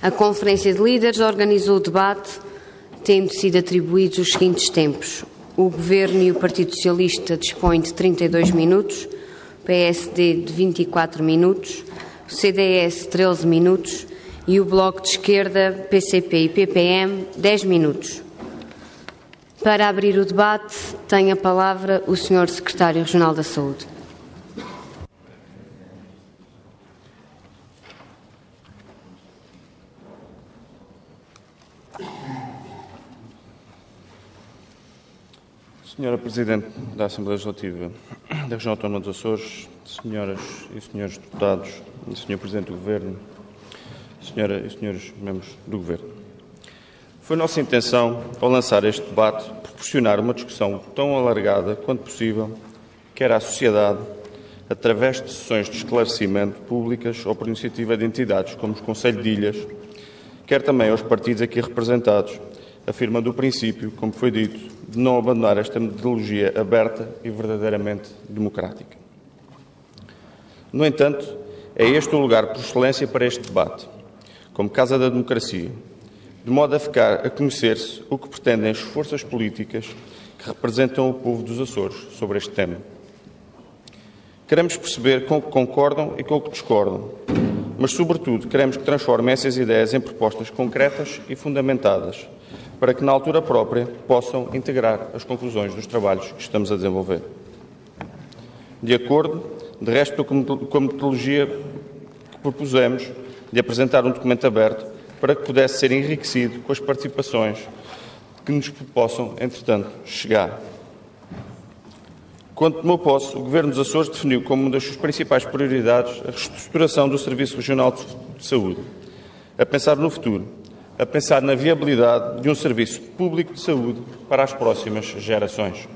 A Conferência de Líderes organizou o debate, tendo sido atribuídos os seguintes tempos. O Governo e o Partido Socialista dispõem de 32 minutos, o PSD de 24 minutos, o CDS 13 minutos e o Bloco de Esquerda, PCP e PPM 10 minutos. Para abrir o debate, tem a palavra o Sr. Secretário Regional da Saúde. Senhora Presidente da Assembleia Legislativa da Região Autónoma dos Açores, senhoras e senhores deputados, Senhor Presidente do Governo, senhoras e senhores membros do Governo. Foi nossa intenção, ao lançar este debate, proporcionar uma discussão tão alargada quanto possível, quer à sociedade, através de sessões de esclarecimento públicas ou por iniciativa de entidades como o Conselho de Ilhas, quer também aos partidos aqui representados, afirmando o princípio, como foi dito, de não abandonar esta metodologia aberta e verdadeiramente democrática. No entanto, é este o lugar por excelência para este debate, como Casa da Democracia, de modo a ficar a conhecer-se o que pretendem as forças políticas que representam o povo dos Açores sobre este tema. Queremos perceber com o que concordam e com o que discordam, mas, sobretudo, queremos que transformem essas ideias em propostas concretas e fundamentadas, para que, na altura própria, possam integrar as conclusões dos trabalhos que estamos a desenvolver. De acordo, de resto, com a metodologia que propusemos de apresentar um documento aberto para que pudesse ser enriquecido com as participações que nos possam, entretanto, chegar. Quando tomou posse, o Governo dos Açores definiu como uma das suas principais prioridades a reestruturação do Serviço Regional de Saúde, a pensar no futuro, a pensar na viabilidade de um serviço público de saúde para as próximas gerações.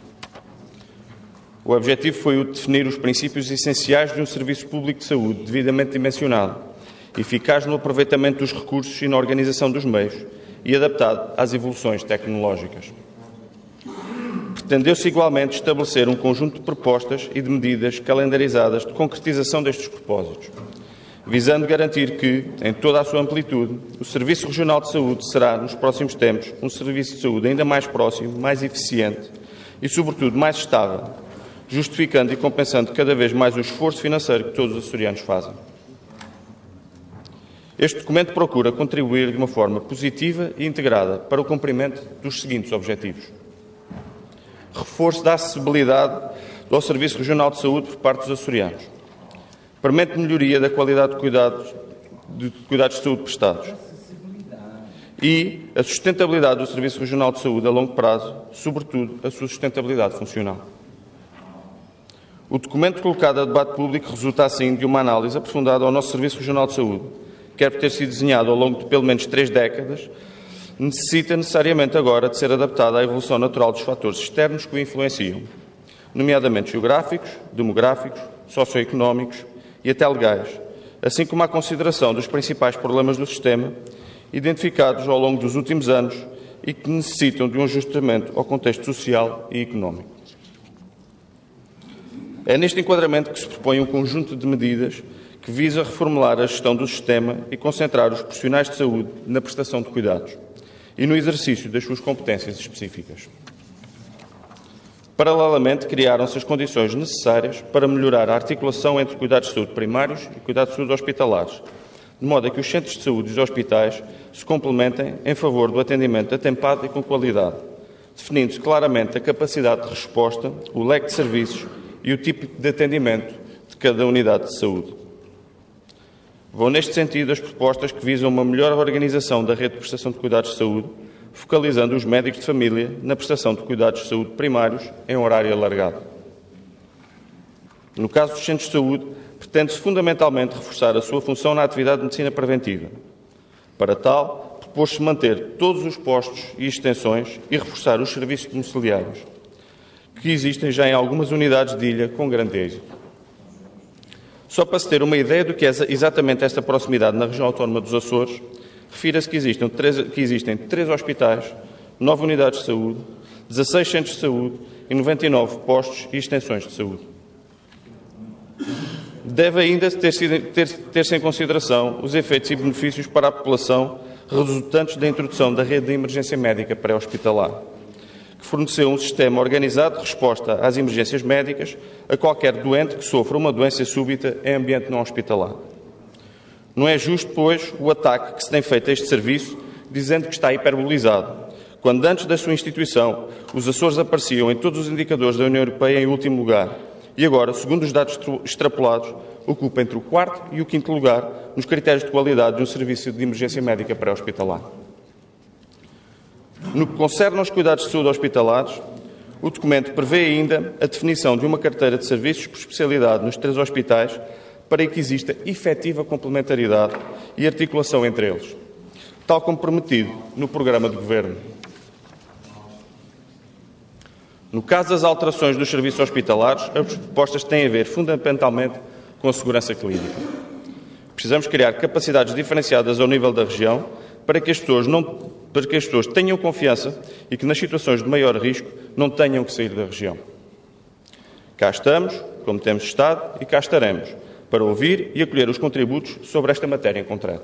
O objetivo foi o de definir os princípios essenciais de um serviço público de saúde devidamente dimensionado, eficaz no aproveitamento dos recursos e na organização dos meios e adaptado às evoluções tecnológicas. Pretendeu-se igualmente estabelecer um conjunto de propostas e de medidas calendarizadas de concretização destes propósitos, visando garantir que, em toda a sua amplitude, o Serviço Regional de Saúde será, nos próximos tempos, um serviço de saúde ainda mais próximo, mais eficiente e, sobretudo, mais estável, justificando e compensando cada vez mais o esforço financeiro que todos os açorianos fazem. Este documento procura contribuir de uma forma positiva e integrada para o cumprimento dos seguintes objetivos: reforço da acessibilidade ao Serviço Regional de Saúde por parte dos açorianos, permite melhoria da qualidade de cuidados de saúde prestados e a sustentabilidade do Serviço Regional de Saúde a longo prazo, sobretudo a sua sustentabilidade funcional. O documento colocado a debate público resulta, assim, de uma análise aprofundada ao nosso Serviço Regional de Saúde, quer por ter sido desenhado ao longo de pelo menos 3 décadas, necessita necessariamente agora de ser adaptado à evolução natural dos fatores externos que o influenciam, nomeadamente geográficos, demográficos, socioeconómicos e até legais, assim como à consideração dos principais problemas do sistema, identificados ao longo dos últimos anos e que necessitam de um ajustamento ao contexto social e económico. É neste enquadramento que se propõe um conjunto de medidas que visa reformular a gestão do sistema e concentrar os profissionais de saúde na prestação de cuidados e no exercício das suas competências específicas. Paralelamente, criaram-se as condições necessárias para melhorar a articulação entre cuidados de saúde primários e cuidados de saúde hospitalares, de modo a que os centros de saúde e os hospitais se complementem em favor do atendimento atempado e com qualidade, definindo-se claramente a capacidade de resposta, o leque de serviços e o tipo de atendimento de cada unidade de saúde. Vão neste sentido as propostas que visam uma melhor organização da rede de prestação de cuidados de saúde, focalizando os médicos de família na prestação de cuidados de saúde primários em horário alargado. No caso dos centros de saúde, pretende-se fundamentalmente reforçar a sua função na atividade de medicina preventiva. Para tal, propôs-se manter todos os postos e extensões e reforçar os serviços domiciliários, que existem já em algumas unidades de ilha com grande êxito. Só para se ter uma ideia do que é exatamente esta proximidade na região autónoma dos Açores, refira-se que existem 3 hospitais, 9 unidades de saúde, 16 centros de saúde e 99 postos e extensões de saúde. Deve ainda ter-se em consideração os efeitos e benefícios para a população resultantes da introdução da rede de emergência médica pré-hospitalar, que forneceu um sistema organizado de resposta às emergências médicas a qualquer doente que sofra uma doença súbita em ambiente não hospitalar. Não é justo, pois, o ataque que se tem feito a este serviço, dizendo que está hiperbolizado, quando antes da sua instituição os Açores apareciam em todos os indicadores da União Europeia em último lugar e agora, segundo os dados extrapolados, ocupa entre o 4º e o 5º lugar nos critérios de qualidade de um serviço de emergência médica pré-hospitalar. No que concerne aos cuidados de saúde hospitalares, o documento prevê ainda a definição de uma carteira de serviços por especialidade nos 3 hospitais para que exista efetiva complementaridade e articulação entre eles, tal como prometido no programa de Governo. No caso das alterações dos serviços hospitalares, as propostas têm a ver fundamentalmente com a segurança clínica. Precisamos criar capacidades diferenciadas ao nível da região para que as pessoas tenham confiança e que, nas situações de maior risco, não tenham que sair da região. Cá estamos, como temos estado, e cá estaremos, para ouvir e acolher os contributos sobre esta matéria em concreto.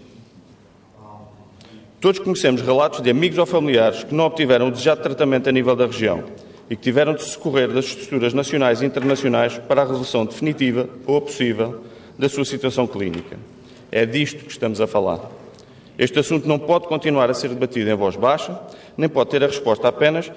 Todos conhecemos relatos de amigos ou familiares que não obtiveram o desejado tratamento a nível da região e que tiveram de se socorrer das estruturas nacionais e internacionais para a resolução definitiva ou possível da sua situação clínica. É disto que estamos a falar. Este assunto não pode continuar a ser debatido em voz baixa, nem pode ter resposta apenas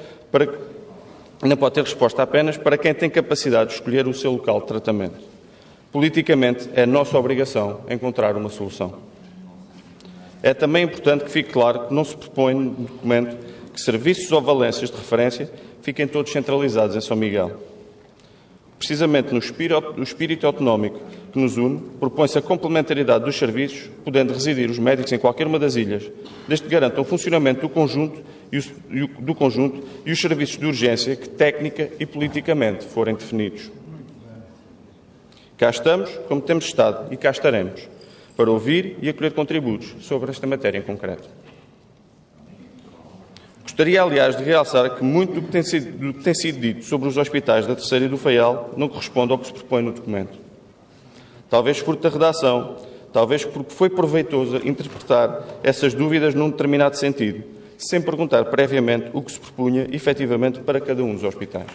para quem tem capacidade de escolher o seu local de tratamento. Politicamente, é nossa obrigação encontrar uma solução. É também importante que fique claro que não se propõe no documento que serviços ou valências de referência fiquem todos centralizados em São Miguel. Precisamente no espírito autonómico que nos une, propõe-se a complementaridade dos serviços, podendo residir os médicos em qualquer uma das ilhas, desde que garantam o funcionamento do conjunto e os serviços de urgência que técnica e politicamente forem definidos. Cá estamos, como temos estado, e cá estaremos, para ouvir e acolher contributos sobre esta matéria em concreto. Gostaria, aliás, de realçar que muito do que tem sido dito sobre os hospitais da Terceira e do Faial não corresponde ao que se propõe no documento. Talvez fruto da redação, talvez porque foi proveitoso interpretar essas dúvidas num determinado sentido, sem perguntar previamente o que se propunha efetivamente para cada um dos hospitais.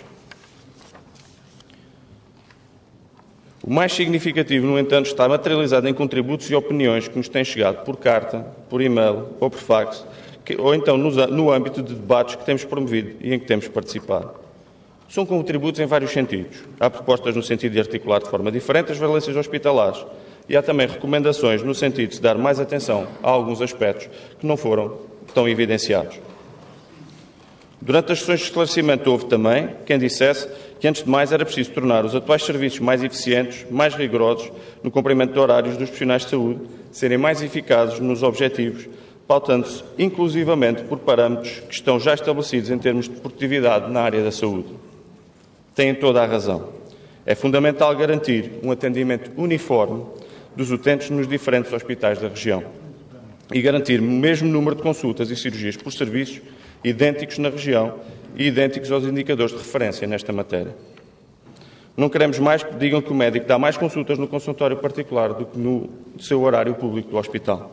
O mais significativo, no entanto, está materializado em contributos e opiniões que nos têm chegado por carta, por e-mail ou por fax, ou então no âmbito de debates que temos promovido e em que temos participado. São contributos em vários sentidos. Há propostas no sentido de articular de forma diferente as valências hospitalares e há também recomendações no sentido de se dar mais atenção a alguns aspectos que não foram tão evidenciados. Durante as sessões de esclarecimento houve também quem dissesse que, antes de mais, era preciso tornar os atuais serviços mais eficientes, mais rigorosos no cumprimento de horários dos profissionais de saúde, serem mais eficazes nos objetivos, pautando-se inclusivamente por parâmetros que estão já estabelecidos em termos de produtividade na área da saúde. Têm toda a razão. É fundamental garantir um atendimento uniforme dos utentes nos diferentes hospitais da região e garantir o mesmo número de consultas e cirurgias por serviços idênticos na região e idênticos aos indicadores de referência nesta matéria. Não queremos mais que digam que o médico dá mais consultas no consultório particular do que no seu horário público do hospital.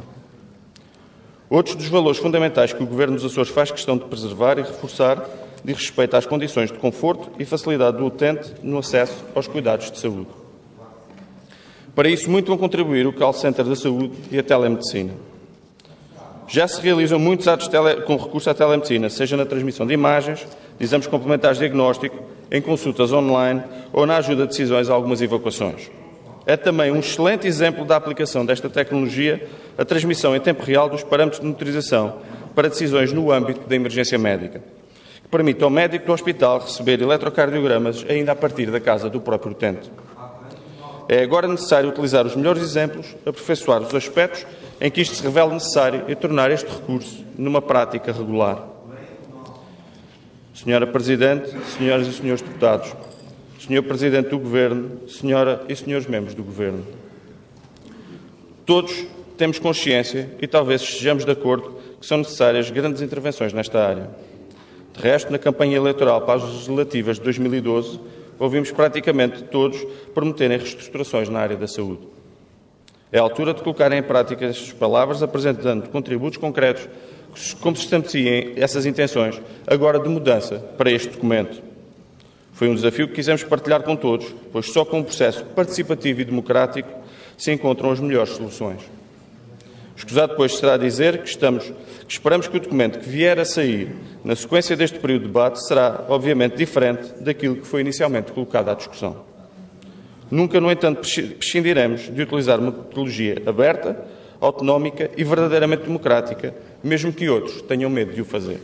Outros dos valores fundamentais que o Governo dos Açores faz questão de preservar e reforçar diz respeito às condições de conforto e facilidade do utente no acesso aos cuidados de saúde. Para isso, muito vão contribuir o call center da saúde e a telemedicina. Já se realizam muitos atos com recurso à telemedicina, seja na transmissão de imagens, de exames complementares de diagnóstico, em consultas online ou na ajuda a decisões a algumas evacuações. É também um excelente exemplo da aplicação desta tecnologia a transmissão em tempo real dos parâmetros de monitorização para decisões no âmbito da emergência médica, que permite ao médico do hospital receber eletrocardiogramas ainda a partir da casa do próprio utente. É agora necessário utilizar os melhores exemplos, aperfeiçoar os aspectos em que isto se revela necessário e tornar este recurso numa prática regular. Senhora Presidente, senhoras e senhores deputados, Senhor Presidente do Governo, senhora e senhores membros do Governo, todos temos consciência e talvez estejamos de acordo que são necessárias grandes intervenções nesta área. De resto, na campanha eleitoral para as legislativas de 2012, ouvimos praticamente todos prometerem reestruturações na área da saúde. É a altura de colocarem em prática estas palavras, apresentando contributos concretos que consubstanciem essas intenções, agora de mudança, para este documento. Foi um desafio que quisemos partilhar com todos, pois só com um processo participativo e democrático se encontram as melhores soluções. Escusado, depois, será dizer que esperamos que o documento que vier a sair na sequência deste período de debate será, obviamente, diferente daquilo que foi inicialmente colocado à discussão. Nunca, no entanto, prescindiremos de utilizar uma metodologia aberta, autonómica e verdadeiramente democrática, mesmo que outros tenham medo de o fazer.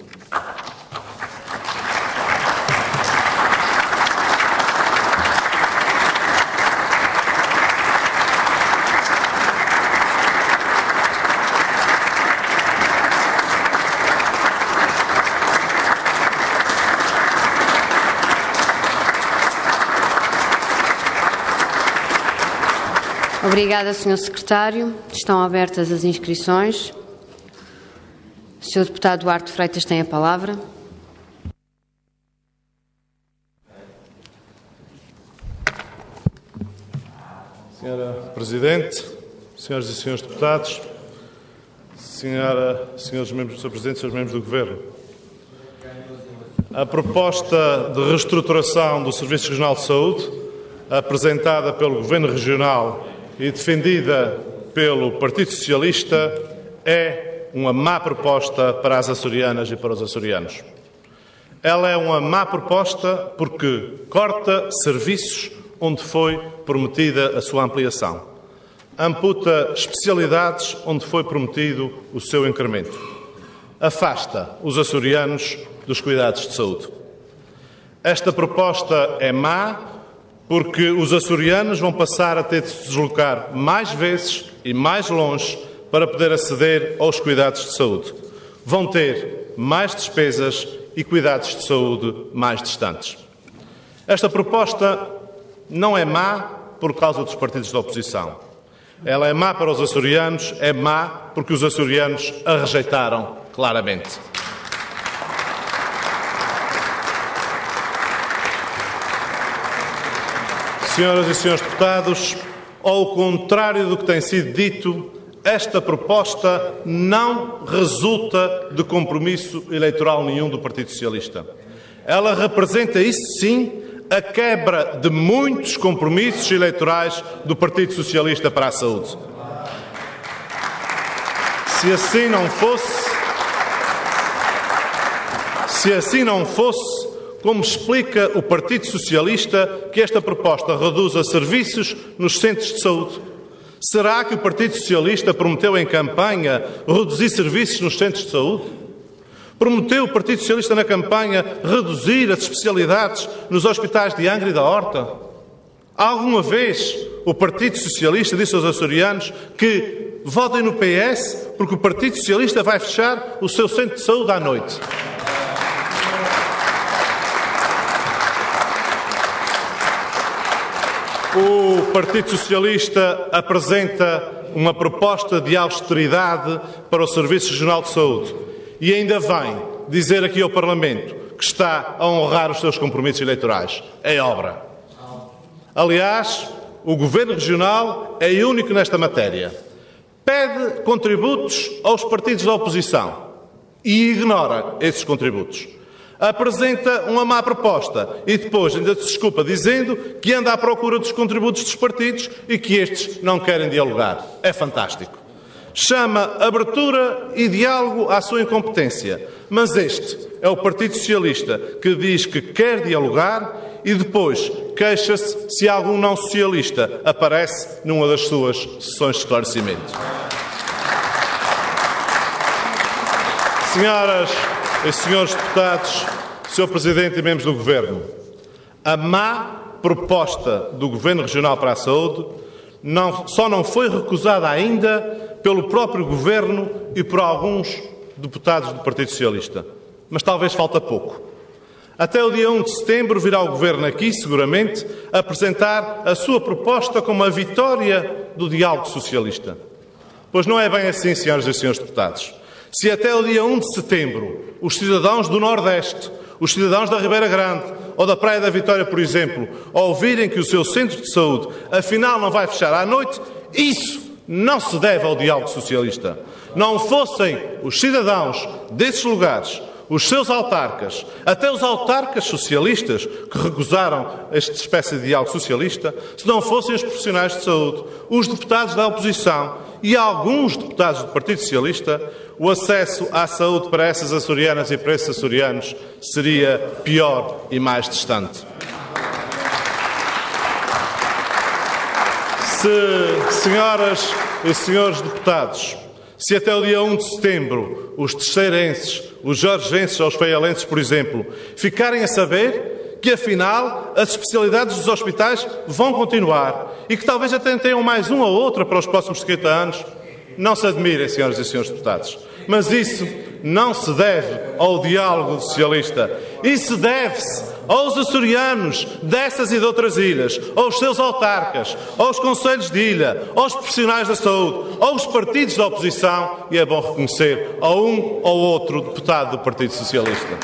Obrigada, Sr. Secretário. Estão abertas as inscrições. O Sr. Deputado Duarte Freitas tem a palavra. Senhora Presidente, senhoras e senhores deputados, senhores membros do Sr. Presidente, senhores membros do Governo, a proposta de reestruturação do Serviço Regional de Saúde, apresentada pelo Governo Regional e defendida pelo Partido Socialista, é uma má proposta para as açorianas e para os açorianos. Ela é uma má proposta porque corta serviços onde foi prometida a sua ampliação, amputa especialidades onde foi prometido o seu incremento, afasta os açorianos dos cuidados de saúde. Esta proposta é má porque os açorianos vão passar a ter de se deslocar mais vezes e mais longe para poder aceder aos cuidados de saúde. Vão ter mais despesas e cuidados de saúde mais distantes. Esta proposta não é má por causa dos partidos da oposição. Ela é má para os açorianos, é má porque os açorianos a rejeitaram claramente. Senhoras e senhores deputados, ao contrário do que tem sido dito, esta proposta não resulta de compromisso eleitoral nenhum do Partido Socialista. Ela representa, isso sim, a quebra de muitos compromissos eleitorais do Partido Socialista para a saúde. Se assim não fosse, como explica o Partido Socialista que esta proposta reduza serviços nos centros de saúde? Será que o Partido Socialista prometeu em campanha reduzir serviços nos centros de saúde? Prometeu o Partido Socialista na campanha reduzir as especialidades nos hospitais de Angra e da Horta? Alguma vez o Partido Socialista disse aos açorianos que votem no PS porque o Partido Socialista vai fechar o seu centro de saúde à noite? O Partido Socialista apresenta uma proposta de austeridade para o Serviço Regional de Saúde e ainda vem dizer aqui ao Parlamento que está a honrar os seus compromissos eleitorais. É obra. Aliás, o Governo Regional é único nesta matéria. Pede contributos aos partidos da oposição e ignora esses contributos. Apresenta uma má proposta e depois ainda se desculpa dizendo que anda à procura dos contributos dos partidos e que estes não querem dialogar. É fantástico. Chama abertura e diálogo à sua incompetência. Mas este é o Partido Socialista que diz que quer dialogar e depois queixa-se se algum não socialista aparece numa das suas sessões de esclarecimento. Senhoras e senhores deputados, Sr. Presidente e membros do Governo, a má proposta do Governo Regional para a Saúde só não foi recusada ainda pelo próprio Governo e por alguns deputados do Partido Socialista. Mas talvez falta pouco. Até o dia 1 de setembro virá o Governo aqui, seguramente, apresentar a sua proposta como a vitória do diálogo socialista. Pois não é bem assim, senhoras e senhores deputados. Se até o dia 1 de setembro os cidadãos do Nordeste, Os cidadãos da Ribeira Grande ou da Praia da Vitória, por exemplo, ao ouvirem que o seu centro de saúde afinal não vai fechar à noite, isso não se deve ao diálogo socialista. Não fossem os cidadãos desses lugares, os seus autarcas, até os autarcas socialistas que recusaram esta espécie de diálogo socialista, se não fossem os profissionais de saúde, os deputados da oposição e alguns deputados do Partido Socialista, o acesso à saúde para essas açorianas e para esses açorianos seria pior e mais distante. Senhoras e senhores deputados, se até o dia 1 de setembro os terceirenses, os jorgenses ou os feialenses, por exemplo, ficarem a saber que, afinal, as especialidades dos hospitais vão continuar e que talvez até tenham mais uma ou outra para os próximos 50 anos, não se admirem, senhoras e senhores deputados. Mas isso não se deve ao diálogo socialista. Isso deve-se aos açorianos dessas e de outras ilhas, aos seus autarcas, aos conselhos de ilha, aos profissionais da saúde, aos partidos da oposição e, é bom reconhecer, a um ou outro deputado do Partido Socialista.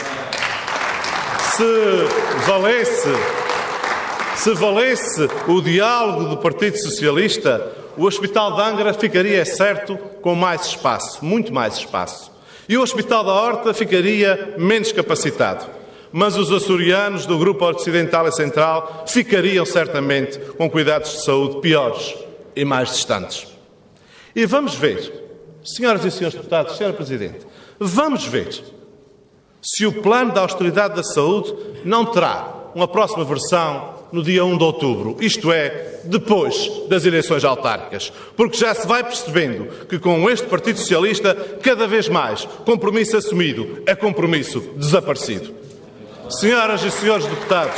Se valesse o diálogo do Partido Socialista, o Hospital de Angra ficaria, é certo, com mais espaço, muito mais espaço. E o Hospital da Horta ficaria menos capacitado. Mas os açorianos do Grupo Ocidental e Central ficariam certamente com cuidados de saúde piores e mais distantes. E vamos ver, senhoras e senhores deputados, senhora Presidente, vamos ver se o plano da austeridade da saúde não terá uma próxima versão no dia 1 de outubro, isto é, depois das eleições autárquicas. Porque já se vai percebendo que com este Partido Socialista, cada vez mais, compromisso assumido é compromisso desaparecido. Senhoras e senhores deputados,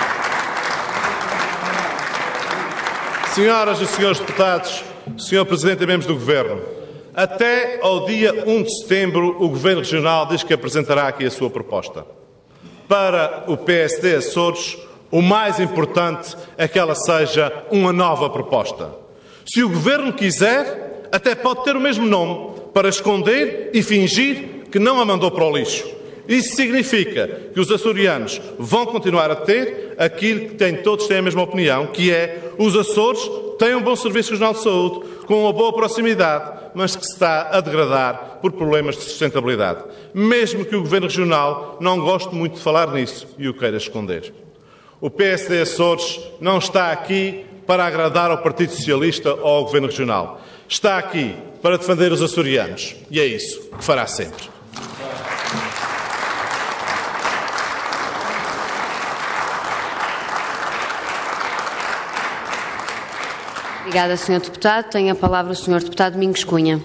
Senhor Presidente e membros do Governo, até ao dia 1 de setembro o Governo Regional diz que apresentará aqui a sua proposta. Para o PSD Açores, o mais importante é que ela seja uma nova proposta. Se o Governo quiser, até pode ter o mesmo nome, para esconder e fingir que não a mandou para o lixo. Isso significa que os açorianos vão continuar a ter aquilo que todos têm a mesma opinião, que é os Açores têm um bom Serviço Regional de Saúde, com uma boa proximidade, mas que se está a degradar por problemas de sustentabilidade. Mesmo que o Governo Regional não goste muito de falar nisso e o queira esconder. O PSD Açores não está aqui para agradar ao Partido Socialista ou ao Governo Regional. Está aqui para defender os açorianos. E é isso que fará sempre. Obrigada, Sr. Deputado. Tem a palavra o Sr. Deputado Domingos Cunha.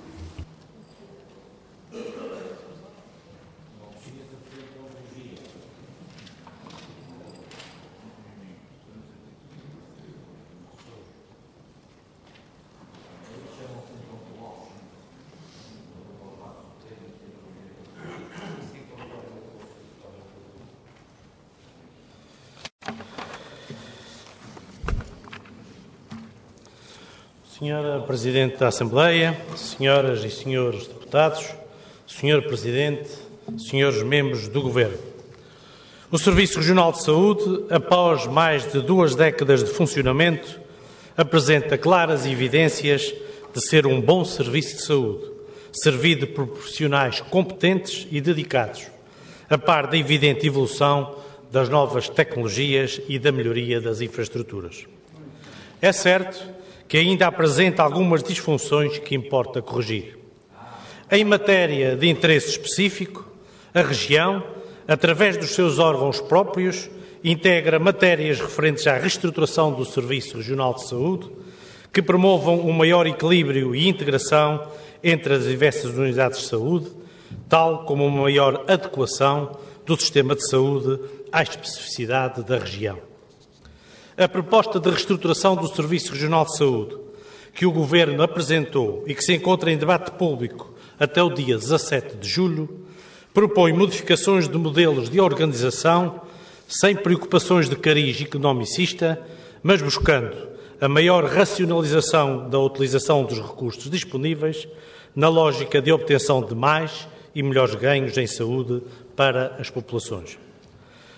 Senhora Presidente da Assembleia, senhoras e senhores deputados, Senhor Presidente, senhores membros do Governo. O Serviço Regional de Saúde, após mais de 2 décadas de funcionamento, apresenta claras evidências de ser um bom serviço de saúde, servido por profissionais competentes e dedicados, a par da evidente evolução das novas tecnologias e da melhoria das infraestruturas. É certo que ainda apresenta algumas disfunções que importa corrigir. Em matéria de interesse específico, a região, através dos seus órgãos próprios, integra matérias referentes à reestruturação do Serviço Regional de Saúde, que promovam um maior equilíbrio e integração entre as diversas unidades de saúde, tal como uma maior adequação do sistema de saúde à especificidade da região. A proposta de reestruturação do Serviço Regional de Saúde, que o Governo apresentou e que se encontra em debate público até o dia 17 de julho, propõe modificações de modelos de organização sem preocupações de cariz economicista, mas buscando a maior racionalização da utilização dos recursos disponíveis na lógica de obtenção de mais e melhores ganhos em saúde para as populações.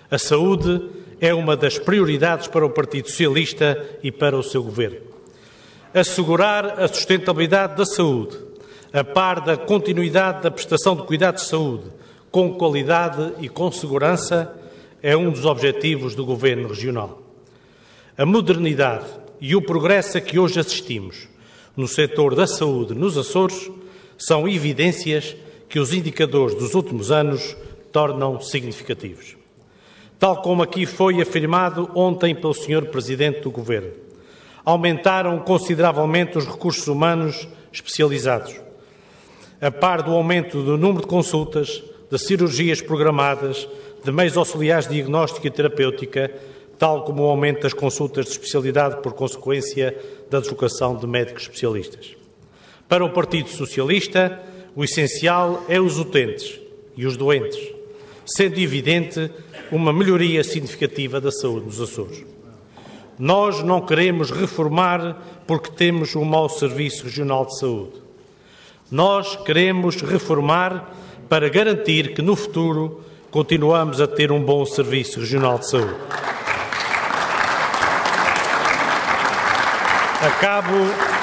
A saúde é uma das prioridades para o Partido Socialista e para o seu Governo. Assegurar a sustentabilidade da saúde, a par da continuidade da prestação de cuidados de saúde, com qualidade e com segurança, é um dos objetivos do Governo Regional. A modernidade e o progresso a que hoje assistimos no setor da saúde nos Açores são evidências que os indicadores dos últimos anos tornam significativos. Tal como aqui foi afirmado ontem pelo Sr. Presidente do Governo, aumentaram consideravelmente os recursos humanos especializados, a par do aumento do número de consultas, de cirurgias programadas, de meios auxiliares de diagnóstica e terapêutica, tal como o aumento das consultas de especialidade por consequência da deslocação de médicos especialistas. Para o Partido Socialista, o essencial é os utentes e os doentes, sendo evidente uma melhoria significativa da saúde nos Açores. Nós não queremos reformar porque temos um mau Serviço Regional de Saúde. Nós queremos reformar para garantir que no futuro continuamos a ter um bom Serviço Regional de Saúde. Acabo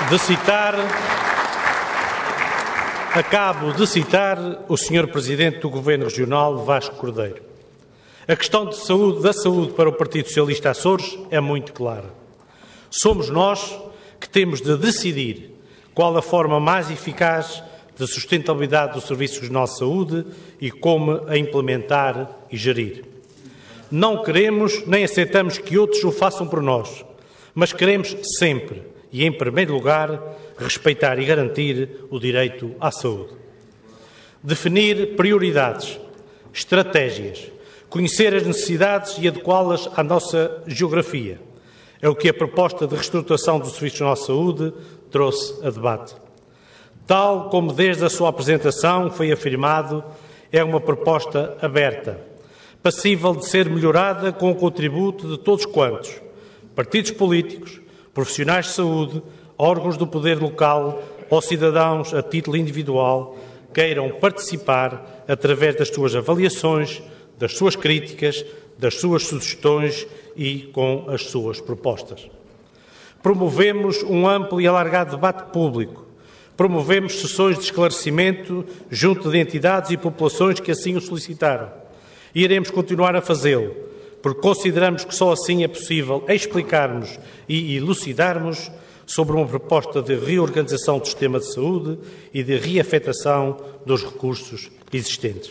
de citar o Sr. Presidente do Governo Regional, Vasco Cordeiro. A questão da saúde para o Partido Socialista Açores é muito clara. Somos nós que temos de decidir qual a forma mais eficaz de sustentabilidade do Serviço Regional de Saúde e como a implementar e gerir. Não queremos nem aceitamos que outros o façam por nós, mas queremos sempre, e em primeiro lugar, respeitar e garantir o direito à saúde. Definir prioridades, estratégias, conhecer as necessidades e adequá-las à nossa geografia. É o que a proposta de reestruturação do Serviço Nacional de Saúde trouxe a debate. Tal como desde a sua apresentação foi afirmado, é uma proposta aberta, passível de ser melhorada com o contributo de todos quantos, partidos políticos, profissionais de saúde, órgãos do poder local ou cidadãos a título individual, queiram participar através das suas avaliações, das suas críticas, das suas sugestões e com as suas propostas. Promovemos um amplo e alargado debate público. Promovemos sessões de esclarecimento junto de entidades e populações que assim o solicitaram. E iremos continuar a fazê-lo, porque consideramos que só assim é possível explicarmos e elucidarmos sobre uma proposta de reorganização do sistema de saúde e de reafetação dos recursos existentes.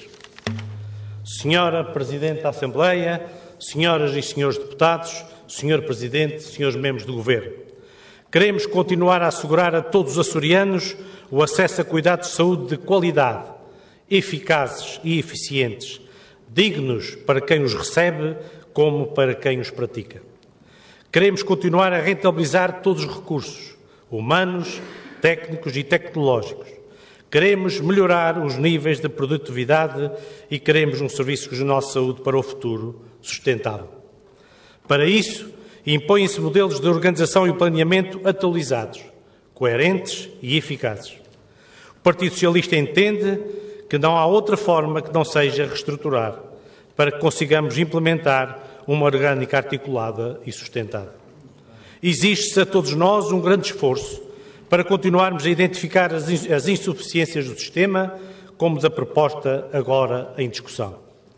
Senhora Presidente da Assembleia, senhoras e senhores deputados, Senhor Presidente, senhores membros do Governo, queremos continuar a assegurar a todos os açorianos o acesso a cuidados de saúde de qualidade, eficazes e eficientes, dignos para quem os recebe como para quem os pratica. Queremos continuar a rentabilizar todos os recursos, humanos, técnicos e tecnológicos. Queremos melhorar os níveis de produtividade e queremos um Serviço Regional de Saúde para o futuro sustentável. Para isso, impõem-se modelos de organização e planeamento atualizados, coerentes e eficazes. O Partido Socialista entende que não há outra forma que não seja reestruturar, para que consigamos implementar uma orgânica articulada e sustentada. Exige-se a todos nós um grande esforço para continuarmos a identificar as insuficiências do sistema, como da proposta agora em discussão.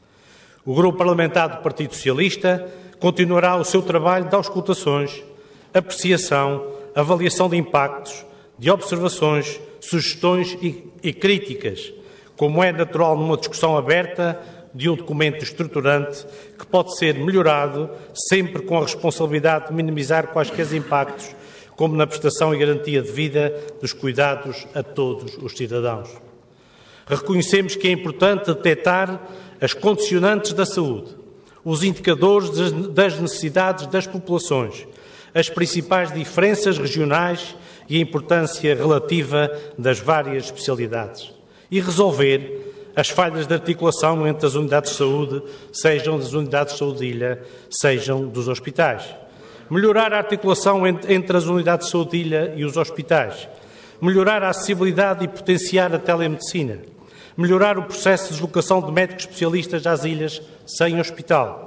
O Grupo Parlamentar do Partido Socialista continuará o seu trabalho de auscultações, apreciação, avaliação de impactos, de observações, sugestões e críticas, como é natural numa discussão aberta de um documento estruturante que pode ser melhorado sempre com a responsabilidade de minimizar quaisquer impactos, como na prestação e garantia de vida dos cuidados a todos os cidadãos. Reconhecemos que é importante detectar as condicionantes da saúde, os indicadores das necessidades das populações, as principais diferenças regionais e a importância relativa das várias especialidades e resolver as falhas de articulação entre as unidades de saúde, sejam das unidades de saúde de ilha, sejam dos hospitais. Melhorar a articulação entre as unidades de saúde de ilha e os hospitais. Melhorar a acessibilidade e potenciar a telemedicina. Melhorar o processo de deslocação de médicos especialistas às ilhas sem hospital.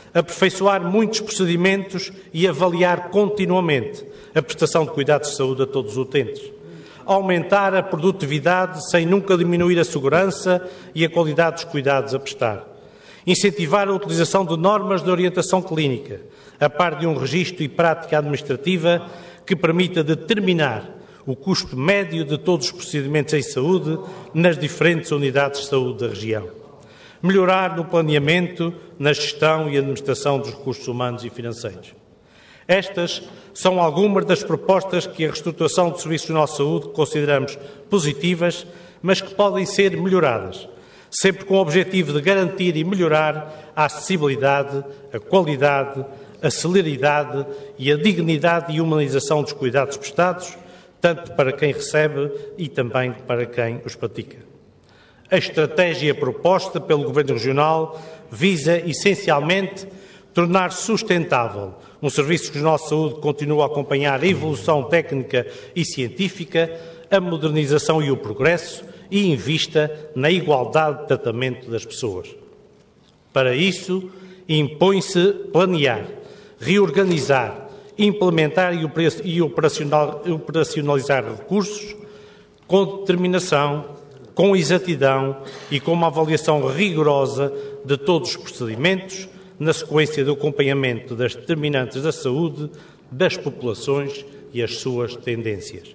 aperfeiçoar muitos procedimentos e avaliar continuamente a prestação de cuidados de saúde a todos os utentes, aumentar a produtividade sem nunca diminuir a segurança e a qualidade dos cuidados a prestar, incentivar a utilização de normas de orientação clínica, a par de um registro e prática administrativa que permita determinar o custo médio de todos os procedimentos em saúde nas diferentes unidades de saúde da região. Melhorar no planeamento, na gestão e administração dos recursos humanos e financeiros. Estas são algumas das propostas que a reestruturação do Serviço Nacional de Saúde consideramos positivas, mas que podem ser melhoradas, sempre com o objetivo de garantir e melhorar a acessibilidade, a qualidade, a celeridade e a dignidade e humanização dos cuidados prestados, tanto para quem recebe e também para quem os pratica. A estratégia proposta pelo Governo Regional visa, essencialmente, tornar sustentável um Serviço Regional de Saúde que continua a acompanhar a evolução técnica e científica, a modernização e o progresso e invista na igualdade de tratamento das pessoas. Para isso, impõe-se planear, reorganizar, implementar e operacionalizar recursos com determinação, com exatidão e com uma avaliação rigorosa de todos os procedimentos, na sequência do acompanhamento das determinantes da saúde, das populações e as suas tendências.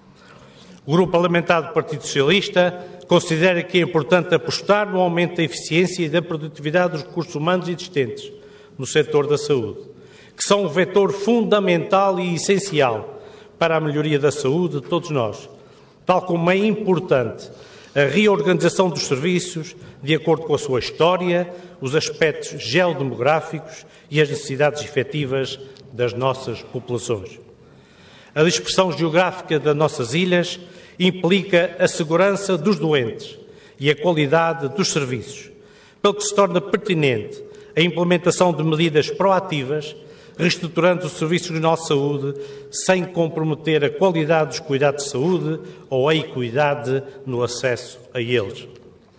O Grupo Parlamentar do Partido Socialista considera que é importante apostar no aumento da eficiência e da produtividade dos recursos humanos existentes no setor da saúde, que são um vetor fundamental e essencial para a melhoria da saúde de todos nós, tal como é importante a reorganização dos serviços de acordo com a sua história, os aspectos geodemográficos e as necessidades efetivas das nossas populações. A dispersão geográfica das nossas ilhas implica a segurança dos doentes e a qualidade dos serviços, pelo que se torna pertinente a implementação de medidas proativas, reestruturando o Serviço Regional de Saúde sem comprometer a qualidade dos cuidados de saúde ou a equidade no acesso a eles.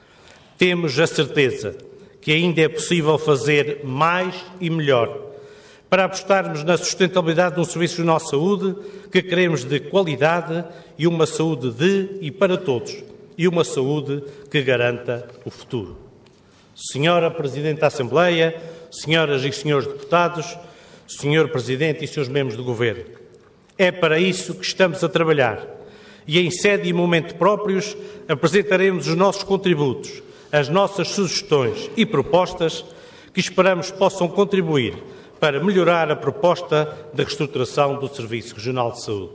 Temos a certeza que ainda é possível fazer mais e melhor para apostarmos na sustentabilidade de um Serviço Regional de Saúde que queremos de qualidade e uma saúde de e para todos, e uma saúde que garanta o futuro. Senhora Presidente da Assembleia, senhoras e senhores deputados, Senhor Presidente e senhores membros do Governo, é para isso que estamos a trabalhar e, em sede e momento próprios, apresentaremos os nossos contributos, as nossas sugestões e propostas que esperamos possam contribuir para melhorar a proposta de reestruturação do Serviço Regional de Saúde.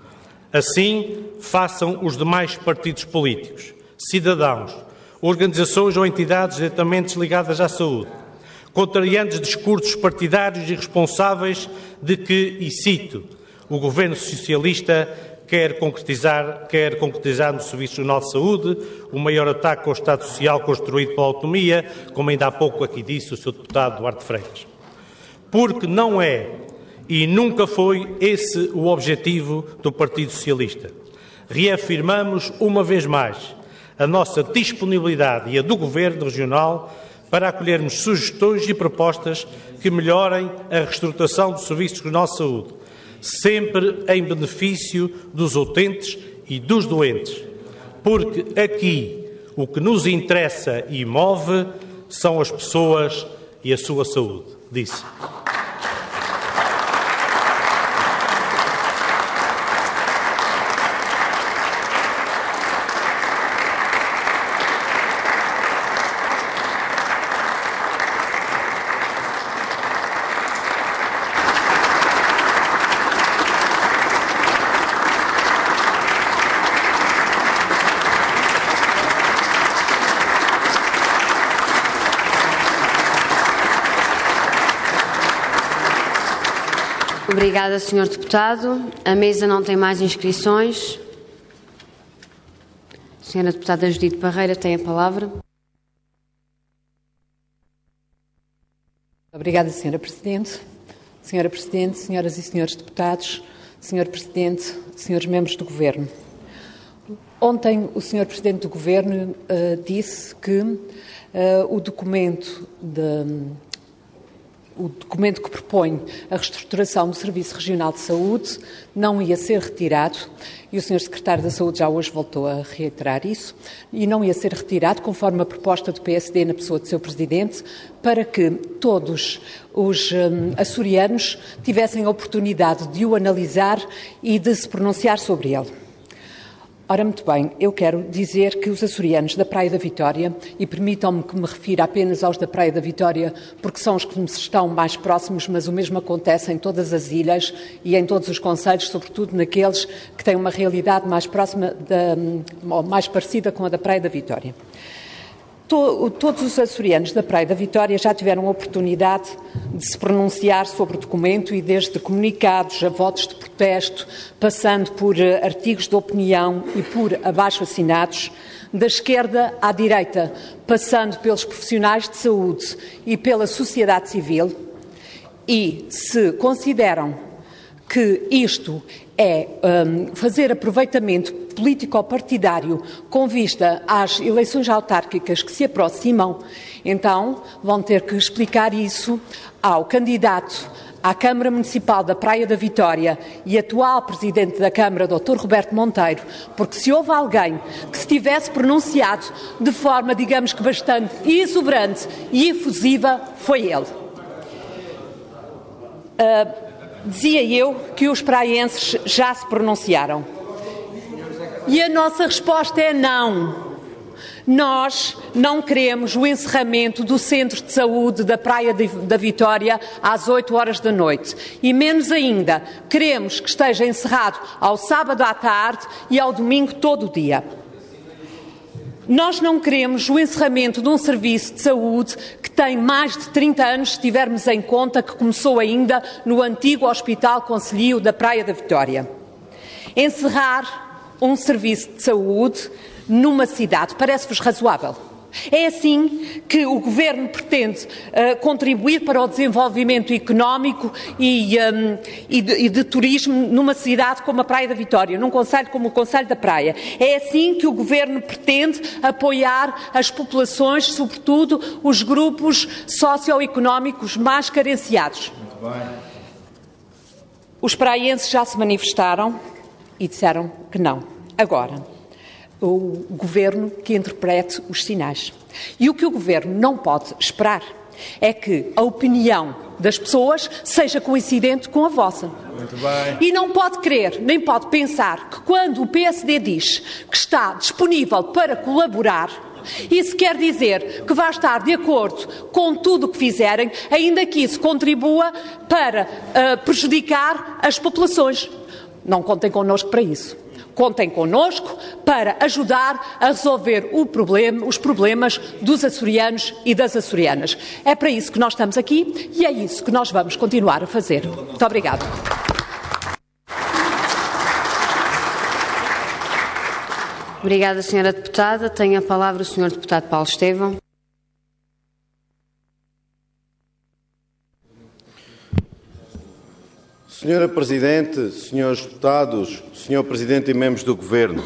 Assim, façam os demais partidos políticos, cidadãos, organizações ou entidades diretamente ligadas à saúde, contrariando discursos partidários e responsáveis de que, e cito, o Governo Socialista quer concretizar no Serviço Regional de Saúde o maior ataque ao Estado Social construído pela autonomia, como ainda há pouco aqui disse o Sr. Deputado Duarte Freitas. Porque não é e nunca foi esse o objetivo do Partido Socialista. Reafirmamos uma vez mais a nossa disponibilidade e a do Governo Regional para acolhermos sugestões e propostas que melhorem a reestruturação do Serviço Regional de Saúde, sempre em benefício dos utentes e dos doentes, porque aqui o que nos interessa e move são as pessoas e a sua saúde, disse. Obrigada, Sr. Deputado. A mesa não tem mais inscrições. Sra. Deputada Judite Parreira tem a palavra. Obrigada, Sra. Presidente. Sra. Presidente, senhoras e senhores deputados, Sr. Presidente, senhores membros do Governo. Ontem o Sr. Presidente do Governo disse que o documento o documento que propõe a reestruturação do Serviço Regional de Saúde não ia ser retirado, e o Sr. Secretário da Saúde já hoje voltou a reiterar isso, e não ia ser retirado conforme a proposta do PSD na pessoa do seu Presidente, para que todos os açorianos tivessem a oportunidade de o analisar e de se pronunciar sobre ele. Ora, muito bem, eu quero dizer que os açorianos da Praia da Vitória, e permitam-me que me refira apenas aos da Praia da Vitória, porque são os que me estão mais próximos, mas o mesmo acontece em todas as ilhas e em todos os concelhos, sobretudo naqueles que têm uma realidade mais próxima, ou mais parecida com a da Praia da Vitória. Todos os açorianos da Praia da Vitória já tiveram a oportunidade de se pronunciar sobre o documento e desde comunicados a votos de protesto, passando por artigos de opinião e por abaixo-assinados, da esquerda à direita, passando pelos profissionais de saúde e pela sociedade civil, e se consideram que isto é fazer aproveitamento político-partidário com vista às eleições autárquicas que se aproximam, então vão ter que explicar isso ao candidato à Câmara Municipal da Praia da Vitória e atual Presidente da Câmara, Dr. Roberto Monteiro, porque se houve alguém que se tivesse pronunciado de forma, digamos que bastante exuberante e efusiva, foi ele. Dizia eu que os praienses já se pronunciaram. E a nossa resposta é não. Nós não queremos o encerramento do Centro de Saúde da Praia da Vitória às 8 horas da noite. E menos ainda, queremos que esteja encerrado ao sábado à tarde e ao domingo todo o dia. Nós não queremos o encerramento de um serviço de saúde que tem mais de 30 anos, se tivermos em conta que começou ainda no antigo Hospital Concelhio da Praia da Vitória. Encerrar um serviço de saúde numa cidade parece-vos razoável? É assim que o Governo pretende contribuir para o desenvolvimento económico e de turismo numa cidade como a Praia da Vitória, num concelho como o Concelho da Praia. É assim que o Governo pretende apoiar as populações, sobretudo os grupos socioeconómicos mais carenciados. Muito bem. Os praienses já se manifestaram e disseram que não. Agora, o Governo que interprete os sinais. E o que o Governo não pode esperar é que a opinião das pessoas seja coincidente com a vossa. Muito bem. E não pode crer, nem pode pensar que quando o PSD diz que está disponível para colaborar, isso quer dizer que vai estar de acordo com tudo o que fizerem, ainda que isso contribua para prejudicar as populações. Não contem connosco para isso. Contem connosco para ajudar a resolver os problemas dos açorianos e das açorianas. É para isso que nós estamos aqui e é isso que nós vamos continuar a fazer. Muito obrigada. Obrigada, Sra. Deputada. Tem a palavra o Sr. Deputado Paulo Estevão. Senhora Presidente, Senhores Deputados, Senhor Presidente e membros do Governo,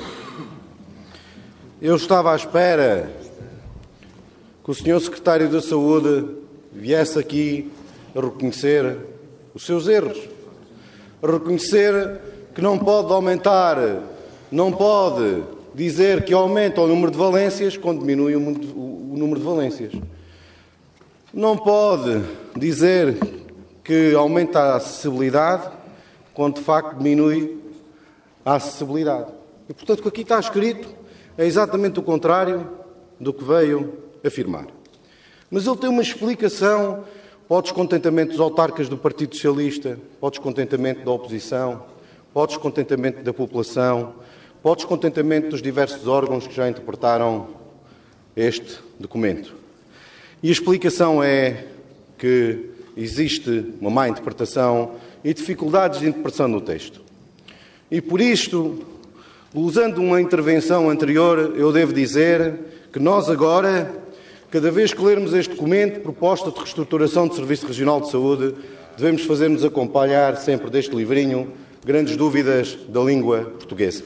eu estava à espera que o Senhor Secretário da Saúde viesse aqui a reconhecer os seus erros, a reconhecer que não pode aumentar, não pode dizer que aumenta o número de valências quando diminui o número de valências. Não pode dizer que aumenta a acessibilidade, quando de facto diminui a acessibilidade. E, portanto, o que aqui está escrito é exatamente o contrário do que veio afirmar. Mas ele tem uma explicação para o descontentamento dos autarcas do Partido Socialista, para o descontentamento da oposição, para o descontentamento da população, para o descontentamento dos diversos órgãos que já interpretaram este documento. E a explicação é que existe uma má interpretação e dificuldades de interpretação no texto. E por isto, usando uma intervenção anterior, eu devo dizer que nós agora, cada vez que lermos este documento, proposta de reestruturação do Serviço Regional de Saúde, devemos fazer-nos acompanhar sempre deste livrinho Grandes Dúvidas da Língua Portuguesa.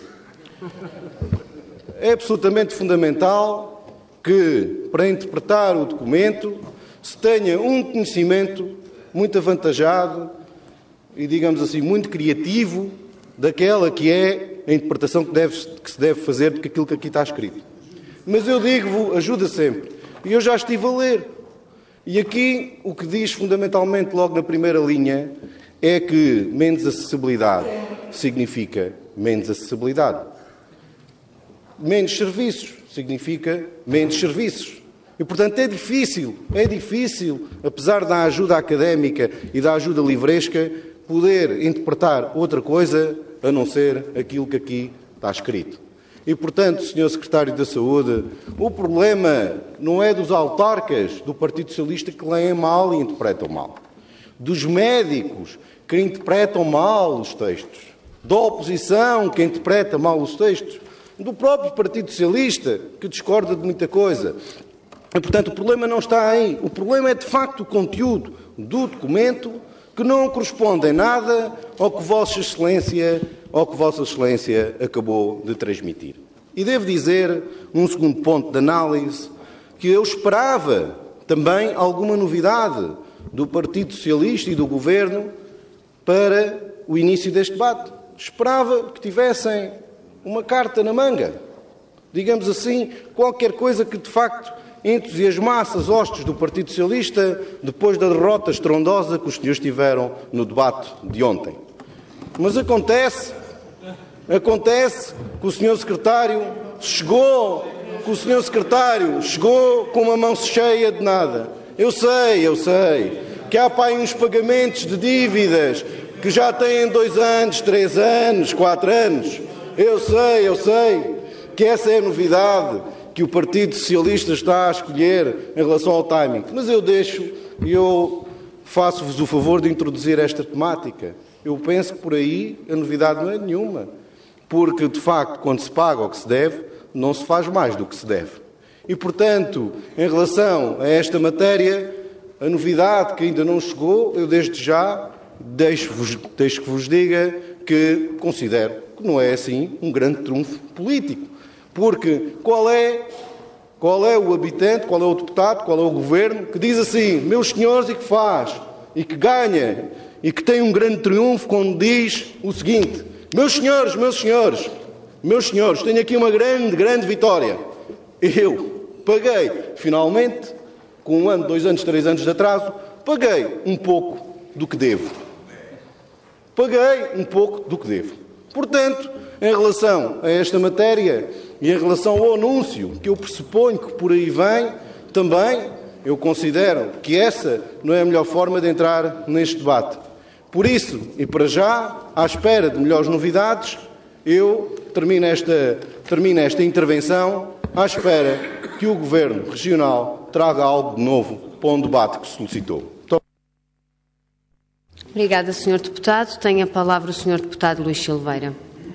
É absolutamente fundamental que, para interpretar o documento, se tenha um conhecimento muito avantajado e, digamos assim, muito criativo daquela que é a interpretação que se deve fazer de aquilo que aqui está escrito. Mas eu digo-vos, ajuda sempre. E eu já estive a ler. E aqui o que diz fundamentalmente logo na primeira linha é que menos acessibilidade significa menos acessibilidade. Menos serviços significa menos serviços. E, portanto, é difícil, apesar da ajuda académica e da ajuda livresca, poder interpretar outra coisa a não ser aquilo que aqui está escrito. E, portanto, Sr. Secretário da Saúde, o problema não é dos autarcas do Partido Socialista que leem mal e interpretam mal. Dos médicos que interpretam mal os textos. Da oposição que interpreta mal os textos. Do próprio Partido Socialista, que discorda de muita coisa. E, portanto, o problema não está aí. O problema é, de facto, o conteúdo do documento que não corresponde em nada ao que Vossa Excelência acabou de transmitir. E devo dizer, num segundo ponto de análise, que eu esperava também alguma novidade do Partido Socialista e do Governo para o início deste debate. Esperava que tivessem uma carta na manga, digamos assim, qualquer coisa que de facto entusiasmasse as hostes do Partido Socialista depois da derrota estrondosa que os senhores tiveram no debate de ontem. Mas acontece que o senhor secretário chegou com uma mão cheia de nada. Eu sei que há para aí uns pagamentos de dívidas que já têm 2 anos, 3 anos, 4 anos. Eu sei que essa é a novidade que o Partido Socialista está a escolher em relação ao timing. Mas eu faço-vos o favor de introduzir esta temática. Eu penso que por aí a novidade não é nenhuma. Porque, de facto, quando se paga o que se deve, não se faz mais do que se deve. E, portanto, em relação a esta matéria, a novidade que ainda não chegou, eu desde já deixo que vos diga que considero que não é assim um grande trunfo político. Porque qual é o habitante, qual é o deputado, qual é o governo que diz assim, meus senhores, e que faz, e que ganha, e que tem um grande triunfo quando diz o seguinte, meus senhores, tenho aqui uma grande vitória. Eu paguei, finalmente, com 1 ano, 2 anos, 3 anos de atraso, paguei um pouco do que devo. Portanto, em relação a esta matéria e em relação ao anúncio que eu pressuponho que por aí vem, também eu considero que essa não é a melhor forma de entrar neste debate. Por isso, e para já, à espera de melhores novidades, eu termino esta intervenção à espera que o Governo Regional traga algo de novo para um debate que solicitou. Obrigada, Sr. Deputado. Tem a palavra o Sr. Deputado Luís Silveira.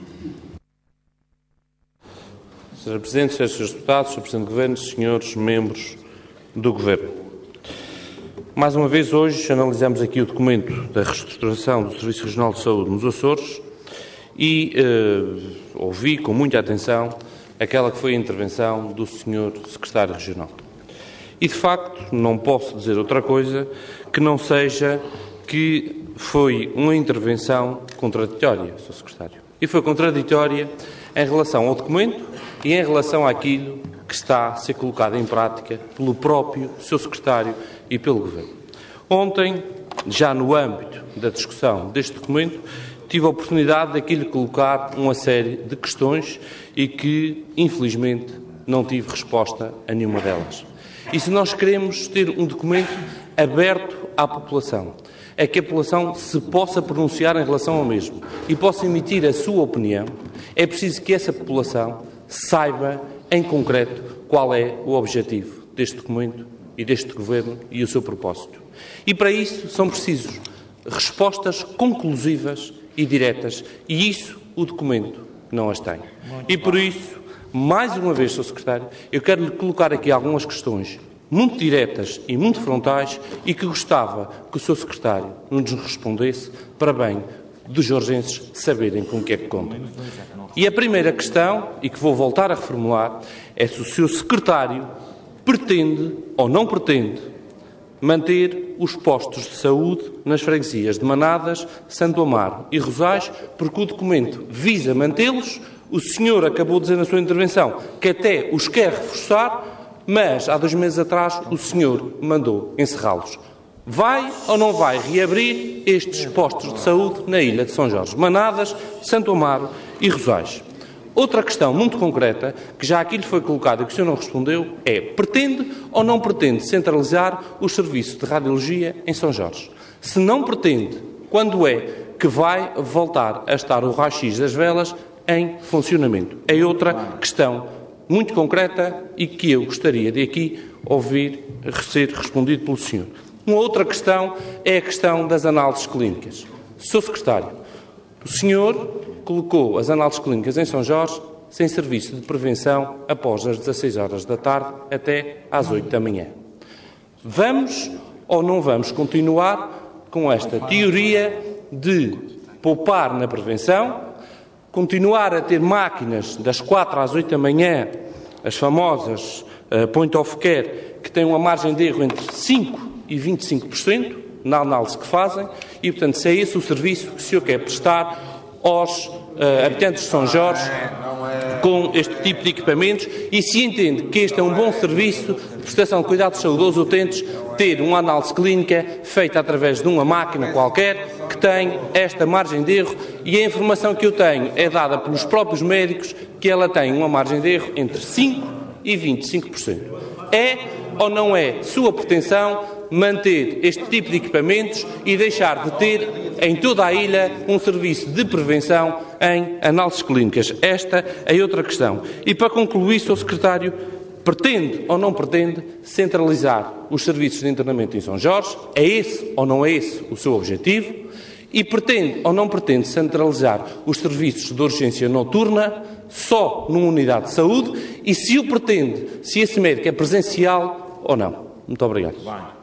Sr. Presidente, Srs. Deputados, Sr. Presidente do Governo, Srs. Membros do Governo. Mais uma vez, hoje, analisamos aqui o documento da reestruturação do Serviço Regional de Saúde nos Açores e ouvi com muita atenção aquela que foi a intervenção do Sr. Secretário Regional. E, de facto, não posso dizer outra coisa que não seja que foi uma intervenção contraditória, Sr. Secretário. E foi contraditória em relação ao documento e em relação àquilo que está a ser colocado em prática pelo próprio Sr. Secretário e pelo Governo. Ontem, já no âmbito da discussão deste documento, tive a oportunidade de aqui lhe colocar uma série de questões e que, infelizmente, não tive resposta a nenhuma delas. E se nós queremos ter um documento aberto à população, é que a população se possa pronunciar em relação ao mesmo e possa emitir a sua opinião, é preciso que essa população saiba, em concreto, qual é o objetivo deste documento e deste Governo e o seu propósito. E para isso são precisos respostas conclusivas e diretas, e isso o documento não as tem. E por isso, mais uma vez, Sr. Secretário, eu quero lhe colocar aqui algumas questões muito diretas e muito frontais e que gostava que o Sr. Secretário nos respondesse para bem dos jorgenses saberem com o que é que contam. E a primeira questão, e que vou voltar a reformular, é se o Sr. Secretário pretende ou não pretende manter os postos de saúde nas freguesias de Manadas, Santo Amaro e Rosais, porque o documento visa mantê-los. O senhor acabou de dizer na sua intervenção que até os quer reforçar, mas há 2 meses atrás o senhor mandou encerrá-los. Vai ou não vai reabrir estes postos de saúde na ilha de São Jorge, Manadas, Santo Amaro e Rosais? Outra questão muito concreta, que já aqui lhe foi colocada e que o senhor não respondeu, é: pretende ou não pretende centralizar os serviços de radiologia em São Jorge? Se não pretende, quando é que vai voltar a estar o raio-x das velas em funcionamento? É outra questão muito concreta e que eu gostaria de aqui ouvir ser respondido pelo senhor. Uma outra questão é a questão das análises clínicas. Sr. Secretário, o senhor colocou as análises clínicas em São Jorge sem serviço de prevenção após as 16 horas da tarde até às 8 da manhã. Vamos ou não vamos continuar com esta teoria de poupar na prevenção, continuar a ter máquinas das 4 às 8 da manhã, as famosas point of care, que têm uma margem de erro entre 5% e 25% na análise que fazem, e, portanto, se é esse o serviço que o senhor quer prestar aos habitantes de São Jorge com este tipo de equipamentos, e se entende que este é um bom serviço de prestação de cuidados de saúde aos utentes, ter uma análise clínica feita através de uma máquina qualquer que tem esta margem de erro, e a informação que eu tenho é dada pelos próprios médicos que ela tem uma margem de erro entre 5% e 25%. É ou não é sua pretensão manter este tipo de equipamentos e deixar de ter em toda a ilha um serviço de prevenção em análises clínicas? Esta é outra questão. E para concluir, Sr. Secretário, pretende ou não pretende centralizar os serviços de internamento em São Jorge? É esse ou não é esse o seu objetivo? E pretende ou não pretende centralizar os serviços de urgência noturna só numa unidade de saúde? E se o pretende, se esse médico é presencial ou não? Muito obrigado.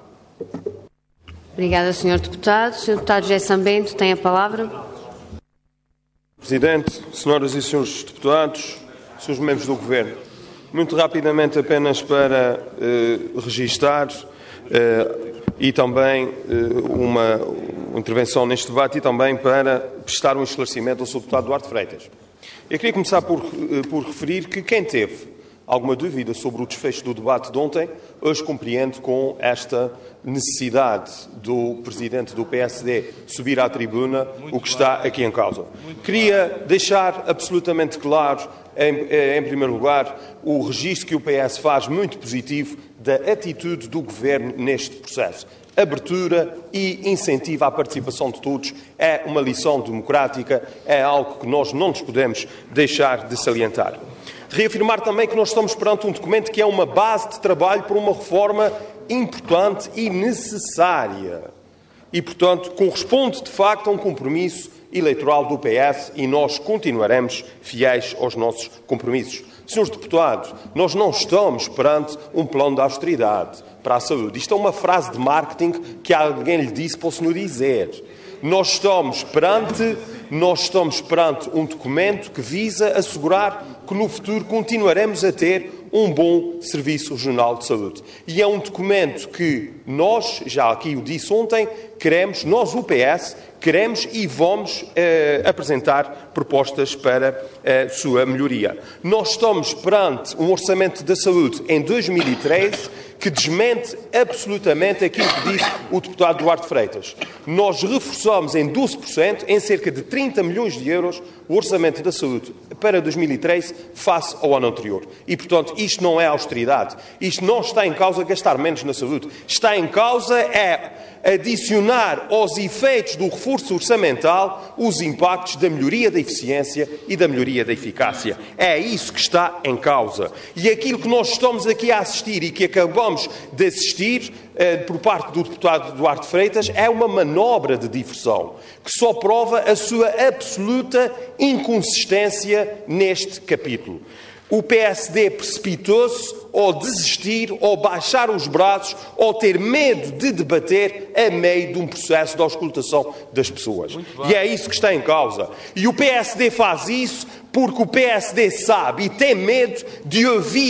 Obrigada, Sr. Deputado. Sr. Deputado José Sambento tem a palavra. Presidente, senhoras e senhores deputados, senhores membros do Governo, muito rapidamente apenas para registar e também uma intervenção neste debate e também para prestar um esclarecimento ao Sr. Deputado Duarte Freitas. Eu queria começar por referir que quem teve alguma dúvida sobre o desfecho do debate de ontem, hoje compreende com esta necessidade do Presidente do PSD subir à tribuna o que está aqui em causa. Queria deixar absolutamente claro, em primeiro lugar, o registro que o PS faz muito positivo da atitude do Governo neste processo. Abertura e incentivo à participação de todos é uma lição democrática, é algo que nós não nos podemos deixar de salientar. Reafirmar também que nós estamos perante um documento que é uma base de trabalho para uma reforma importante e necessária. E, portanto, corresponde de facto a um compromisso eleitoral do PS e nós continuaremos fiéis aos nossos compromissos. Senhores deputados, nós não estamos perante um plano de austeridade para a saúde. Isto é uma frase de marketing que alguém lhe disse para o senhor dizer. Nós estamos perante um documento que visa assegurar que no futuro continuaremos a ter um bom Serviço Regional de Saúde. E é um documento que nós, já aqui o disse ontem, queremos, nós, o PS, queremos e vamos apresentar propostas para a sua melhoria. Nós estamos perante um orçamento da saúde em 2013 que desmente absolutamente aquilo que disse o deputado Duarte Freitas. Nós reforçamos em 12%, em cerca de 30 milhões de euros, o orçamento da saúde para 2013 face ao ano anterior. E, portanto, isto não é austeridade. Isto não está em causa gastar menos na saúde. Está em causa adicionar aos efeitos do reforço orçamental os impactos da melhoria da eficiência e da melhoria da eficácia. É isso que está em causa. E aquilo que nós estamos aqui a assistir e que acabamos de assistir por parte do deputado Duarte Freitas é uma manobra de diversão que só prova a sua absoluta inconsistência neste capítulo. O PSD precipitou-se ou desistir, ou baixar os braços, ou ter medo de debater a meio de um processo de auscultação das pessoas. E é isso que está em causa. E o PSD faz isso porque o PSD sabe e tem medo de ouvir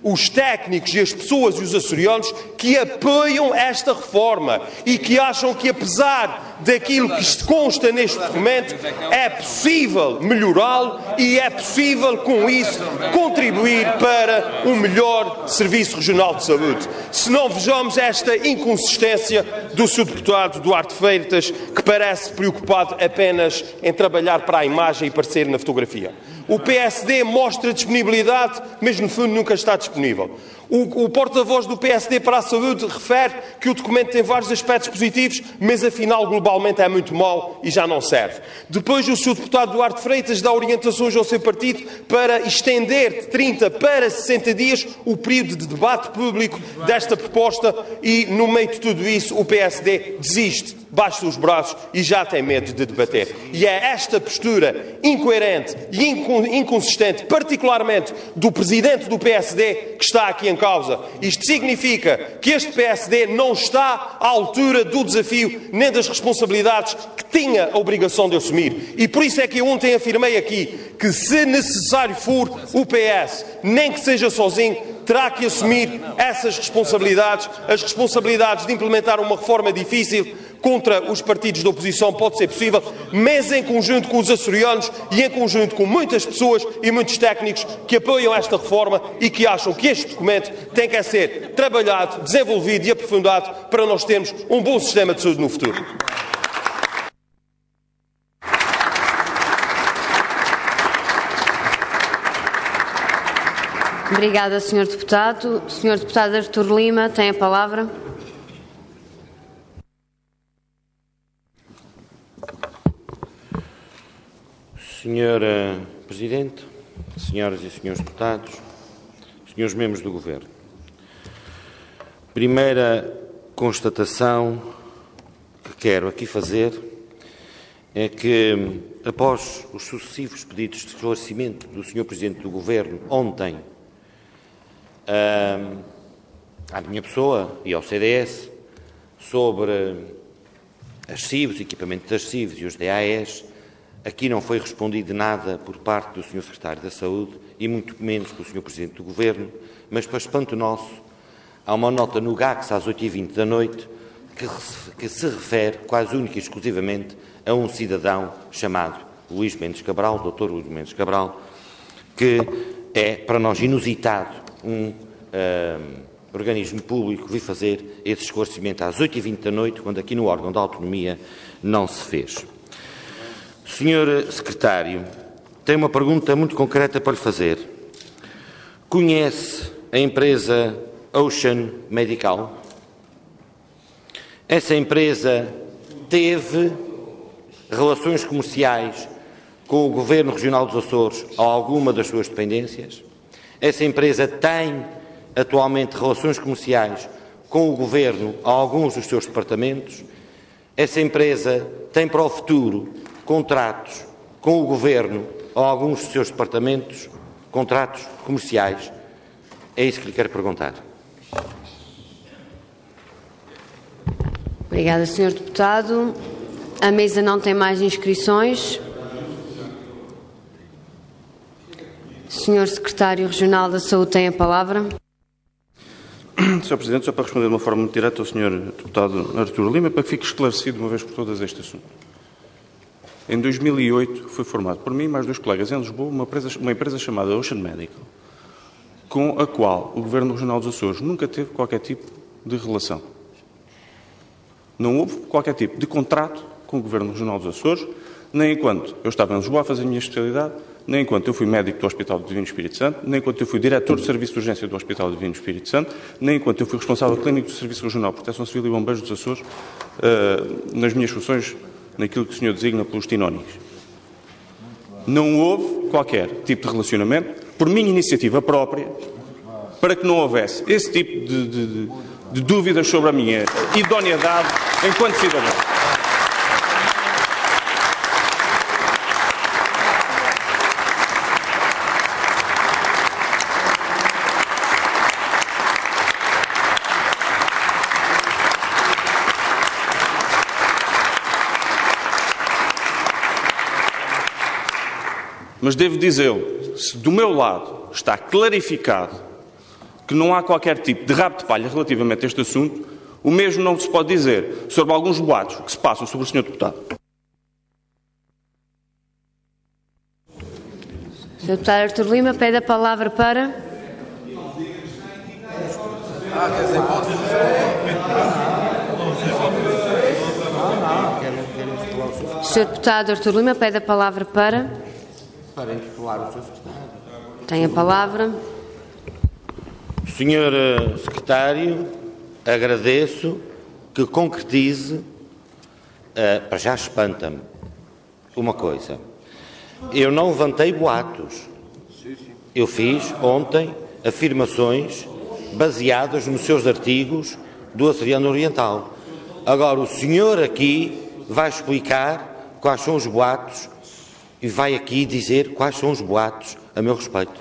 os técnicos e as pessoas e os açorianos que apoiam esta reforma e que acham que, apesar daquilo que se consta neste documento, é possível melhorá-lo e é possível, com isso, contribuir para um melhor Serviço Regional de Saúde. Se não vejamos esta inconsistência do Sr. Deputado Duarte Freitas, que parece preocupado apenas em trabalhar para a imagem e parecer na fotografia. O PSD mostra disponibilidade, mas no fundo nunca está disponível. O porta-voz do PSD para a saúde refere que o documento tem vários aspectos positivos, mas afinal globalmente é muito mau e já não serve. Depois o Sr. Deputado Duarte Freitas dá orientações ao seu partido para estender de 30 para 60 dias o período de debate público desta proposta e, no meio de tudo isso, o PSD desiste, baixa os braços e já tem medo de debater. E é esta postura incoerente e inconsistente, particularmente do Presidente do PSD, que está aqui em causa. Isto significa que este PSD não está à altura do desafio nem das responsabilidades que tinha a obrigação de assumir. E por isso é que eu ontem afirmei aqui que, se necessário for, o PS, nem que seja sozinho, terá que assumir essas responsabilidades, as responsabilidades de implementar uma reforma difícil contra os partidos da oposição pode ser possível, mas em conjunto com os açorianos e em conjunto com muitas pessoas e muitos técnicos que apoiam esta reforma e que acham que este documento tem que ser trabalhado, desenvolvido e aprofundado para nós termos um bom sistema de saúde no futuro. Obrigada, Sr. Deputado. O Sr. Deputado Artur Lima tem a palavra. Senhora Presidente, senhoras e senhores deputados, senhores membros do Governo. Primeira constatação que quero aqui fazer é que, após os sucessivos pedidos de esclarecimento do Sr. Presidente do Governo ontem à minha pessoa e ao CDS sobre as CIVs, o equipamento das CIVs e os DAEs, aqui não foi respondido nada por parte do Sr. Secretário da Saúde e muito menos pelo Sr. Presidente do Governo, mas, para espanto nosso, há uma nota no GACS às 8h20 da noite que se refere quase única e exclusivamente a um cidadão chamado Luís Mendes Cabral, Dr. Luís Mendes Cabral, que é, para nós, inusitado um organismo público vir fazer esse esclarecimento às 8h20 da noite, quando aqui no órgão da autonomia não se fez. Senhor Secretário, tenho uma pergunta muito concreta para lhe fazer. Conhece a empresa Ocean Medical? Essa empresa teve relações comerciais com o Governo Regional dos Açores ou alguma das suas dependências? Essa empresa tem atualmente relações comerciais com o Governo ou alguns dos seus departamentos? Essa empresa tem para o futuro contratos com o Governo ou alguns dos seus departamentos, contratos comerciais? É isso que lhe quero perguntar. Obrigada, Sr. Deputado. A mesa não tem mais inscrições. Sr. Secretário Regional da Saúde tem a palavra. Sr. Presidente, só para responder de uma forma muito direta ao Sr. Deputado Artur Lima, para que fique esclarecido de uma vez por todas este assunto. Em 2008 foi formado por mim e mais dois colegas em Lisboa uma empresa chamada Ocean Medical, com a qual o Governo Regional dos Açores nunca teve qualquer tipo de relação. Não houve qualquer tipo de contrato com o Governo Regional dos Açores, nem enquanto eu estava em Lisboa a fazer a minha especialidade, nem enquanto eu fui médico do Hospital do Divino Espírito Santo, nem enquanto eu fui diretor do Serviço de Urgência do Hospital do Divino Espírito Santo, nem enquanto eu fui responsável clínico do Serviço Regional de Proteção Civil e Bombeiros dos Açores, nas minhas funções, naquilo que o senhor designa pelos tinónicos. Não houve qualquer tipo de relacionamento, por minha iniciativa própria, para que não houvesse esse tipo de dúvidas sobre a minha idoneidade enquanto cidadão. Mas devo dizê-lo, se do meu lado está clarificado que não há qualquer tipo de rabo de palha relativamente a este assunto, o mesmo não se pode dizer sobre alguns boatos que se passam sobre o Sr. Deputado. Sr. Deputado Artur Lima pede a palavra para... Sr. Deputado Artur Lima pede a palavra para... Para interpelar o Sr. Secretário. Tem a palavra. Sr. Secretário, agradeço que concretize, para já espanta-me, uma coisa. Eu não levantei boatos. Eu fiz ontem afirmações baseadas nos seus artigos do Açoriano Oriental. Agora, o senhor aqui vai explicar quais são os boatos e vai aqui dizer quais são os boatos a meu respeito.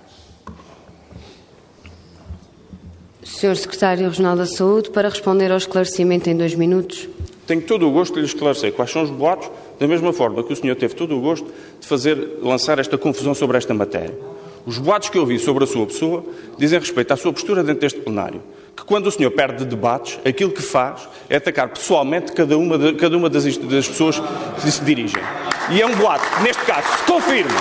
Sr. Secretário Regional da Saúde, para responder ao esclarecimento em 2 minutos. Tenho todo o gosto de lhe esclarecer quais são os boatos, da mesma forma que o senhor teve todo o gosto de lançar esta confusão sobre esta matéria. Os boatos que eu vi sobre a sua pessoa dizem respeito à sua postura dentro deste plenário, que quando o senhor perde debates, aquilo que faz é atacar pessoalmente cada uma das pessoas que se dirigem. E é um boato que, neste caso, se confirma.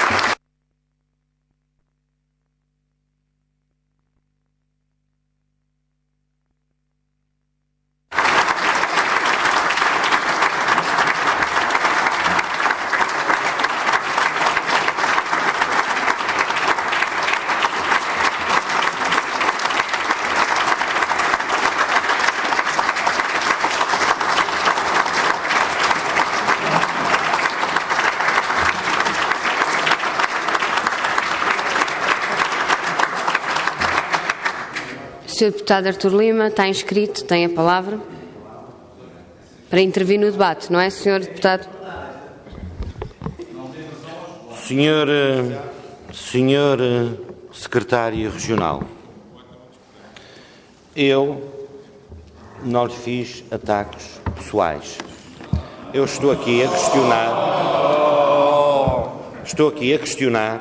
Sr. Deputado Artur Lima está inscrito, tem a palavra para intervir no debate, não é, Sr. Deputado? Senhor Secretário Regional, eu não lhe fiz ataques pessoais. Eu estou aqui a questionar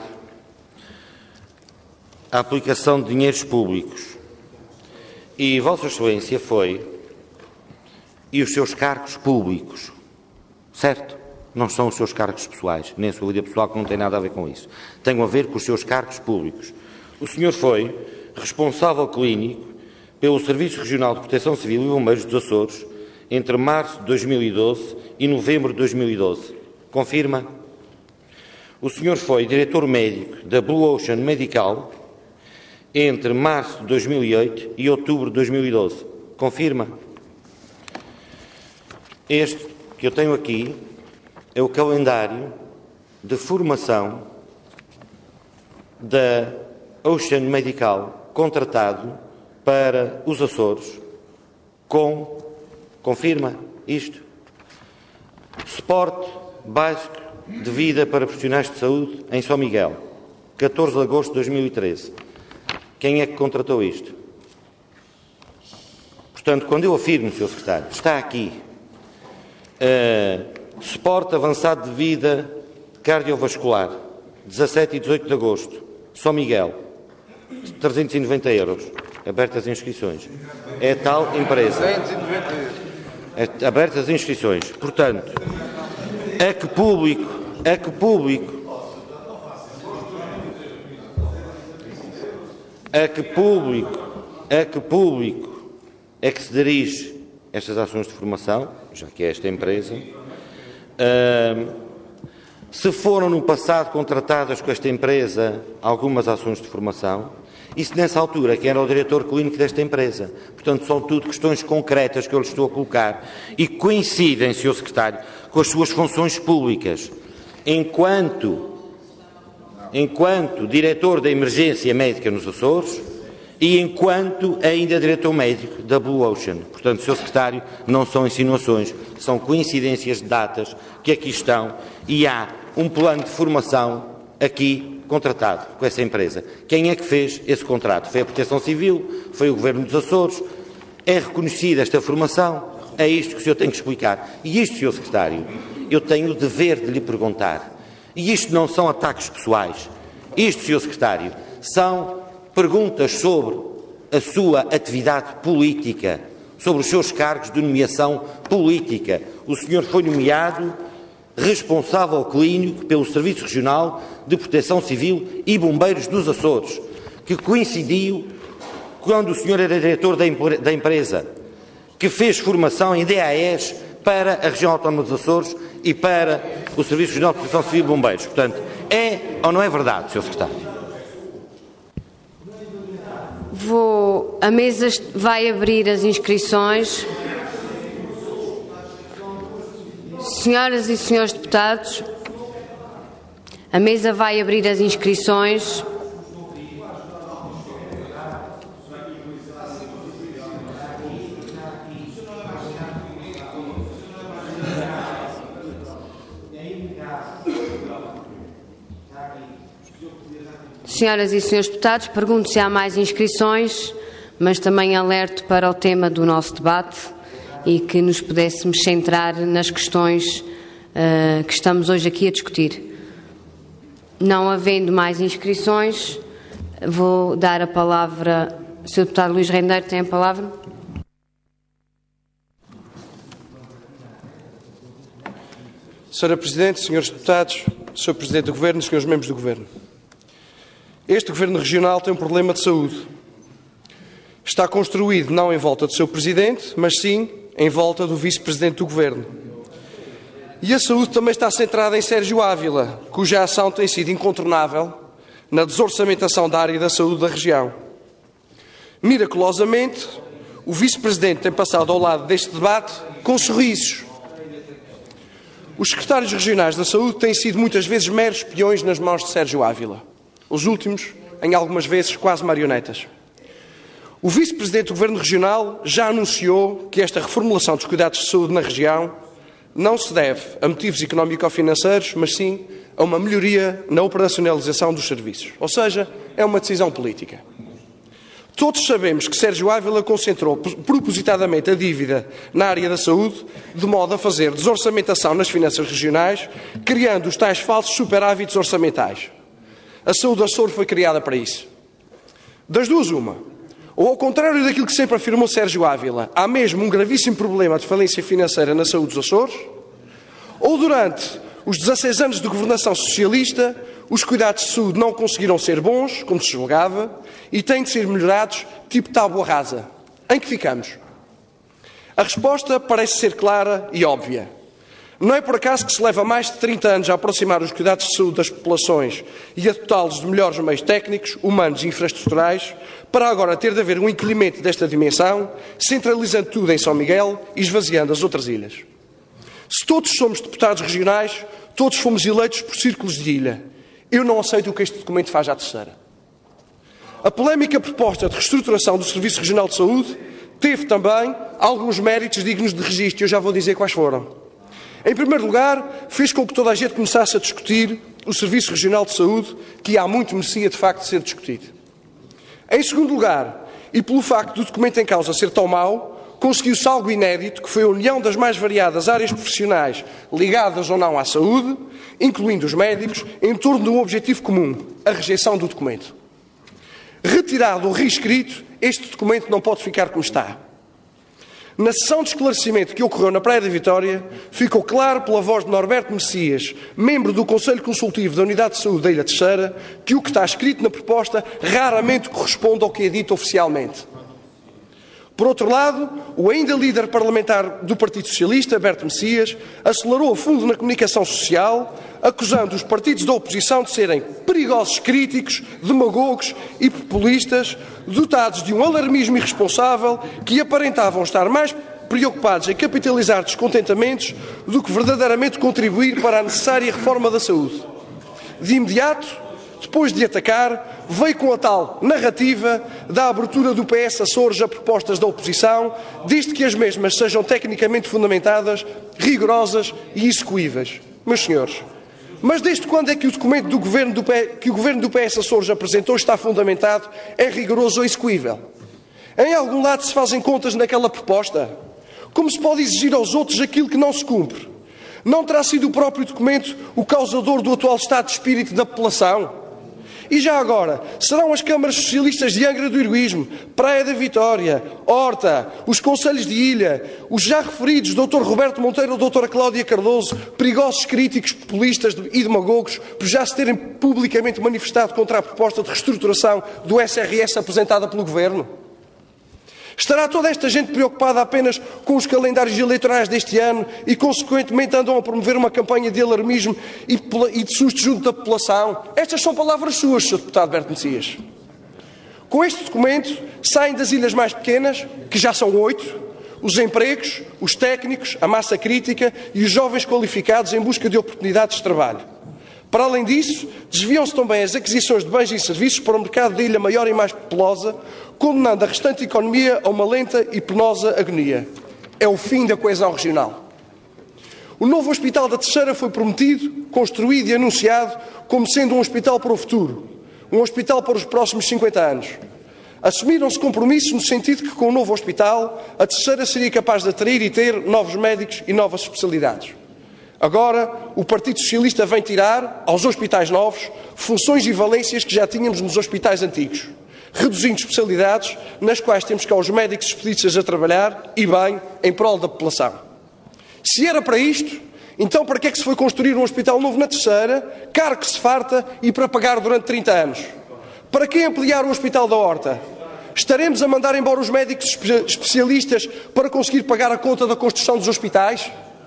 a aplicação de dinheiros públicos. E Vossa Excelência e os seus cargos públicos, certo? Não são os seus cargos pessoais, nem a sua vida pessoal, que não tem nada a ver com isso. Tem a ver com os seus cargos públicos. O senhor foi responsável clínico pelo Serviço Regional de Proteção Civil e Bombeiros dos Açores entre março de 2012 e novembro de 2012. Confirma? O senhor foi diretor médico da Blue Ocean Medical entre março de 2008 e outubro de 2012. Confirma? Este que eu tenho aqui é o calendário de formação da Ocean Medical contratado para os Açores confirma isto? Suporte básico de vida para profissionais de saúde em São Miguel, 14 de agosto de 2013. Quem é que contratou isto? Portanto, quando eu afirmo, Sr. Secretário, está aqui suporte avançado de vida cardiovascular, 17 e 18 de agosto, São Miguel, 390 €, abertas inscrições. É tal empresa. Abertas inscrições. Portanto, a que público é que se dirige estas ações de formação, já que é esta empresa? Se foram no passado contratadas com esta empresa algumas ações de formação, e se nessa altura quem era o diretor clínico desta empresa? Portanto, são tudo questões concretas que eu lhe estou a colocar e que coincidem, Sr. Secretário, com as suas funções públicas. Enquanto diretor da emergência médica nos Açores e enquanto ainda diretor médico da Blue Ocean. Portanto, Sr. Secretário, não são insinuações, são coincidências de datas que aqui estão e há um plano de formação aqui contratado com essa empresa. Quem é que fez esse contrato? Foi a Proteção Civil? Foi o Governo dos Açores? É reconhecida esta formação? É isto que o senhor tem que explicar. E isto, Sr. Secretário, eu tenho o dever de lhe perguntar. E isto não são ataques pessoais. Isto, Sr. Secretário, são perguntas sobre a sua atividade política, sobre os seus cargos de nomeação política. O senhor foi nomeado responsável clínico pelo Serviço Regional de Proteção Civil e Bombeiros dos Açores, que coincidiu quando o senhor era diretor da empresa, que fez formação em DAEs para a Região Autónoma dos Açores e para o Serviço Regional de Proteção Civil e Bombeiros. Portanto, é ou não é verdade, Sr. Secretário? A mesa vai abrir as inscrições. Senhoras e senhores deputados, a mesa vai abrir as inscrições. Senhoras e senhores deputados, pergunto se há mais inscrições, mas também alerto para o tema do nosso debate e que nos pudéssemos centrar nas questões que estamos hoje aqui a discutir. Não havendo mais inscrições, vou dar a palavra. O Sr. Deputado Luís Rendeiro tem a palavra. Sra. Presidente, senhores deputados, Sr. Presidente do Governo e senhores membros do Governo. Este Governo Regional tem um problema de saúde. Está construído não em volta do seu Presidente, mas sim em volta do Vice-Presidente do Governo. E a saúde também está centrada em Sérgio Ávila, cuja ação tem sido incontornável na desorçamentação da área da saúde da região. Miraculosamente, o Vice-Presidente tem passado ao lado deste debate com sorrisos. Os secretários regionais da saúde têm sido muitas vezes meros peões nas mãos de Sérgio Ávila. Os últimos, em algumas vezes, quase marionetas. O Vice-Presidente do Governo Regional já anunciou que esta reformulação dos cuidados de saúde na região não se deve a motivos económico-financeiros, mas sim a uma melhoria na operacionalização dos serviços. Ou seja, é uma decisão política. Todos sabemos que Sérgio Ávila concentrou propositadamente a dívida na área da saúde, de modo a fazer desorçamentação nas finanças regionais, criando os tais falsos superávites orçamentais. A saúde Açores foi criada para isso. Das duas, uma. Ou ao contrário daquilo que sempre afirmou Sérgio Ávila, há mesmo um gravíssimo problema de falência financeira na saúde dos Açores, ou durante os 16 anos de governação socialista, os cuidados de saúde não conseguiram ser bons, como se julgava, e têm de ser melhorados tipo tábua rasa. Em que ficamos? A resposta parece ser clara e óbvia. Não é por acaso que se leva mais de 30 anos a aproximar os cuidados de saúde das populações e a dotá-los de melhores meios técnicos, humanos e infraestruturais, para agora ter de haver um encolhimento desta dimensão, centralizando tudo em São Miguel e esvaziando as outras ilhas. Se todos somos deputados regionais, todos fomos eleitos por círculos de ilha. Eu não aceito o que este documento faz à terceira. A polémica proposta de reestruturação do Serviço Regional de Saúde teve também alguns méritos dignos de registro, e eu já vou dizer quais foram. Em primeiro lugar, fez com que toda a gente começasse a discutir o Serviço Regional de Saúde, que há muito merecia de facto ser discutido. Em segundo lugar, e pelo facto do documento em causa ser tão mau, conseguiu-se algo inédito, que foi a união das mais variadas áreas profissionais ligadas ou não à saúde, incluindo os médicos, em torno de um objetivo comum, a rejeição do documento. Retirado ou reescrito, este documento não pode ficar como está. Na sessão de esclarecimento que ocorreu na Praia da Vitória, ficou claro pela voz de Norberto Messias, membro do Conselho Consultivo da Unidade de Saúde da Ilha Terceira, que o que está escrito na proposta raramente corresponde ao que é dito oficialmente. Por outro lado, o ainda líder parlamentar do Partido Socialista, Berto Messias, acelerou a fundo na comunicação social, acusando os partidos da oposição de serem perigosos críticos, demagogos e populistas, dotados de um alarmismo irresponsável que aparentavam estar mais preocupados em capitalizar descontentamentos do que verdadeiramente contribuir para a necessária reforma da saúde. De imediato, depois de atacar, veio com a tal narrativa da abertura do PS Açores a propostas da oposição, desde que as mesmas sejam tecnicamente fundamentadas, rigorosas e execuíveis. Meus senhores, mas desde quando é que o documento que o Governo do PS Açores apresentou está fundamentado, é rigoroso ou execuível? Em algum lado se fazem contas naquela proposta? Como se pode exigir aos outros aquilo que não se cumpre? Não terá sido o próprio documento o causador do atual estado de espírito da população? E já agora, serão as câmaras socialistas de Angra do Heroísmo, Praia da Vitória, Horta, os concelhos de Ilha, os já referidos Dr. Roberto Monteiro ou Dra. Cláudia Cardoso, perigosos críticos populistas e demagogos, por já se terem publicamente manifestado contra a proposta de reestruturação do SRS apresentada pelo Governo? Estará toda esta gente preocupada apenas com os calendários eleitorais deste ano e, consequentemente, andam a promover uma campanha de alarmismo e de susto junto da população? Estas são palavras suas, Sr. Deputado Berto Messias. Com este documento, saem das ilhas mais pequenas, que já são 8, os empregos, os técnicos, a massa crítica e os jovens qualificados em busca de oportunidades de trabalho. Para além disso, desviam-se também as aquisições de bens e serviços para o mercado da ilha maior e mais populosa, condenando a restante economia a uma lenta e penosa agonia. É o fim da coesão regional. O novo Hospital da Terceira foi prometido, construído e anunciado como sendo um hospital para o futuro, um hospital para os próximos 50 anos. Assumiram-se compromissos no sentido que, com o novo hospital, a Terceira seria capaz de atrair e ter novos médicos e novas especialidades. Agora, o Partido Socialista vem tirar, aos hospitais novos, funções e valências que já tínhamos nos hospitais antigos, reduzindo especialidades nas quais temos cá os médicos especialistas a trabalhar, e bem, em prol da população. Se era para isto, então para que é que se foi construir um hospital novo na Terceira, caro que se farta e para pagar durante 30 anos? Para que ampliar o Hospital da Horta? Estaremos a mandar embora os médicos especialistas para conseguir pagar a conta da construção dos hospitais?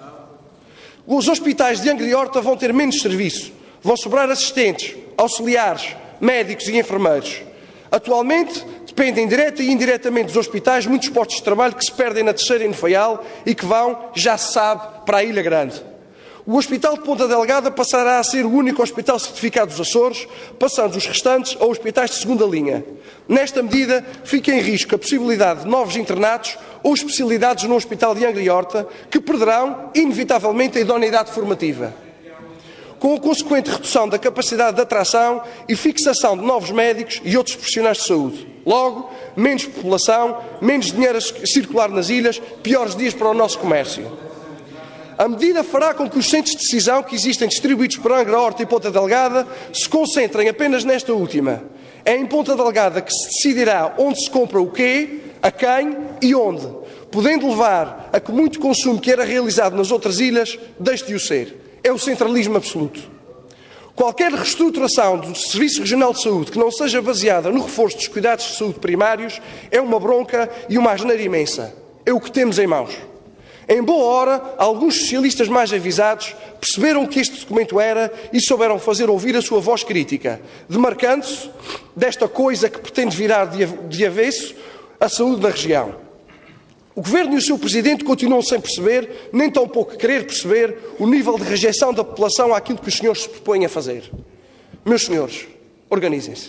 Os hospitais de Angra e Horta vão ter menos serviço, vão sobrar assistentes, auxiliares, médicos e enfermeiros. Atualmente, dependem direta e indiretamente dos hospitais muitos postos de trabalho que se perdem na Terceira e no Faial e que vão, já se sabe, para a Ilha Grande. O Hospital de Ponta Delgada passará a ser o único hospital certificado dos Açores, passando os restantes a hospitais de segunda linha. Nesta medida, fica em risco a possibilidade de novos internatos ou especialidades no Hospital de Angra e Horta, que perderão, inevitavelmente, a idoneidade formativa, com a consequente redução da capacidade de atração e fixação de novos médicos e outros profissionais de saúde. Logo, menos população, menos dinheiro a circular nas ilhas, piores dias para o nosso comércio. A medida fará com que os centros de decisão que existem distribuídos por Angra, Horta e Ponta Delgada se concentrem apenas nesta última. É em Ponta Delgada que se decidirá onde se compra o quê, a quem e onde, podendo levar a que muito consumo que era realizado nas outras ilhas deixe de o ser. É o centralismo absoluto. Qualquer reestruturação do Serviço Regional de Saúde que não seja baseada no reforço dos cuidados de saúde primários é uma bronca e uma asneira imensa. É o que temos em mãos. Em boa hora, alguns socialistas mais avisados perceberam o que este documento era e souberam fazer ouvir a sua voz crítica, demarcando-se desta coisa que pretende virar de avesso a saúde da região. O Governo e o seu Presidente continuam sem perceber, nem tampouco querer perceber, o nível de rejeição da população àquilo que os senhores se propõem a fazer. Meus senhores, organizem-se.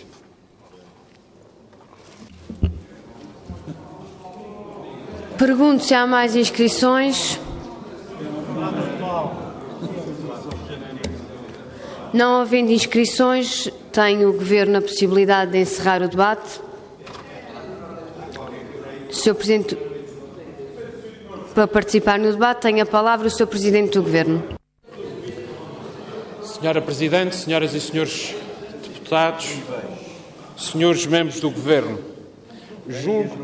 Pergunto se há mais inscrições. Não havendo inscrições, tem o Governo a possibilidade de encerrar o debate. Sr. Presidente, para participar no debate, tem a palavra o Sr. Presidente do Governo. Senhora Presidente, senhoras e senhores deputados, senhores membros do Governo, julgo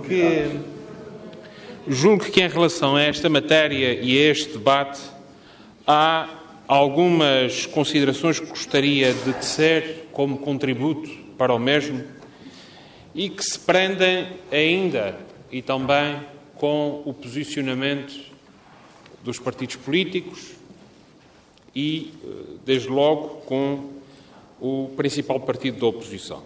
que em relação a esta matéria e a este debate há algumas considerações que gostaria de tecer como contributo para o mesmo e que se prendem ainda e também com o posicionamento dos partidos políticos e, desde logo, com o principal partido da oposição.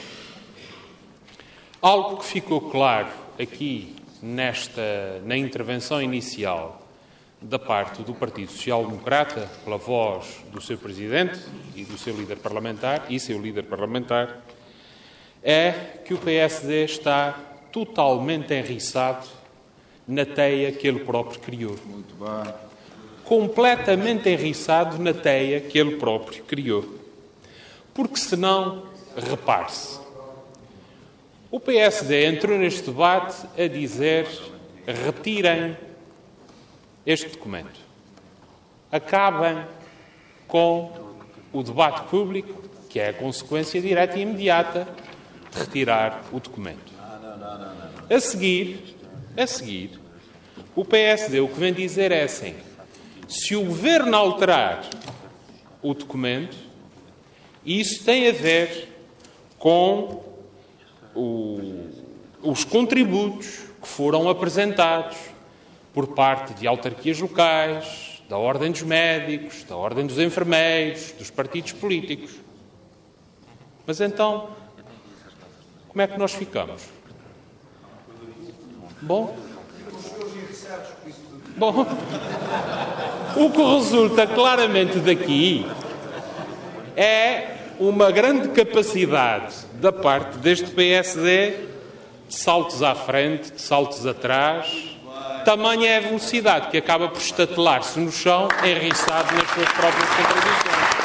Algo que ficou claro aqui na intervenção inicial da parte do Partido Social Democrata, pela voz do seu Presidente e do seu líder parlamentar, é que o PSD está totalmente enriçado na teia que ele próprio criou. Muito bem. Completamente enriçado na teia que ele próprio criou. Porque senão, repare-se, o PSD entrou neste debate a dizer: retirem este documento. Acabem com o debate público que é a consequência direta e imediata de retirar o documento. A seguir, o PSD o que vem dizer é assim: se o Governo alterar o documento, isso tem a ver com os contributos que foram apresentados por parte de autarquias locais, da Ordem dos Médicos, da Ordem dos Enfermeiros, dos partidos políticos. Mas então, como é que nós ficamos? Bom, o que resulta claramente daqui é uma grande capacidade da parte deste PSD de saltos à frente, de saltos atrás. Tamanha é a velocidade que acaba por estatelar-se no chão, enriçado nas suas próprias contradições.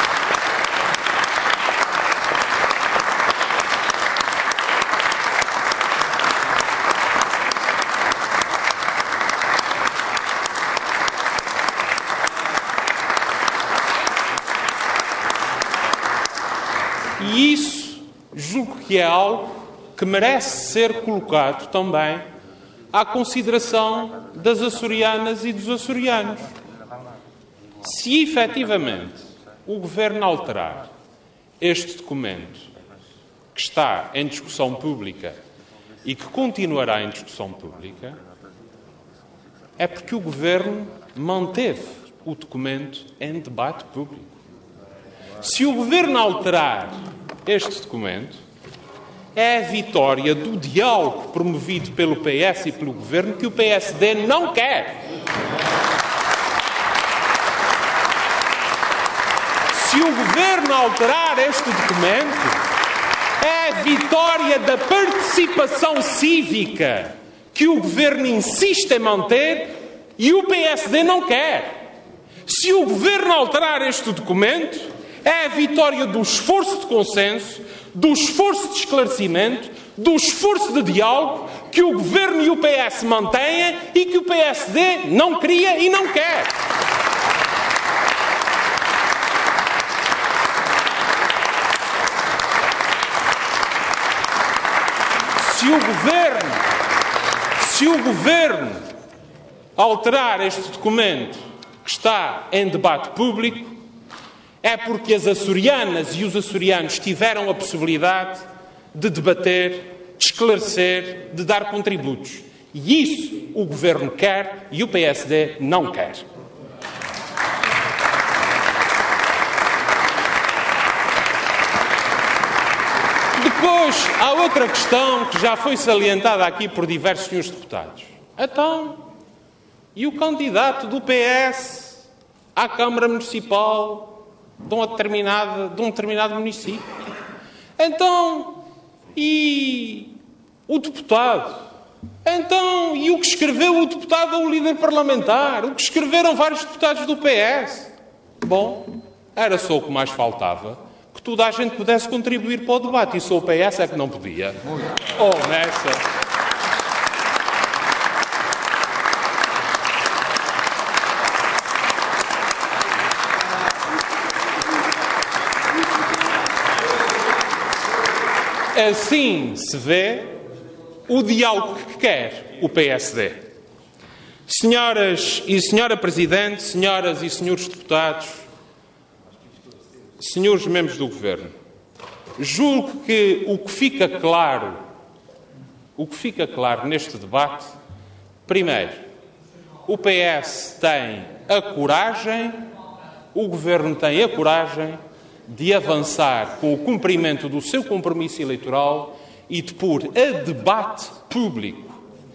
E isso, julgo que é algo que merece ser colocado também à consideração das açorianas e dos açorianos. Se efetivamente o Governo alterar este documento que está em discussão pública e que continuará em discussão pública, é porque o Governo manteve o documento em debate público. Se o Governo alterar este documento, é a vitória do diálogo promovido pelo PS e pelo Governo que o PSD não quer. Se o Governo alterar este documento, é a vitória da participação cívica que o Governo insiste em manter e o PSD não quer. Se o Governo alterar este documento, é a vitória do esforço de consenso, do esforço de esclarecimento, do esforço de diálogo que o Governo e o PS mantêm e que o PSD não queria e não quer. Se o Governo alterar este documento que está em debate público, é porque as açorianas e os açorianos tiveram a possibilidade de debater, de esclarecer, de dar contributos. E isso o Governo quer e o PSD não quer. Depois, há outra questão que já foi salientada aqui por diversos senhores deputados. Então, e o candidato do PS à Câmara Municipal de um determinado município? Então, e o deputado? Então, e o que escreveu o deputado ou o líder parlamentar? O que escreveram vários deputados do PS? Bom, era só o que mais faltava, que toda a gente pudesse contribuir para o debate, e só o PS é que não podia. Oh, nessa... Assim se vê o diálogo que quer o PSD. Senhora Presidente, senhoras e senhores deputados, senhores membros do Governo, julgo que o que fica claro neste debate, primeiro, o PS tem a coragem, o Governo tem a coragem de avançar com o cumprimento do seu compromisso eleitoral e de pôr a debate público.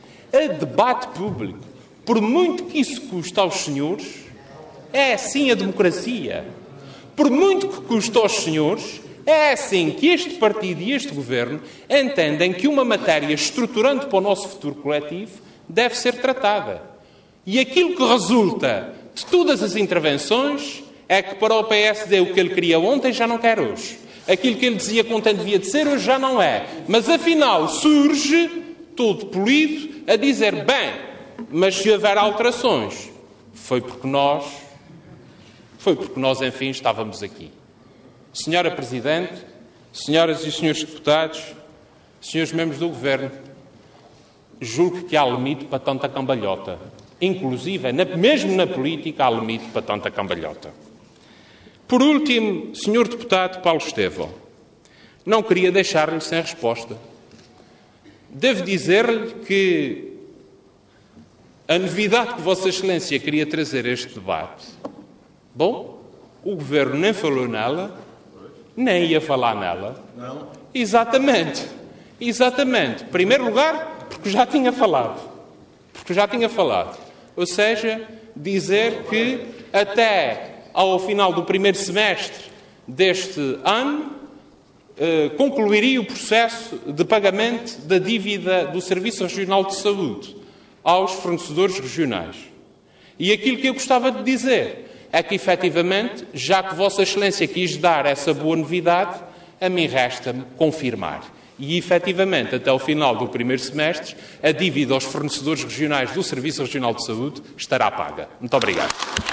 Por muito que isso custe aos senhores, é assim a democracia. Por muito que custe aos senhores, é assim que este partido e este Governo entendem que uma matéria estruturante para o nosso futuro coletivo deve ser tratada. E aquilo que resulta de todas as intervenções é que para o PSD o que ele queria ontem já não quer hoje. Aquilo que ele dizia que ontem devia de ser, hoje já não é. Mas afinal surge, todo polido, a dizer, bem, mas se houver alterações, foi porque nós, enfim, estávamos aqui. Senhora Presidente, senhoras e senhores deputados, senhores membros do Governo, julgo que há limite para tanta cambalhota. Inclusive, mesmo na política, há limite para tanta cambalhota. Por último, senhor deputado Paulo Estevão, não queria deixar-lhe sem resposta. Devo dizer-lhe que a novidade que Vossa Excelência queria trazer a este debate, bom, o Governo nem falou nela, nem ia falar nela. Não. Exatamente. Em primeiro lugar, porque já tinha falado. Ou seja, dizer que até ao final do primeiro semestre deste ano concluiria o processo de pagamento da dívida do Serviço Regional de Saúde aos fornecedores regionais. E aquilo que eu gostava de dizer é que, efetivamente, já que Vossa Excelência quis dar essa boa novidade, a mim resta-me confirmar. E, efetivamente, até o final do primeiro semestre, a dívida aos fornecedores regionais do Serviço Regional de Saúde estará paga. Muito obrigado.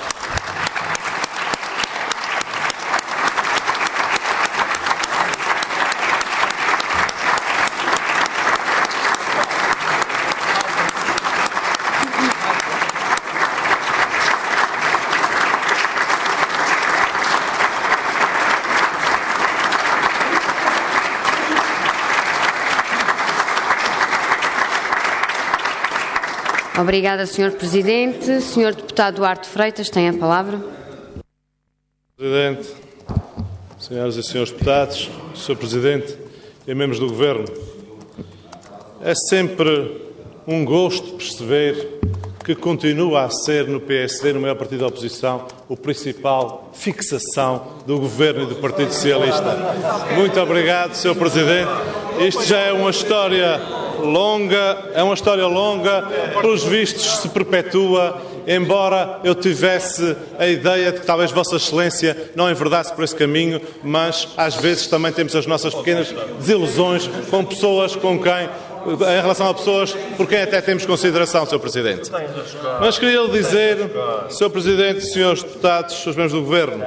Obrigada, Sr. Presidente. Sr. Deputado Duarte Freitas tem a palavra. Presidente, senhoras e senhores deputados, Sr. Presidente e membros do Governo, é sempre um gosto perceber que continua a ser no PSD, no maior partido da oposição, o principal fixação do Governo e do Partido Socialista. Muito obrigado, Sr. Presidente. Isto já é uma história longa, pelos vistos se perpetua, embora eu tivesse a ideia de que talvez Vossa Excelência não enverdasse por esse caminho, mas às vezes também temos as nossas pequenas desilusões com pessoas em relação a pessoas por quem até temos consideração, Sr. Presidente. Mas queria lhe dizer, Sr. Presidente, senhores deputados, senhores membros do Governo,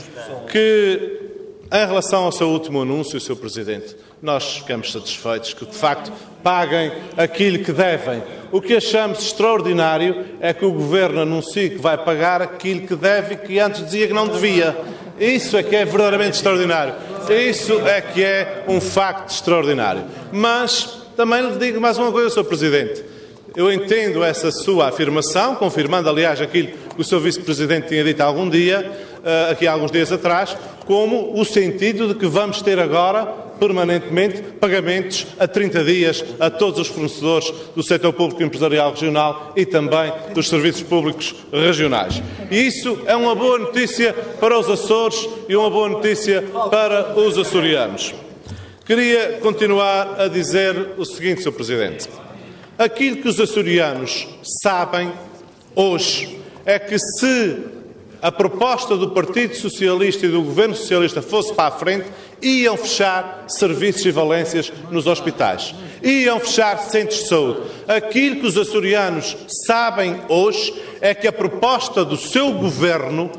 que em relação ao seu último anúncio, Sr. Presidente, nós ficamos satisfeitos que, de facto, paguem aquilo que devem. O que achamos extraordinário é que o Governo anuncie que vai pagar aquilo que deve e que antes dizia que não devia. Isso é que é verdadeiramente extraordinário. Isso é que é um facto extraordinário. Mas também lhe digo mais uma coisa, Sr. Presidente. Eu entendo essa sua afirmação, confirmando, aliás, aquilo que o Sr. Vice-Presidente tinha dito algum dia, aqui há alguns dias atrás, como o sentido de que vamos ter agora permanentemente pagamentos a 30 dias a todos os fornecedores do setor público empresarial regional e também dos serviços públicos regionais. E isso é uma boa notícia para os Açores e uma boa notícia para os açorianos. Queria continuar a dizer o seguinte, Sr. Presidente. Aquilo que os açorianos sabem hoje é que se a proposta do Partido Socialista e do Governo Socialista fosse para a frente, iam fechar serviços e valências nos hospitais. Iam fechar centros de saúde. Aquilo que os açorianos sabem hoje é que a proposta do seu Governo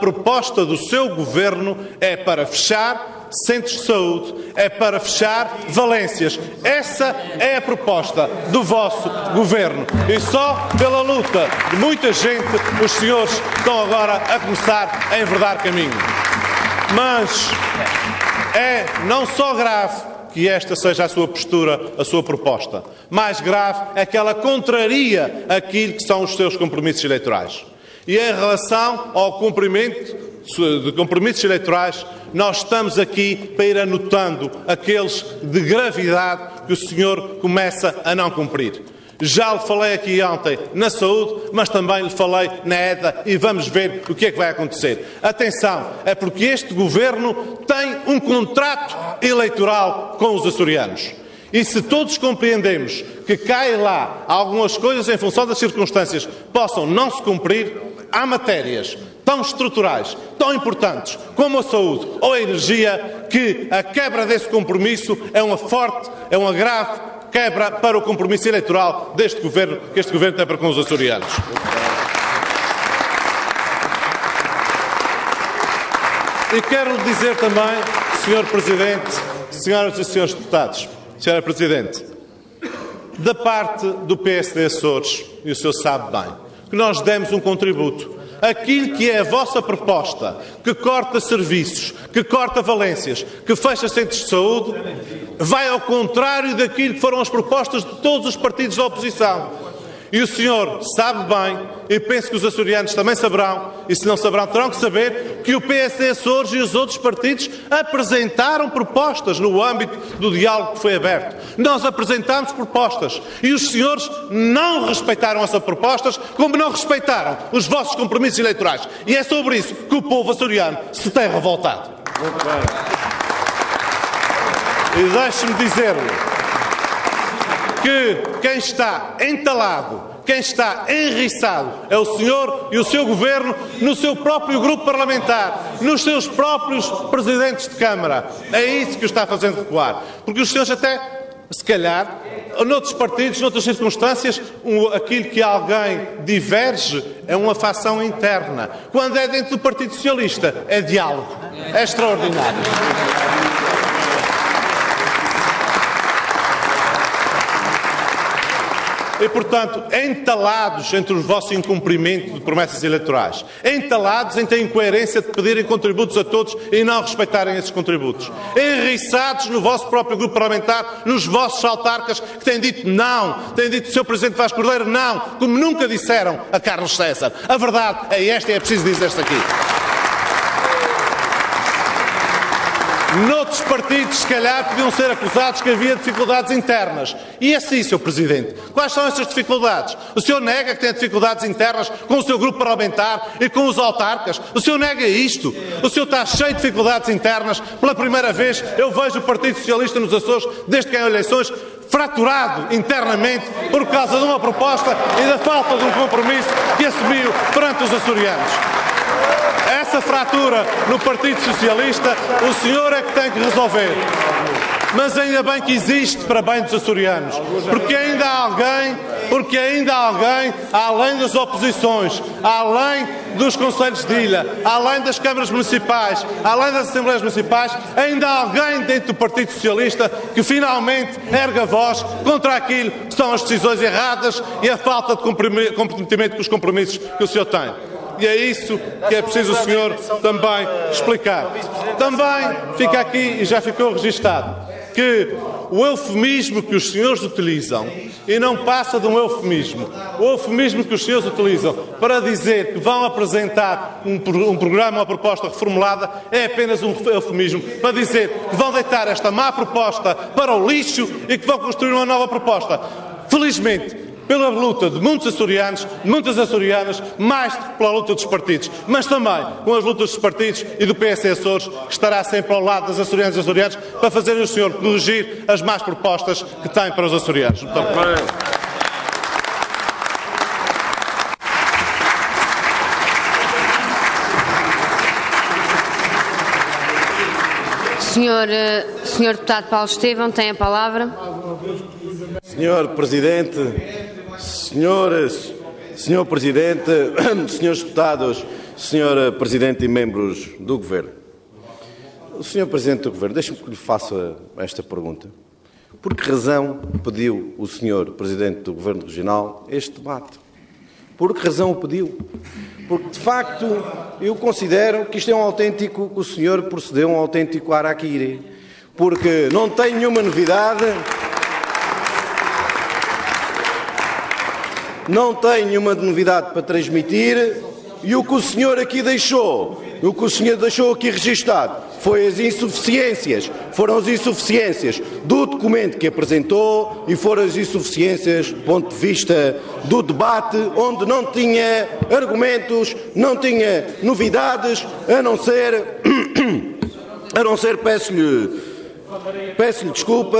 é para fechar centros de saúde, é para fechar valências. Essa é a proposta do vosso Governo. E só pela luta de muita gente os senhores estão agora a começar a enverdar caminho. Mas é não só grave que esta seja a sua postura, a sua proposta. Mais grave é que ela contraria aquilo que são os seus compromissos eleitorais. E em relação ao cumprimento de compromissos eleitorais, nós estamos aqui para ir anotando aqueles de gravidade que o senhor começa a não cumprir. Já lhe falei aqui ontem na saúde, mas também lhe falei na EDA e vamos ver o que é que vai acontecer. Atenção, é porque este Governo tem um contrato eleitoral com os açorianos. E se todos compreendemos que caem lá algumas coisas em função das circunstâncias possam não se cumprir, há matérias tão estruturais, tão importantes como a saúde ou a energia, que a quebra desse compromisso é uma grave quebra para o compromisso eleitoral deste Governo, que este Governo tem para com os açorianos. E quero lhe dizer também, Sr. Presidente, senhoras e senhores deputados, Sra. Presidente, da parte do PSD Açores, e o senhor sabe bem, que nós demos um contributo. Aquilo que é a vossa proposta, que corta serviços, que corta valências, que fecha centros de saúde, vai ao contrário daquilo que foram as propostas de todos os partidos da oposição. E o senhor sabe bem, e penso que os açorianos também saberão, e se não saberão terão que saber, que o PSD Açores e os outros partidos apresentaram propostas no âmbito do diálogo que foi aberto. Nós apresentámos propostas e os senhores não respeitaram essas propostas, como não respeitaram os vossos compromissos eleitorais. E é sobre isso que o povo açoriano se tem revoltado. Muito bem. E deixe-me dizer-lhe que quem está entalado, quem está enriçado é o senhor e o seu governo no seu próprio grupo parlamentar, nos seus próprios presidentes de Câmara. É isso que o está fazendo recuar. Porque os senhores até, se calhar, noutros partidos, noutras circunstâncias, aquilo que alguém diverge é uma facção interna. Quando é dentro do Partido Socialista, é diálogo. É extraordinário. E, portanto, entalados entre o vosso incumprimento de promessas eleitorais, entalados em ter incoerência de pedirem contributos a todos e não respeitarem esses contributos, enriçados no vosso próprio grupo parlamentar, nos vossos autarcas que têm dito não, têm dito o Sr. Presidente Vasco Cordeiro não, como nunca disseram a Carlos César. A verdade é esta e é preciso dizer-se aqui. Noutros partidos, se calhar, podiam ser acusados que havia dificuldades internas. E assim, Sr. Presidente, quais são essas dificuldades? O senhor nega que tem dificuldades internas com o seu grupo parlamentar e com os autarcas? O senhor nega isto? O senhor está cheio de dificuldades internas. Pela primeira vez, eu vejo o Partido Socialista nos Açores, desde que ganhou eleições, fraturado internamente por causa de uma proposta e da falta de um compromisso que assumiu perante os açorianos. Essa fratura no Partido Socialista, o senhor é que tem que resolver. Mas ainda bem que existe para bem dos açorianos. Porque ainda há alguém, além das oposições, além dos conselhos de ilha, além das câmaras municipais, além das assembleias municipais, ainda há alguém dentro do Partido Socialista que finalmente ergue a voz contra aquilo que são as decisões erradas e a falta de comprometimento com os compromissos que o senhor tem. E é isso que é preciso o senhor também explicar. Também fica aqui, e já ficou registado, que o eufemismo que os senhores utilizam, e não passa de um eufemismo, o eufemismo que os senhores utilizam para dizer que vão apresentar um programa, uma proposta reformulada, é apenas um eufemismo para dizer que vão deitar esta má proposta para o lixo e que vão construir uma nova proposta. Felizmente, pela luta de muitos açorianos, de muitas açorianas, mais do que pela luta dos partidos, mas também com as lutas dos partidos e do PSD Açores, que estará sempre ao lado das açorianas e açorianos para fazerem o senhor corrigir as más propostas que tem para os açorianos. Muito obrigado. Senhor deputado Paulo Estevão, tem a palavra. Senhor Presidente, Senhor Presidente, senhores deputados, Senhor Presidente e membros do Governo. O Senhor Presidente do Governo, deixe-me que lhe faça esta pergunta. Por que razão pediu o Senhor Presidente do Governo Regional este debate? Por que razão o pediu? Porque, de facto, eu considero que isto é que o Senhor procedeu a um autêntico harakiri. Porque não tem nenhuma novidade... Não tem nenhuma novidade para transmitir e o que o senhor aqui deixou, registado, foram as insuficiências do documento que apresentou e foram as insuficiências do ponto de vista do debate, onde não tinha argumentos, não tinha novidades, a não ser peço-lhe desculpa,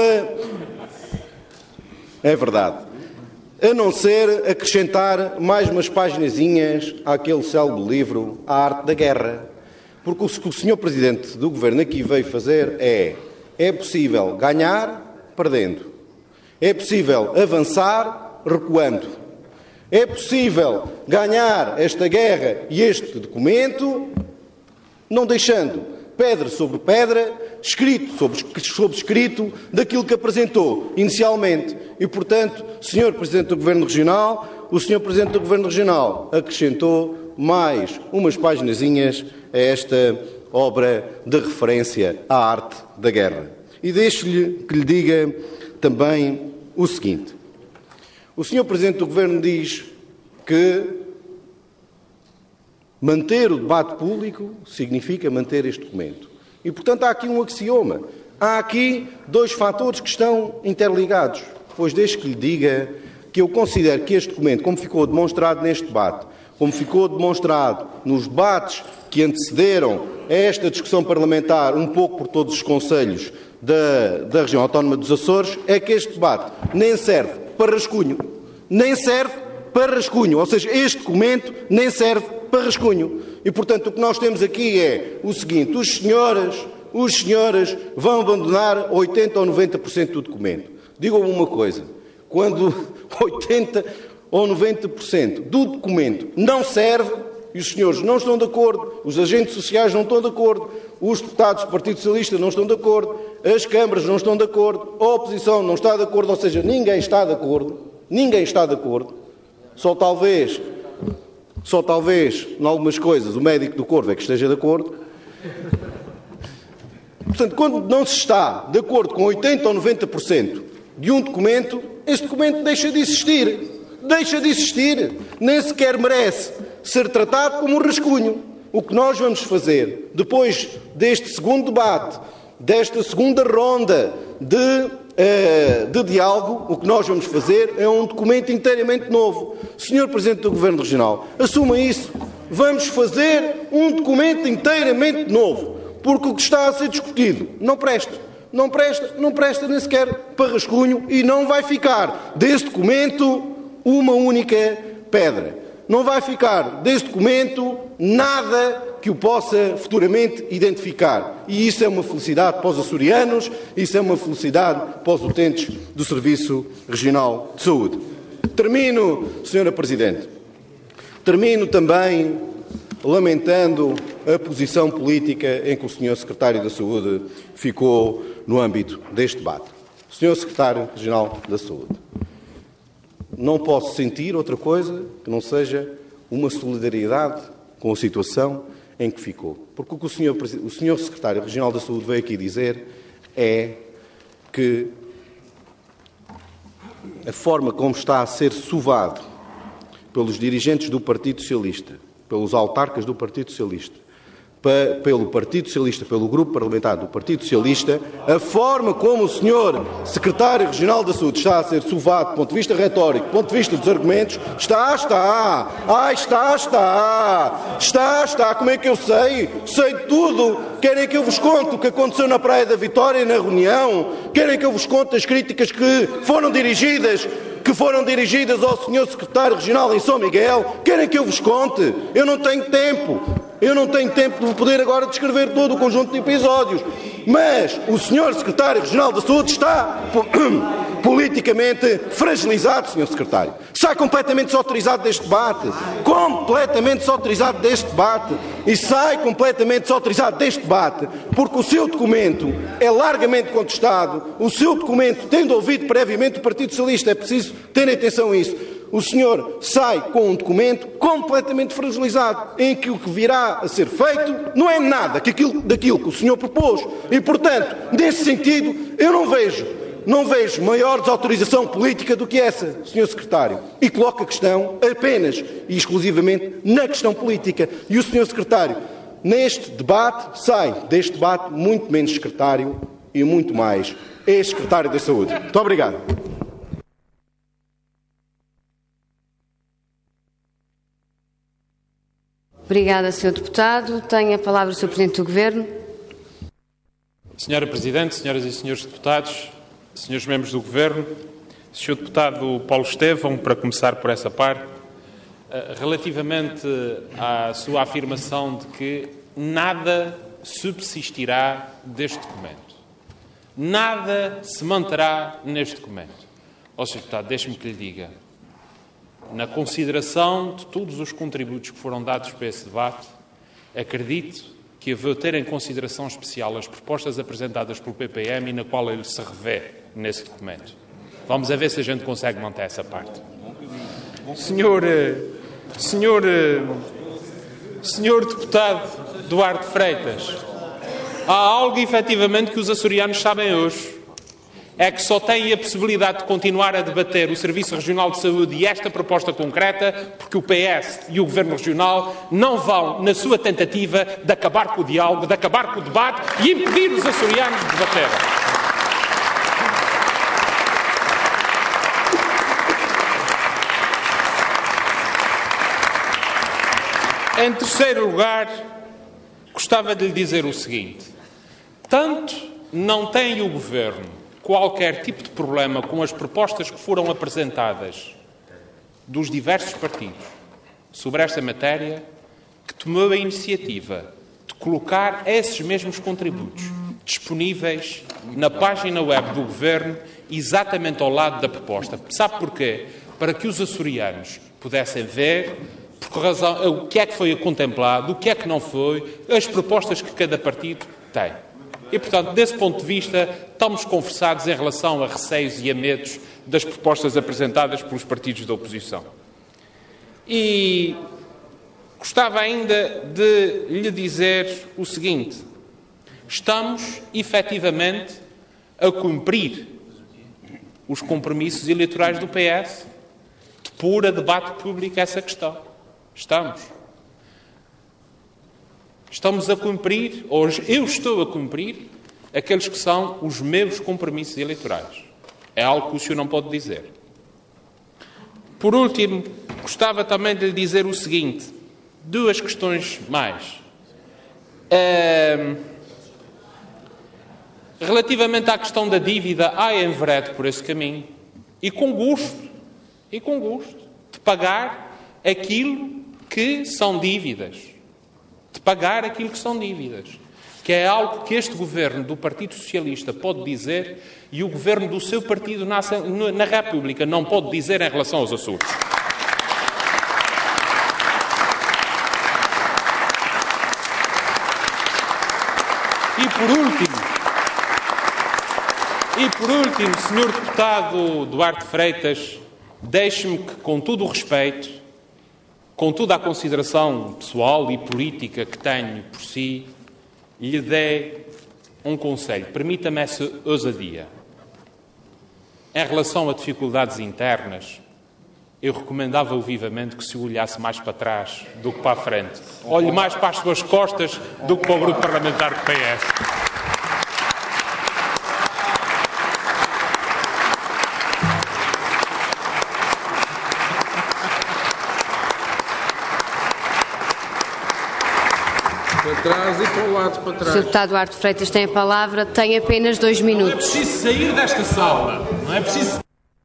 é verdade. A não ser acrescentar mais umas paginazinhas àquele célebre livro, A Arte da Guerra. Porque o que o Sr. Presidente do Governo aqui veio fazer é possível ganhar perdendo. É possível avançar recuando. É possível ganhar esta guerra e este documento não deixando pedra sobre pedra, escrito sobre escrito, daquilo que apresentou inicialmente. E, portanto, Sr. Presidente do Governo Regional, o Sr. Presidente do Governo Regional acrescentou mais umas paginazinhas a esta obra de referência à arte da guerra. E deixo-lhe que lhe diga também o seguinte. O Sr. Presidente do Governo diz que manter o debate público significa manter este documento. E, portanto, há aqui um axioma. Há aqui dois fatores que estão interligados. Pois deixe que lhe diga que eu considero que este documento, como ficou demonstrado neste debate, como ficou demonstrado nos debates que antecederam a esta discussão parlamentar, um pouco por todos os concelhos da região autónoma dos Açores, é que este debate nem serve para rascunho. Nem serve para rascunho. Ou seja, este documento nem serve para rascunho. E, portanto, o que nós temos aqui é o seguinte: os senhores vão abandonar 80% ou 90% do documento. Digam-me uma coisa: quando 80% ou 90% do documento não serve, e os senhores não estão de acordo, os agentes sociais não estão de acordo, os deputados do Partido Socialista não estão de acordo, as câmaras não estão de acordo, a oposição não está de acordo, ou seja, ninguém está de acordo, só talvez, em algumas coisas, o médico do Corvo é que esteja de acordo. Portanto, quando não se está de acordo com 80% ou 90% de um documento, esse documento deixa de existir. Nem sequer merece ser tratado como um rascunho. O que nós vamos fazer, depois deste segundo debate, desta segunda ronda de diálogo, o que nós vamos fazer é um documento inteiramente novo. Sr. Presidente do Governo Regional, assuma isso. Vamos fazer um documento inteiramente novo, porque o que está a ser discutido não presta nem sequer para rascunho, e não vai ficar desse documento uma única pedra. Não vai ficar desse documento nada que o possa futuramente identificar. E isso é uma felicidade para os açorianos, isso é uma felicidade para os utentes do Serviço Regional de Saúde. Termino, Sra. Presidente, também lamentando a posição política em que o Sr. Secretário da Saúde ficou no âmbito deste debate. Sr. Secretário Regional da Saúde, não posso sentir outra coisa que não seja uma solidariedade com a situação em que ficou. Porque o que o Sr. Secretário Regional da Saúde veio aqui dizer é que a forma como está a ser sovado pelos dirigentes do Partido Socialista, pelos autarcas do Partido Socialista, pelo Partido Socialista, pelo grupo parlamentar do Partido Socialista, a forma como o Sr. Secretário Regional da Saúde está a ser sovado do ponto de vista retórico, do ponto de vista dos argumentos, está, como é que eu sei? Sei de tudo. Querem que eu vos conte o que aconteceu na Praia da Vitória, na reunião? Querem que eu vos conte as críticas que foram dirigidas ao Sr. Secretário Regional em São Miguel? Querem que eu vos conte? Eu não tenho tempo de poder agora descrever todo o conjunto de episódios. Mas o Sr. Secretário Regional da Saúde está politicamente fragilizado, Sr. Secretário. Sai completamente desautorizado deste debate. E sai completamente desautorizado deste debate, porque o seu documento é largamente contestado. O seu documento, tendo ouvido previamente o Partido Socialista, é preciso ter atenção a isso. O senhor sai com um documento completamente fragilizado, em que o que virá a ser feito não é nada daquilo que o senhor propôs. E, portanto, nesse sentido, eu não vejo maior desautorização política do que essa, Sr. Secretário. E coloco a questão apenas e exclusivamente na questão política. E o Sr. Secretário, neste debate, sai deste debate muito menos secretário e muito mais ex-secretário da Saúde. Muito obrigado. Obrigada, Sr. Deputado. Tem a palavra o Sr. Presidente do Governo. Senhora Presidente, senhoras e senhores deputados, senhores membros do Governo, Sr. Deputado Paulo Estevão, para começar por essa parte, relativamente à sua afirmação de que nada subsistirá deste documento. Nada se manterá neste documento. Ó, Sr. Deputado, deixe-me que lhe diga, na consideração de todos os contributos que foram dados para esse debate, acredito que eu vou ter em consideração especial as propostas apresentadas pelo PPM e na qual ele se revê nesse documento. Vamos a ver se a gente consegue manter essa parte. Senhor deputado Duarte Freitas, há algo efetivamente que os açorianos sabem hoje. É que só têm a possibilidade de continuar a debater o Serviço Regional de Saúde e esta proposta concreta porque o PS e o Governo Regional não vão na sua tentativa de acabar com o diálogo, de acabar com o debate e impedir os açorianos de debater. Em terceiro lugar, gostava de lhe dizer o seguinte. Tanto não tem o Governo qualquer tipo de problema com as propostas que foram apresentadas dos diversos partidos sobre esta matéria, que tomou a iniciativa de colocar esses mesmos contributos disponíveis na página web do Governo, exatamente ao lado da proposta. Sabe porquê? Para que os açorianos pudessem ver o que é que foi contemplado, o que é que não foi, as propostas que cada partido tem. E, portanto, desse ponto de vista, estamos conversados em relação a receios e a medos das propostas apresentadas pelos partidos da oposição. E gostava ainda de lhe dizer o seguinte. Estamos, efetivamente, a cumprir os compromissos eleitorais do PS de pôr a debate público essa questão. Estamos a cumprir, ou eu estou a cumprir, aqueles que são os meus compromissos eleitorais. É algo que o senhor não pode dizer. Por último, gostava também de lhe dizer o seguinte. Duas questões mais. Relativamente à questão da dívida, há enverede por esse caminho. E com gosto, de pagar aquilo que são dívidas. Que é algo que este Governo do Partido Socialista pode dizer e o Governo do seu partido na República não pode dizer em relação aos Açores. E por último, Sr. Deputado Duarte Freitas, deixe-me que, com todo o respeito, com toda a consideração pessoal e política que tenho por si, lhe dê um conselho. Permita-me essa ousadia. Em relação a dificuldades internas, eu recomendava-o vivamente que se olhasse mais para trás do que para a frente. Olhe mais para as suas costas do que para o grupo parlamentar do PS. O Sr. Deputado Duarte Freitas tem a palavra, tem apenas 2 minutos. Não é preciso sair desta sala, não é preciso...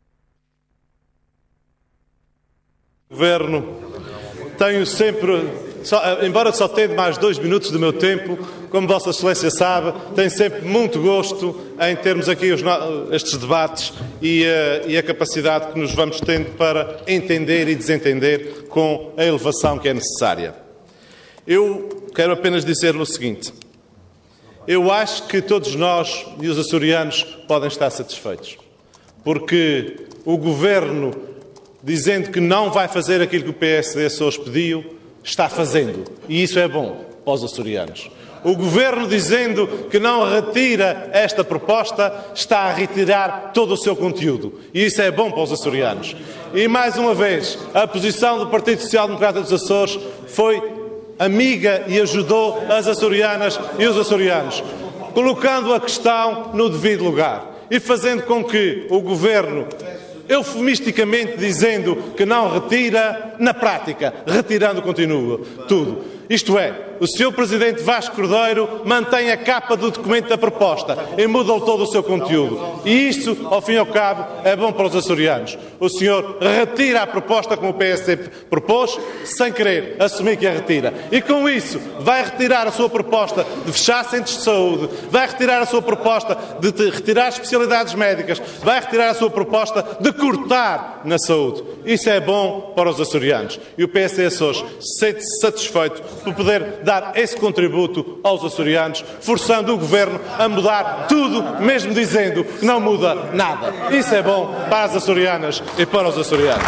Governo, tenho sempre, embora só tenha mais 2 minutos do meu tempo, como Vossa Excelência sabe, tenho sempre muito gosto em termos aqui estes debates e a capacidade que nos vamos tendo para entender e desentender com a elevação que é necessária. Eu quero apenas dizer-lhe o seguinte. Eu acho que todos nós e os açorianos podem estar satisfeitos. Porque o Governo, dizendo que não vai fazer aquilo que o PSD Açores pediu, está fazendo. E isso é bom para os açorianos. O Governo, dizendo que não retira esta proposta, está a retirar todo o seu conteúdo. E isso é bom para os açorianos. E, mais uma vez, a posição do Partido Social Democrata dos Açores foi amiga e ajudou as açorianas e os açorianos, colocando a questão no devido lugar e fazendo com que o Governo, eufemisticamente dizendo que não retira, na prática, retirando continua tudo. Isto é, o Sr. Presidente Vasco Cordeiro mantém a capa do documento da proposta e muda todo o seu conteúdo. E isto, ao fim e ao cabo, é bom para os açorianos. O senhor retira a proposta como o PSD propôs, sem querer assumir que a retira. E com isso, vai retirar a sua proposta de fechar centros de saúde, vai retirar a sua proposta de retirar especialidades médicas, vai retirar a sua proposta de cortar na saúde. Isso é bom para os açorianos. E o PSD Açores sente-se satisfeito por poder dar esse contributo aos açorianos, forçando o Governo a mudar tudo, mesmo dizendo que não muda nada. Isso é bom para as açorianas e para os açorianos.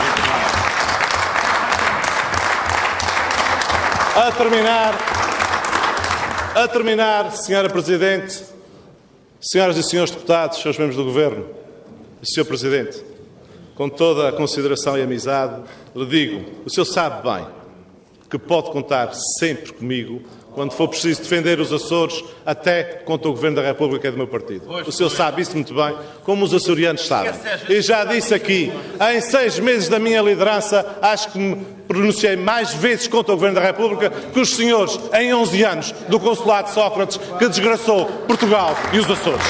A terminar, Sra. Presidente, senhoras e senhores deputados, senhores membros do Governo, e Sr. Presidente, com toda a consideração e amizade, lhe digo, o senhor sabe bem que pode contar sempre comigo quando for preciso defender os Açores, até contra o Governo da República e do meu partido. O senhor sabe isso muito bem, como os açorianos sabem. E já disse aqui, em 6 meses da minha liderança, acho que me pronunciei mais vezes contra o Governo da República que os senhores em 11 anos do Consulado de Sócrates, que desgraçou Portugal e os Açores.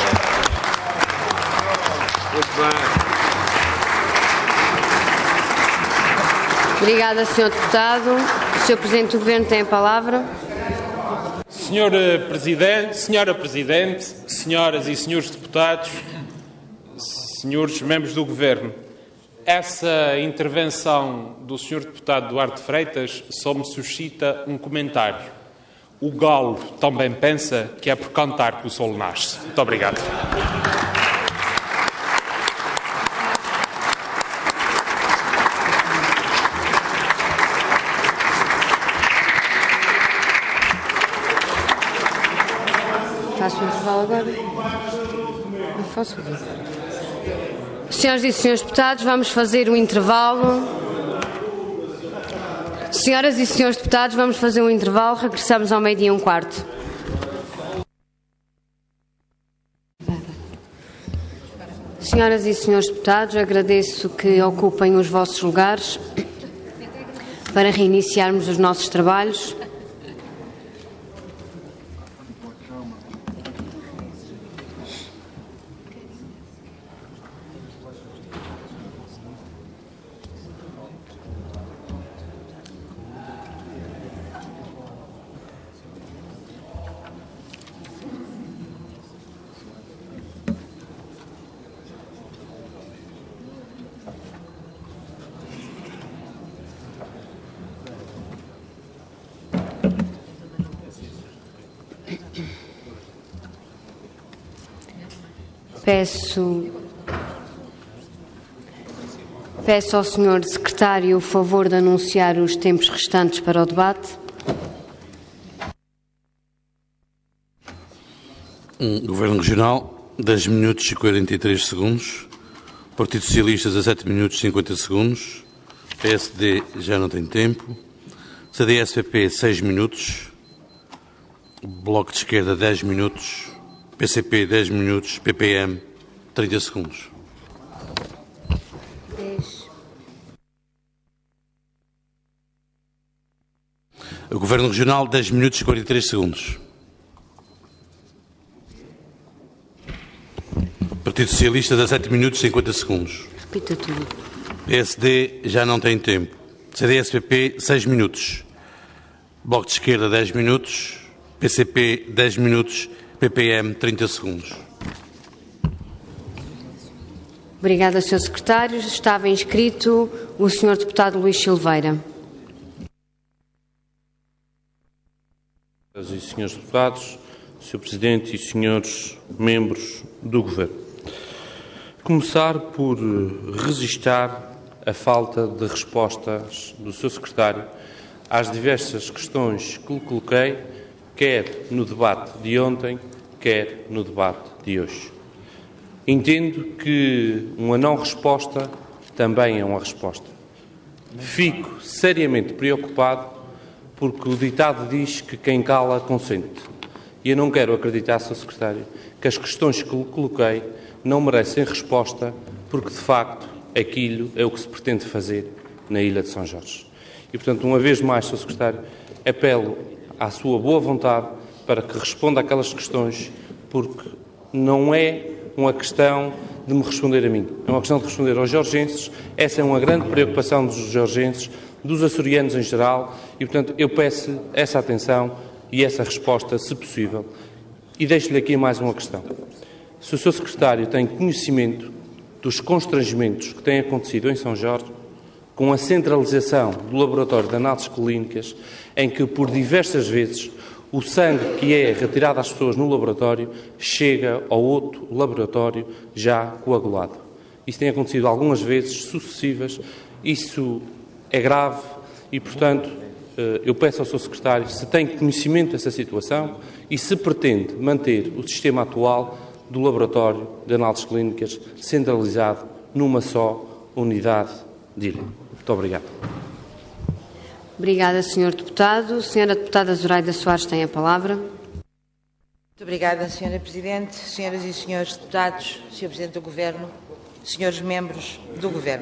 Muito bem. Obrigada, Sr. Deputado. O Sr. Presidente do Governo tem a palavra. Senhora Presidente, senhoras e senhores deputados, senhores membros do Governo, essa intervenção do Sr. Deputado Duarte Freitas só me suscita um comentário. O galo também pensa que é por cantar que o sol nasce. Muito obrigado. Faço o intervalo agora? Não faço. Senhoras e senhores deputados, vamos fazer um intervalo. Senhoras e senhores deputados, vamos fazer um intervalo. Regressamos ao 12:15. Senhoras e senhores deputados, agradeço que ocupem os vossos lugares para reiniciarmos os nossos trabalhos. Peço ao Sr. Secretário o favor de anunciar os tempos restantes para o debate. Governo Regional, 10 minutos e 43 segundos. Partido Socialista, 17 minutos e 50 segundos. PSD já não tem tempo. CDS-PP, 6 minutos. Bloco de Esquerda, 10 minutos. PCP, 10 minutos. PPM, 30 segundos. 10. O Governo Regional, 10 minutos e 43 segundos. Partido Socialista, 17 minutos e 50 segundos. Repita tudo. PSD já não tem tempo. CDS-PP, 6 minutos. Bloco de Esquerda, 10 minutos. PCP, 10 minutos. PPM, 30 segundos. Obrigada, Sr. Secretário. Estava inscrito o Sr. Deputado Luís Silveira. Senhoras e senhores deputados, Sr. Presidente e senhores membros do Governo. Começar por registar a falta de respostas do Sr. Secretário às diversas questões que lhe coloquei, quer no debate de ontem, quer no debate de hoje. Entendo que uma não resposta também é uma resposta. Fico seriamente preocupado porque o ditado diz que quem cala consente. E eu não quero acreditar, Sr. Secretário, que as questões que lhe coloquei não merecem resposta porque, de facto, aquilo é o que se pretende fazer na Ilha de São Jorge. E, portanto, uma vez mais, Sr. Secretário, apelo à sua boa vontade para que responda àquelas questões, porque não é uma questão de me responder a mim, é uma questão de responder aos jorgenses. Essa é uma grande preocupação dos jorgenses, dos açorianos em geral, e, portanto, eu peço essa atenção e essa resposta, se possível. E deixo-lhe aqui mais uma questão. Se o Sr. Secretário tem conhecimento dos constrangimentos que têm acontecido em São Jorge, com a centralização do laboratório de análises clínicas, em que, por diversas vezes, o sangue que é retirado às pessoas no laboratório chega ao outro laboratório já coagulado. Isso tem acontecido algumas vezes sucessivas, isso é grave e, portanto, eu peço ao Sr. Secretário se tem conhecimento dessa situação e se pretende manter o sistema atual do laboratório de análises clínicas centralizado numa só unidade de ilha. Muito obrigado. Obrigada, Sr. Deputado. Sra. Deputada Zoraida Soares tem a palavra. Muito obrigada, Sra. Presidente, Senhoras e Senhores Deputados, Sr. Presidente do Governo, Senhores Membros do Governo.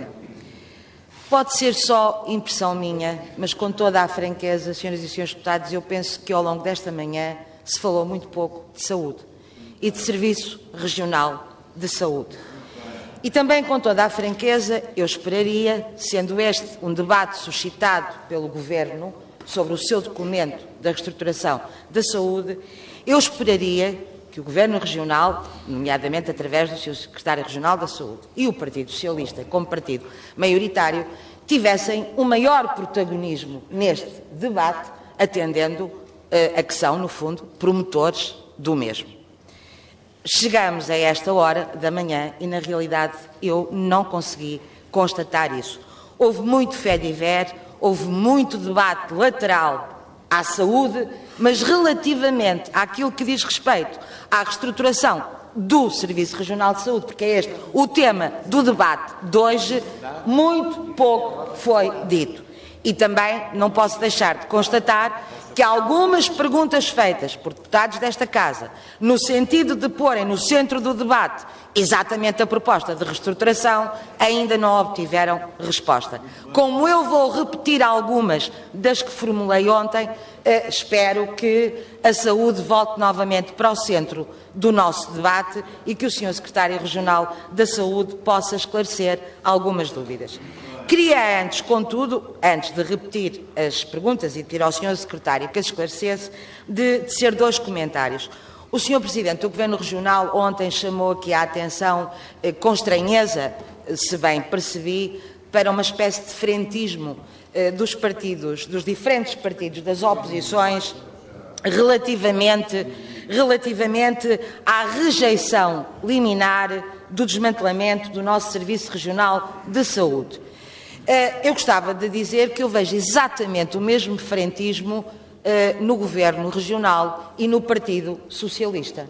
Pode ser só impressão minha, mas com toda a franqueza, Senhoras e Senhores Deputados, eu penso que ao longo desta manhã se falou muito pouco de saúde e de Serviço Regional de Saúde. E também, com toda a franqueza, eu esperaria, sendo este um debate suscitado pelo Governo sobre o seu documento da reestruturação da saúde, eu esperaria que o Governo Regional, nomeadamente através do seu Secretário Regional da Saúde e o Partido Socialista, como partido maioritário, tivessem um maior protagonismo neste debate, atendendo a que são, no fundo, promotores do mesmo. Chegamos a esta hora da manhã e, na realidade, eu não consegui constatar isso. Houve muito fé-diver, houve muito debate lateral à saúde, mas relativamente àquilo que diz respeito à reestruturação do Serviço Regional de Saúde, porque é este o tema do debate de hoje, muito pouco foi dito. E também não posso deixar de constatar que algumas perguntas feitas por deputados desta Casa, no sentido de porem no centro do debate exatamente a proposta de reestruturação, ainda não obtiveram resposta. Como eu vou repetir algumas das que formulei ontem, espero que a saúde volte novamente para o centro do nosso debate e que o Sr. Secretário Regional da Saúde possa esclarecer algumas dúvidas. Queria antes, contudo, antes de repetir as perguntas e pedir ao Sr. Secretário que as esclarecesse, de ser dois comentários. O Sr. Presidente do Governo Regional ontem chamou aqui a atenção, com estranheza, se bem percebi, para uma espécie de frentismo dos partidos, dos diferentes partidos das oposições, relativamente à rejeição liminar do desmantelamento do nosso Serviço Regional de Saúde. Eu gostava de dizer que eu vejo exatamente o mesmo frentismo no Governo Regional e no Partido Socialista.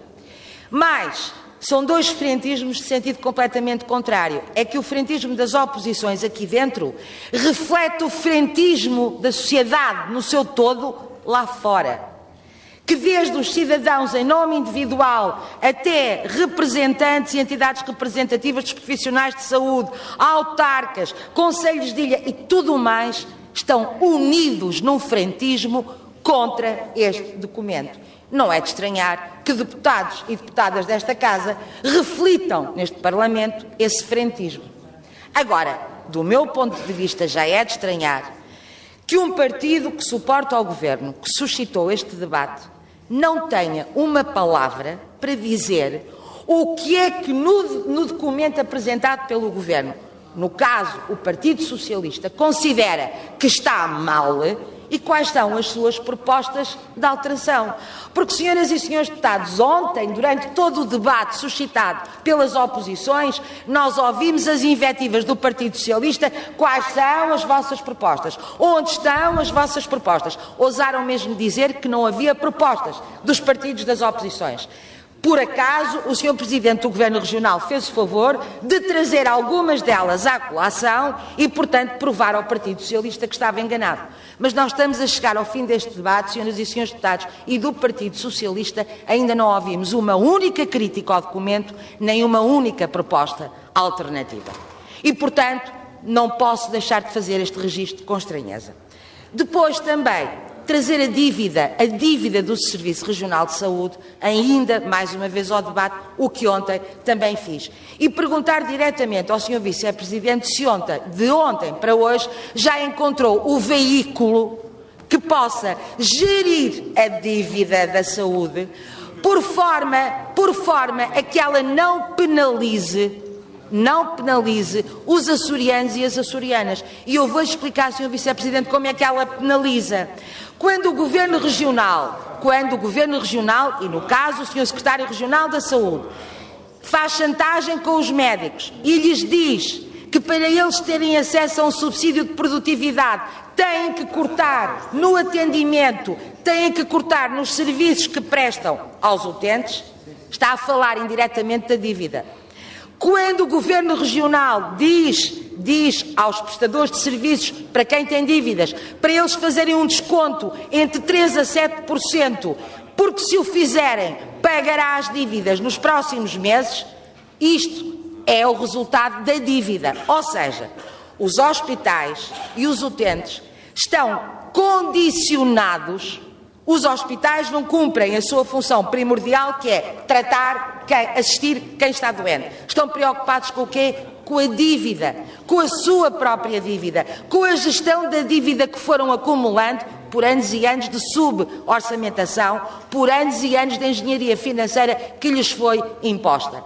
Mas são dois frentismos de sentido completamente contrário. É que o frentismo das oposições aqui dentro reflete o frentismo da sociedade no seu todo lá fora. Que desde os cidadãos em nome individual até representantes e entidades representativas dos profissionais de saúde, autarcas, conselhos de ilha e tudo mais, estão unidos num frentismo contra este documento. Não é de estranhar que deputados e deputadas desta Casa reflitam neste Parlamento esse frentismo. Agora, do meu ponto de vista, já é de estranhar que um partido que suporta ao Governo, que suscitou este debate, não tenha uma palavra para dizer o que é que no documento apresentado pelo Governo, no caso o Partido Socialista, considera que está mal e quais são as suas propostas de alteração. Porque, senhoras e senhores deputados, ontem, durante todo o debate suscitado pelas oposições, nós ouvimos as invectivas do Partido Socialista. Quais são as vossas propostas? Onde estão as vossas propostas? Ousaram mesmo dizer que não havia propostas dos partidos das oposições. Por acaso, o Sr. Presidente do Governo Regional fez o favor de trazer algumas delas à colação e, portanto, provar ao Partido Socialista que estava enganado. Mas nós estamos a chegar ao fim deste debate, senhoras e senhores deputados, e do Partido Socialista ainda não ouvimos uma única crítica ao documento, nem uma única proposta alternativa. E, portanto, não posso deixar de fazer este registro com estranheza. Depois também trazer a dívida do Serviço Regional de Saúde, ainda mais uma vez ao debate, o que ontem também fiz. E perguntar diretamente ao Sr. Vice-Presidente se de ontem para hoje, já encontrou o veículo que possa gerir a dívida da saúde por forma a que ela não penalize não penalize os açorianos e as açorianas. E eu vou explicar, Sr. Vice-Presidente, como é que ela penaliza. Quando o Governo Regional, e no caso o Sr. Secretário Regional da Saúde, faz chantagem com os médicos e lhes diz que para eles terem acesso a um subsídio de produtividade têm que cortar no atendimento, têm que cortar nos serviços que prestam aos utentes, está a falar indiretamente da dívida. Quando o Governo Regional diz aos prestadores de serviços, para quem tem dívidas, para eles fazerem um desconto entre 3% a 7%, porque se o fizerem, pagará as dívidas nos próximos meses, isto é o resultado da dívida. Ou seja, os hospitais e os utentes estão condicionados. Os hospitais não cumprem a sua função primordial, que é assistir quem está doente. Estão preocupados com o quê? Com a dívida, com a sua própria dívida, com a gestão da dívida que foram acumulando por anos e anos de suborçamentação, por anos e anos de engenharia financeira que lhes foi imposta.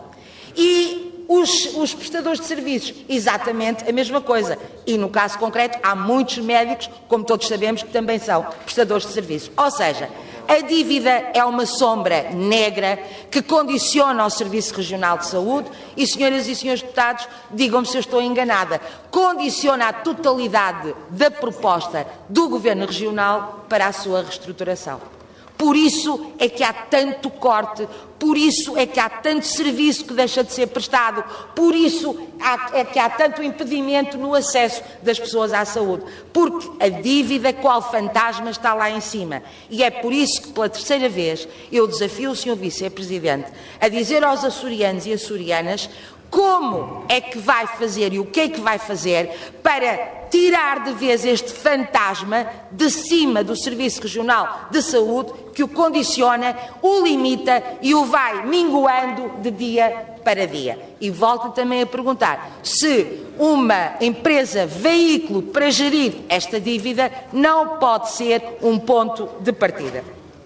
E os prestadores de serviços, exatamente a mesma coisa. E, no caso concreto, há muitos médicos, como todos sabemos, que também são prestadores de serviços. Ou seja, a dívida é uma sombra negra que condiciona o Serviço Regional de Saúde e, senhoras e senhores deputados, digam-me se eu estou enganada, condiciona a totalidade da proposta do Governo Regional para a sua reestruturação. Por isso é que há tanto corte, por isso é que há tanto serviço que deixa de ser prestado, por isso é que há tanto impedimento no acesso das pessoas à saúde, porque a dívida, qual fantasma, está lá em cima. E é por isso que, pela terceira vez, eu desafio o Sr. Vice-Presidente a dizer aos açorianos e açorianas como é que vai fazer e o que é que vai fazer para tirar de vez este fantasma de cima do Serviço Regional de Saúde que o condiciona, o limita e o vai minguando de dia para dia. E volto também a perguntar se uma empresa veículo para gerir esta dívida não pode ser um ponto de partida.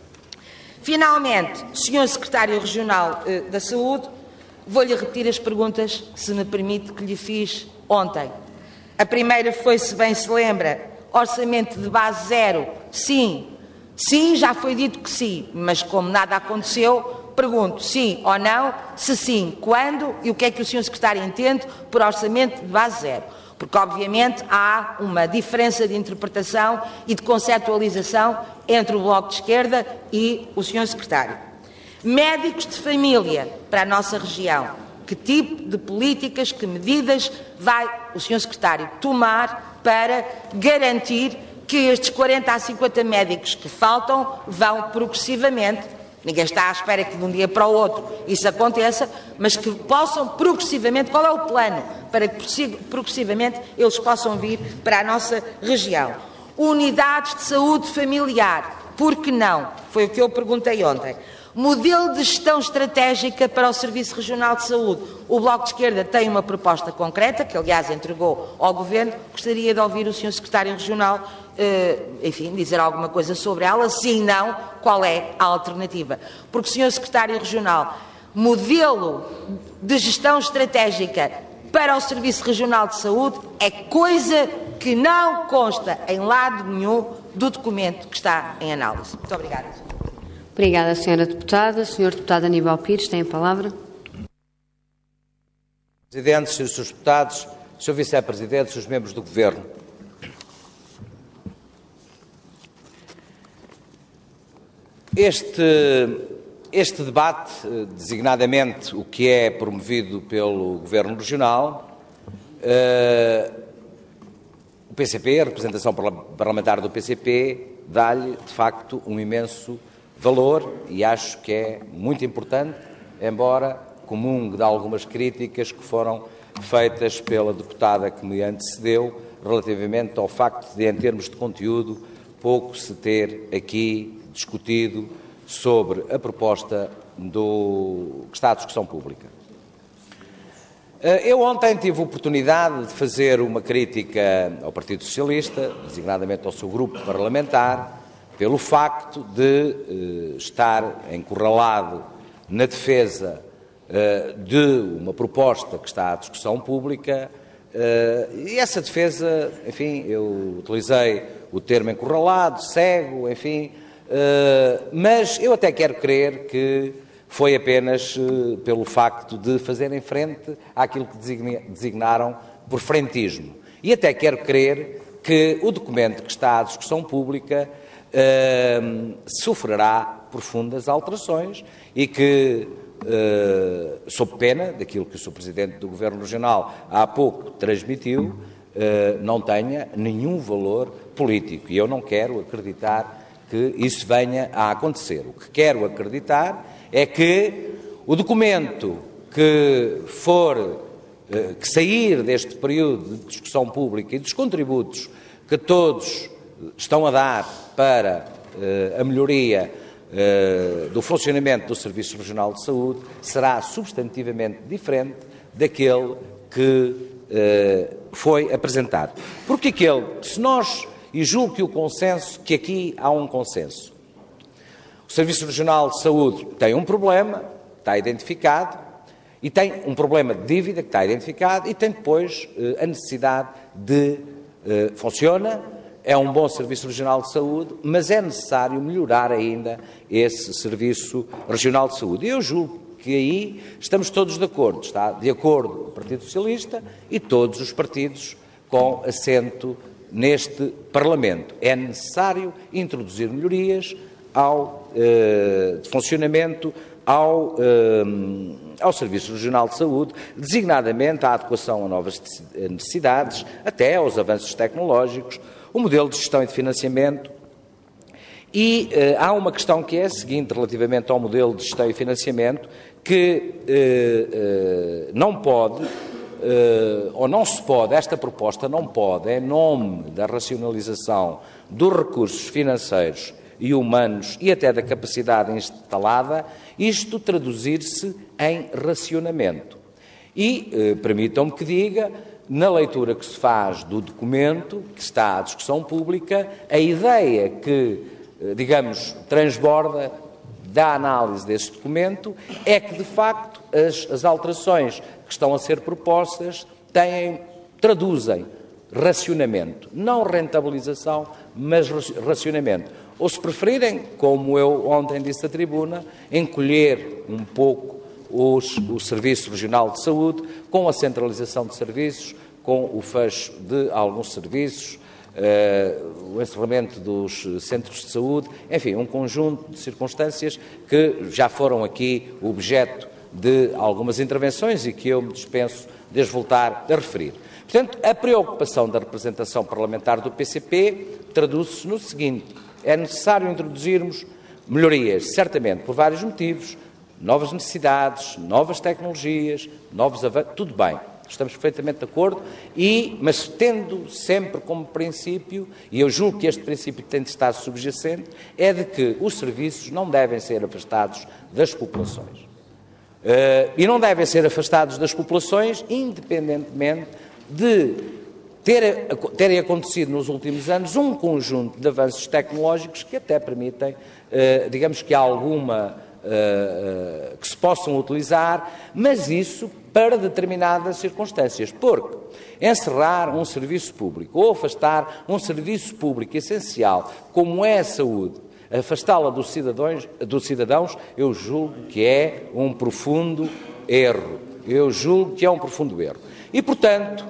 Finalmente, Sr. Secretário Regional da Saúde, vou-lhe repetir as perguntas, se me permite, que lhe fiz ontem. A primeira foi, se bem se lembra, orçamento de base zero. Sim, já foi dito que sim, mas como nada aconteceu, pergunto sim ou não, se sim, quando e o que é que o Sr. Secretário entende por orçamento de base zero. Porque, obviamente, há uma diferença de interpretação e de conceptualização entre o Bloco de Esquerda e o Sr. Secretário. Médicos de família para a nossa região. Que tipo de políticas, que medidas vai o Sr. Secretário tomar para garantir que estes 40 a 50 médicos que faltam vão progressivamente, ninguém está à espera que de um dia para o outro isso aconteça, mas que possam progressivamente, qual é o plano para que progressivamente eles possam vir para a nossa região? Unidades de saúde familiar, por que não? Foi o que eu perguntei ontem. Modelo de gestão estratégica para o Serviço Regional de Saúde. O Bloco de Esquerda tem uma proposta concreta, que aliás entregou ao Governo. Gostaria de ouvir o Sr. Secretário Regional, dizer alguma coisa sobre ela. Se não, qual é a alternativa? Porque, Sr. Secretário Regional, modelo de gestão estratégica para o Serviço Regional de Saúde é coisa que não consta em lado nenhum do documento que está em análise. Muito obrigada. Obrigada, Sra. Deputada. Sr. Deputado Aníbal Pires, tem a palavra. Presidente, Srs. Deputados, Sr. Vice-Presidente, Srs. Membros do Governo. Este debate, designadamente o que é promovido pelo Governo Regional, o PCP, a representação parlamentar do PCP, dá-lhe, de facto, um imenso valor e acho que é muito importante, embora comungue de algumas críticas que foram feitas pela deputada que me antecedeu relativamente ao facto de, em termos de conteúdo, pouco se ter aqui discutido sobre a proposta que está à discussão pública. Eu ontem tive a oportunidade de fazer uma crítica ao Partido Socialista, designadamente ao seu grupo parlamentar, pelo facto de estar encurralado na defesa de uma proposta que está à discussão pública, e essa defesa, enfim, eu utilizei o termo encurralado, cego, enfim, mas eu até quero crer que foi apenas pelo facto de fazerem frente àquilo que designaram por frentismo. E até quero crer que o documento que está à discussão pública sofrerá profundas alterações e que, sob pena daquilo que o Sr. Presidente do Governo Regional há pouco transmitiu, não tenha nenhum valor político. E eu não quero acreditar que isso venha a acontecer. O que quero acreditar é que o documento que sair deste período de discussão pública e dos contributos que todos estão a dar para a melhoria do funcionamento do Serviço Regional de Saúde será substantivamente diferente daquele que foi apresentado. Porque e julgo que aqui há um consenso. O Serviço Regional de Saúde tem um problema, está identificado, e tem um problema de dívida que está identificado, e tem depois a necessidade funciona, é um bom Serviço Regional de Saúde, mas é necessário melhorar ainda esse Serviço Regional de Saúde. E eu julgo que aí estamos todos de acordo. Está de acordo o Partido Socialista e todos os partidos com assento neste Parlamento. É necessário introduzir melhorias de funcionamento ao Serviço Regional de Saúde, designadamente a adequação a novas necessidades, até aos avanços tecnológicos, o modelo de gestão e de financiamento. E há uma questão que é a seguinte, relativamente ao modelo de gestão e financiamento, que não pode, ou não se pode, esta proposta não pode, em nome da racionalização dos recursos financeiros e humanos e até da capacidade instalada, isto traduzir-se em racionamento. E permitam-me que diga, na leitura que se faz do documento que está à discussão pública, a ideia que, digamos, transborda da análise desse documento é que, de facto, as alterações que estão a ser propostas traduzem racionamento, não rentabilização, mas racionamento. Ou, se preferirem, como eu ontem disse à tribuna, encolher um pouco o Serviço Regional de Saúde, com a centralização de serviços, com o fecho de alguns serviços, o encerramento dos centros de saúde, enfim, um conjunto de circunstâncias que já foram aqui objeto de algumas intervenções e que eu me dispenso de as voltar a referir. Portanto, a preocupação da representação parlamentar do PCP traduz-se no seguinte: é necessário introduzirmos melhorias, certamente, por vários motivos, novas necessidades, novas tecnologias, novos avanços, tudo bem, estamos perfeitamente de acordo, mas tendo sempre como princípio, e eu julgo que este princípio tem de estar subjacente, é de que os serviços não devem ser afastados das populações. E não devem ser afastados das populações, independentemente de terem acontecido nos últimos anos um conjunto de avanços tecnológicos que até permitem, digamos que que se possam utilizar, mas isso para determinadas circunstâncias, porque encerrar um serviço público ou afastar um serviço público essencial, como é a saúde, afastá-la dos cidadãos, eu julgo que é um profundo erro. E, portanto,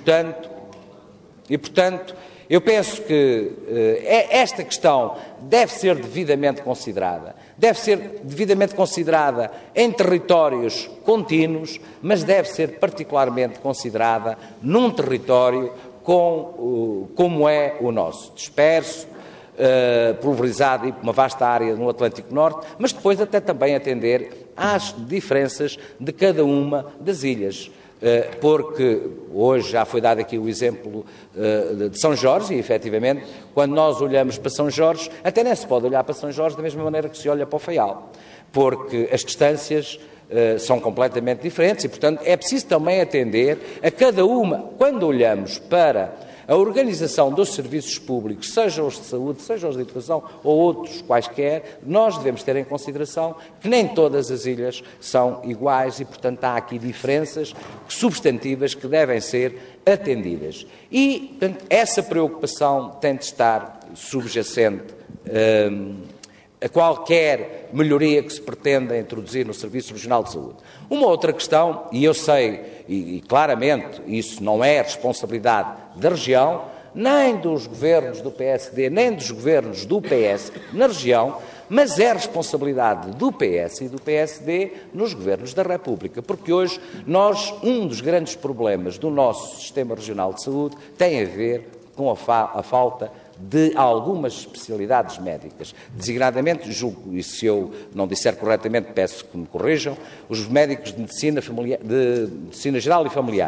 eu penso que esta questão deve ser devidamente considerada. Deve ser devidamente considerada em territórios contínuos, mas deve ser particularmente considerada num território como é o nosso, disperso, pulverizado e uma vasta área no Atlântico Norte, mas depois até também atender às diferenças de cada uma das ilhas. Porque hoje já foi dado aqui o exemplo de São Jorge e, efetivamente, quando nós olhamos para São Jorge, até nem se pode olhar para São Jorge da mesma maneira que se olha para o Faial, porque as distâncias são completamente diferentes e, portanto, é preciso também atender a cada uma. Quando olhamos para a organização dos serviços públicos, sejam os de saúde, sejam os de educação ou outros quaisquer, nós devemos ter em consideração que nem todas as ilhas são iguais e, portanto, há aqui diferenças substantivas que devem ser atendidas. E, portanto, essa preocupação tem de estar subjacente a qualquer melhoria que se pretenda introduzir no Serviço Regional de Saúde. Uma outra questão, e eu sei, e claramente isso não é responsabilidade da região, nem dos governos do PSD, nem dos governos do PS na região, mas é responsabilidade do PS e do PSD nos governos da República, porque hoje um dos grandes problemas do nosso Sistema Regional de Saúde tem a ver com a falta de algumas especialidades médicas, designadamente, julgo, e se eu não disser corretamente, peço que me corrijam, os médicos de medicina geral e familiar,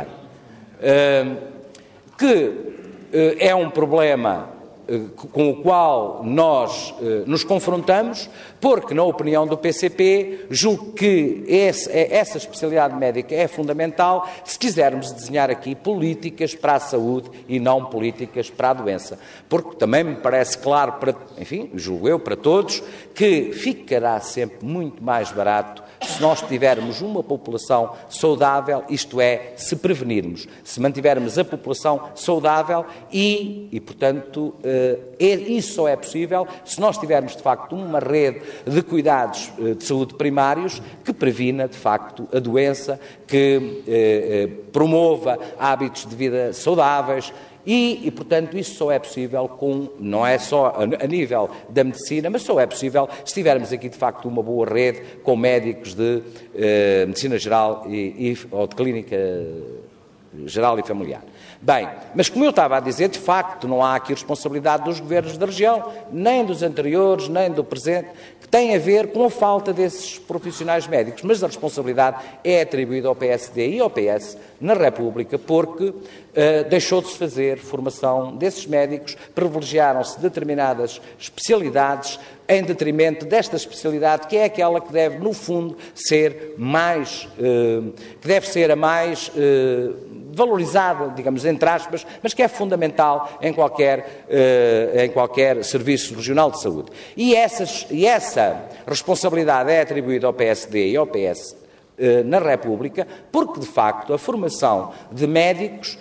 que é um problema com o qual nós nos confrontamos, porque, na opinião do PCP, julgo que essa especialidade médica é fundamental se quisermos desenhar aqui políticas para a saúde e não políticas para a doença. Porque também me parece claro, julgo eu, para todos, que ficará sempre muito mais barato se nós tivermos uma população saudável, isto é, se prevenirmos, se mantivermos a população saudável e portanto, isso só é possível se nós tivermos, de facto, uma rede de cuidados de saúde primários que previna, de facto, a doença, que promova hábitos de vida saudáveis. E, portanto, isso só é possível não é só a nível da medicina, mas só é possível se tivermos aqui, de facto, uma boa rede com médicos de medicina geral ou de clínica geral e familiar. Bem, mas como eu estava a dizer, de facto, não há aqui responsabilidade dos governos da região, nem dos anteriores, nem do presente, que tem a ver com a falta desses profissionais médicos, mas a responsabilidade é atribuída ao PSD e ao PS na República, porque deixou de se fazer formação desses médicos, privilegiaram-se determinadas especialidades em detrimento desta especialidade, que é aquela que deve, no fundo, ser mais, que deve ser a mais valorizada, digamos, entre aspas, mas que é fundamental em qualquer serviço regional de saúde. E essa responsabilidade é atribuída ao PSD e ao PS na República, porque, de facto, a formação de médicos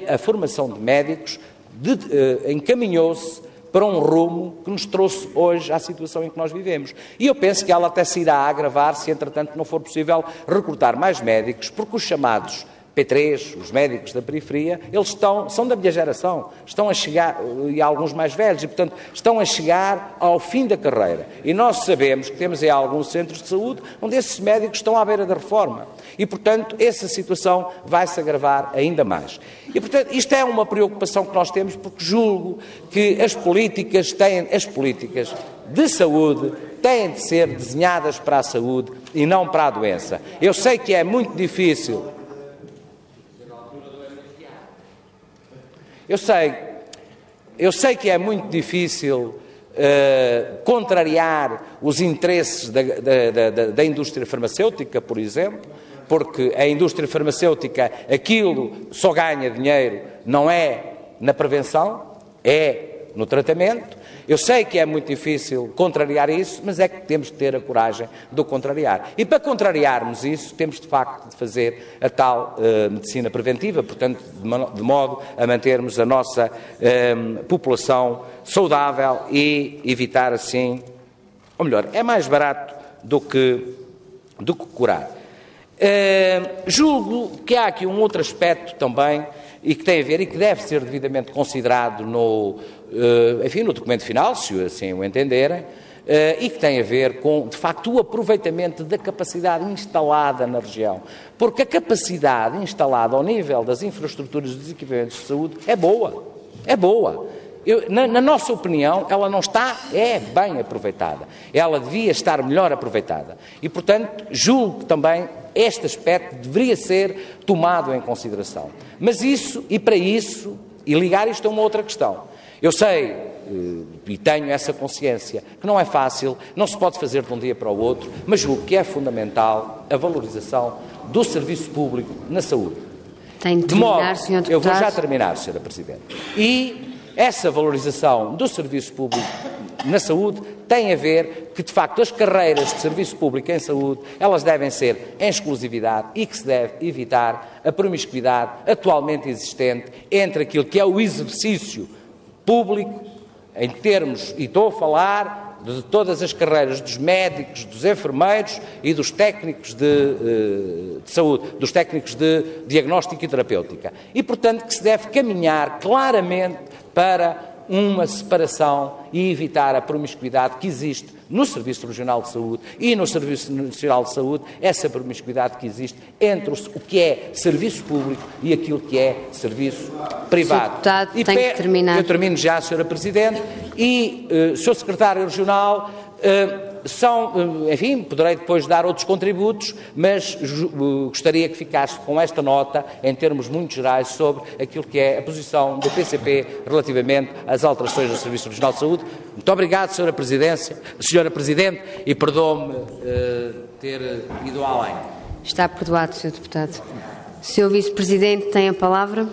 encaminhou-se para um rumo que nos trouxe hoje à situação em que nós vivemos. E eu penso que ela até se irá agravar se, entretanto, não for possível recrutar mais médicos, porque os chamados P3, os médicos da periferia, eles são da minha geração, estão a chegar, e alguns mais velhos, e, portanto, estão a chegar ao fim da carreira. E nós sabemos que temos alguns centros de saúde onde esses médicos estão à beira da reforma. E, portanto, essa situação vai se agravar ainda mais. E, portanto, isto é uma preocupação que nós temos, porque julgo que as políticas de saúde têm de ser desenhadas para a saúde e não para a doença. Eu sei que é muito difícil. Eu sei que é muito difícil contrariar os interesses da indústria farmacêutica, por exemplo, porque a indústria farmacêutica, aquilo só ganha dinheiro, não é na prevenção, é no tratamento. Eu sei que é muito difícil contrariar isso, mas é que temos de ter a coragem de o contrariar. E para contrariarmos isso, temos de facto de fazer a tal medicina preventiva, portanto, de modo a mantermos a nossa população saudável e evitar assim, ou melhor, é mais barato do que curar. Julgo que há aqui um outro aspecto também e que tem a ver e que deve ser devidamente considerado no documento final, se assim o entenderem, e que tem a ver com, de facto, o aproveitamento da capacidade instalada na região. Porque a capacidade instalada ao nível das infraestruturas e dos equipamentos de saúde é boa. É boa. Na nossa opinião, ela não está bem aproveitada. Ela devia estar melhor aproveitada. E, portanto, julgo que também este aspecto deveria ser tomado em consideração. Mas para isso, e ligar isto a uma outra questão. Eu sei, e tenho essa consciência, que não é fácil, não se pode fazer de um dia para o outro, mas julgo que é fundamental a valorização do serviço público na saúde. Tem de terminar, Sr. Deputado. Eu vou já terminar, Sra. Presidente. E essa valorização do serviço público na saúde tem a ver que, de facto, as carreiras de serviço público em saúde, elas devem ser em exclusividade e que se deve evitar a promiscuidade atualmente existente entre aquilo que é o exercício público, em termos, e estou a falar de todas as carreiras dos médicos, dos enfermeiros e dos técnicos de saúde, dos técnicos de diagnóstico e terapêutica. E, portanto, que se deve caminhar claramente para uma separação e evitar a promiscuidade que existe no Serviço Regional de Saúde e no Serviço Nacional de Saúde, essa promiscuidade que existe entre o que é serviço público e aquilo que é serviço privado. Deputado, tem que terminar. Eu termino já, Sra. Presidente, e Sr. Secretário Regional, enfim, poderei depois dar outros contributos, mas gostaria que ficasse com esta nota, em termos muito gerais, sobre aquilo que é a posição do PCP relativamente às alterações do Serviço Regional de Saúde. Muito obrigado, Sra. Presidente, e perdoe-me ter ido além. Está perdoado, Sr. Deputado. Sr. Vice-Presidente, tem a palavra.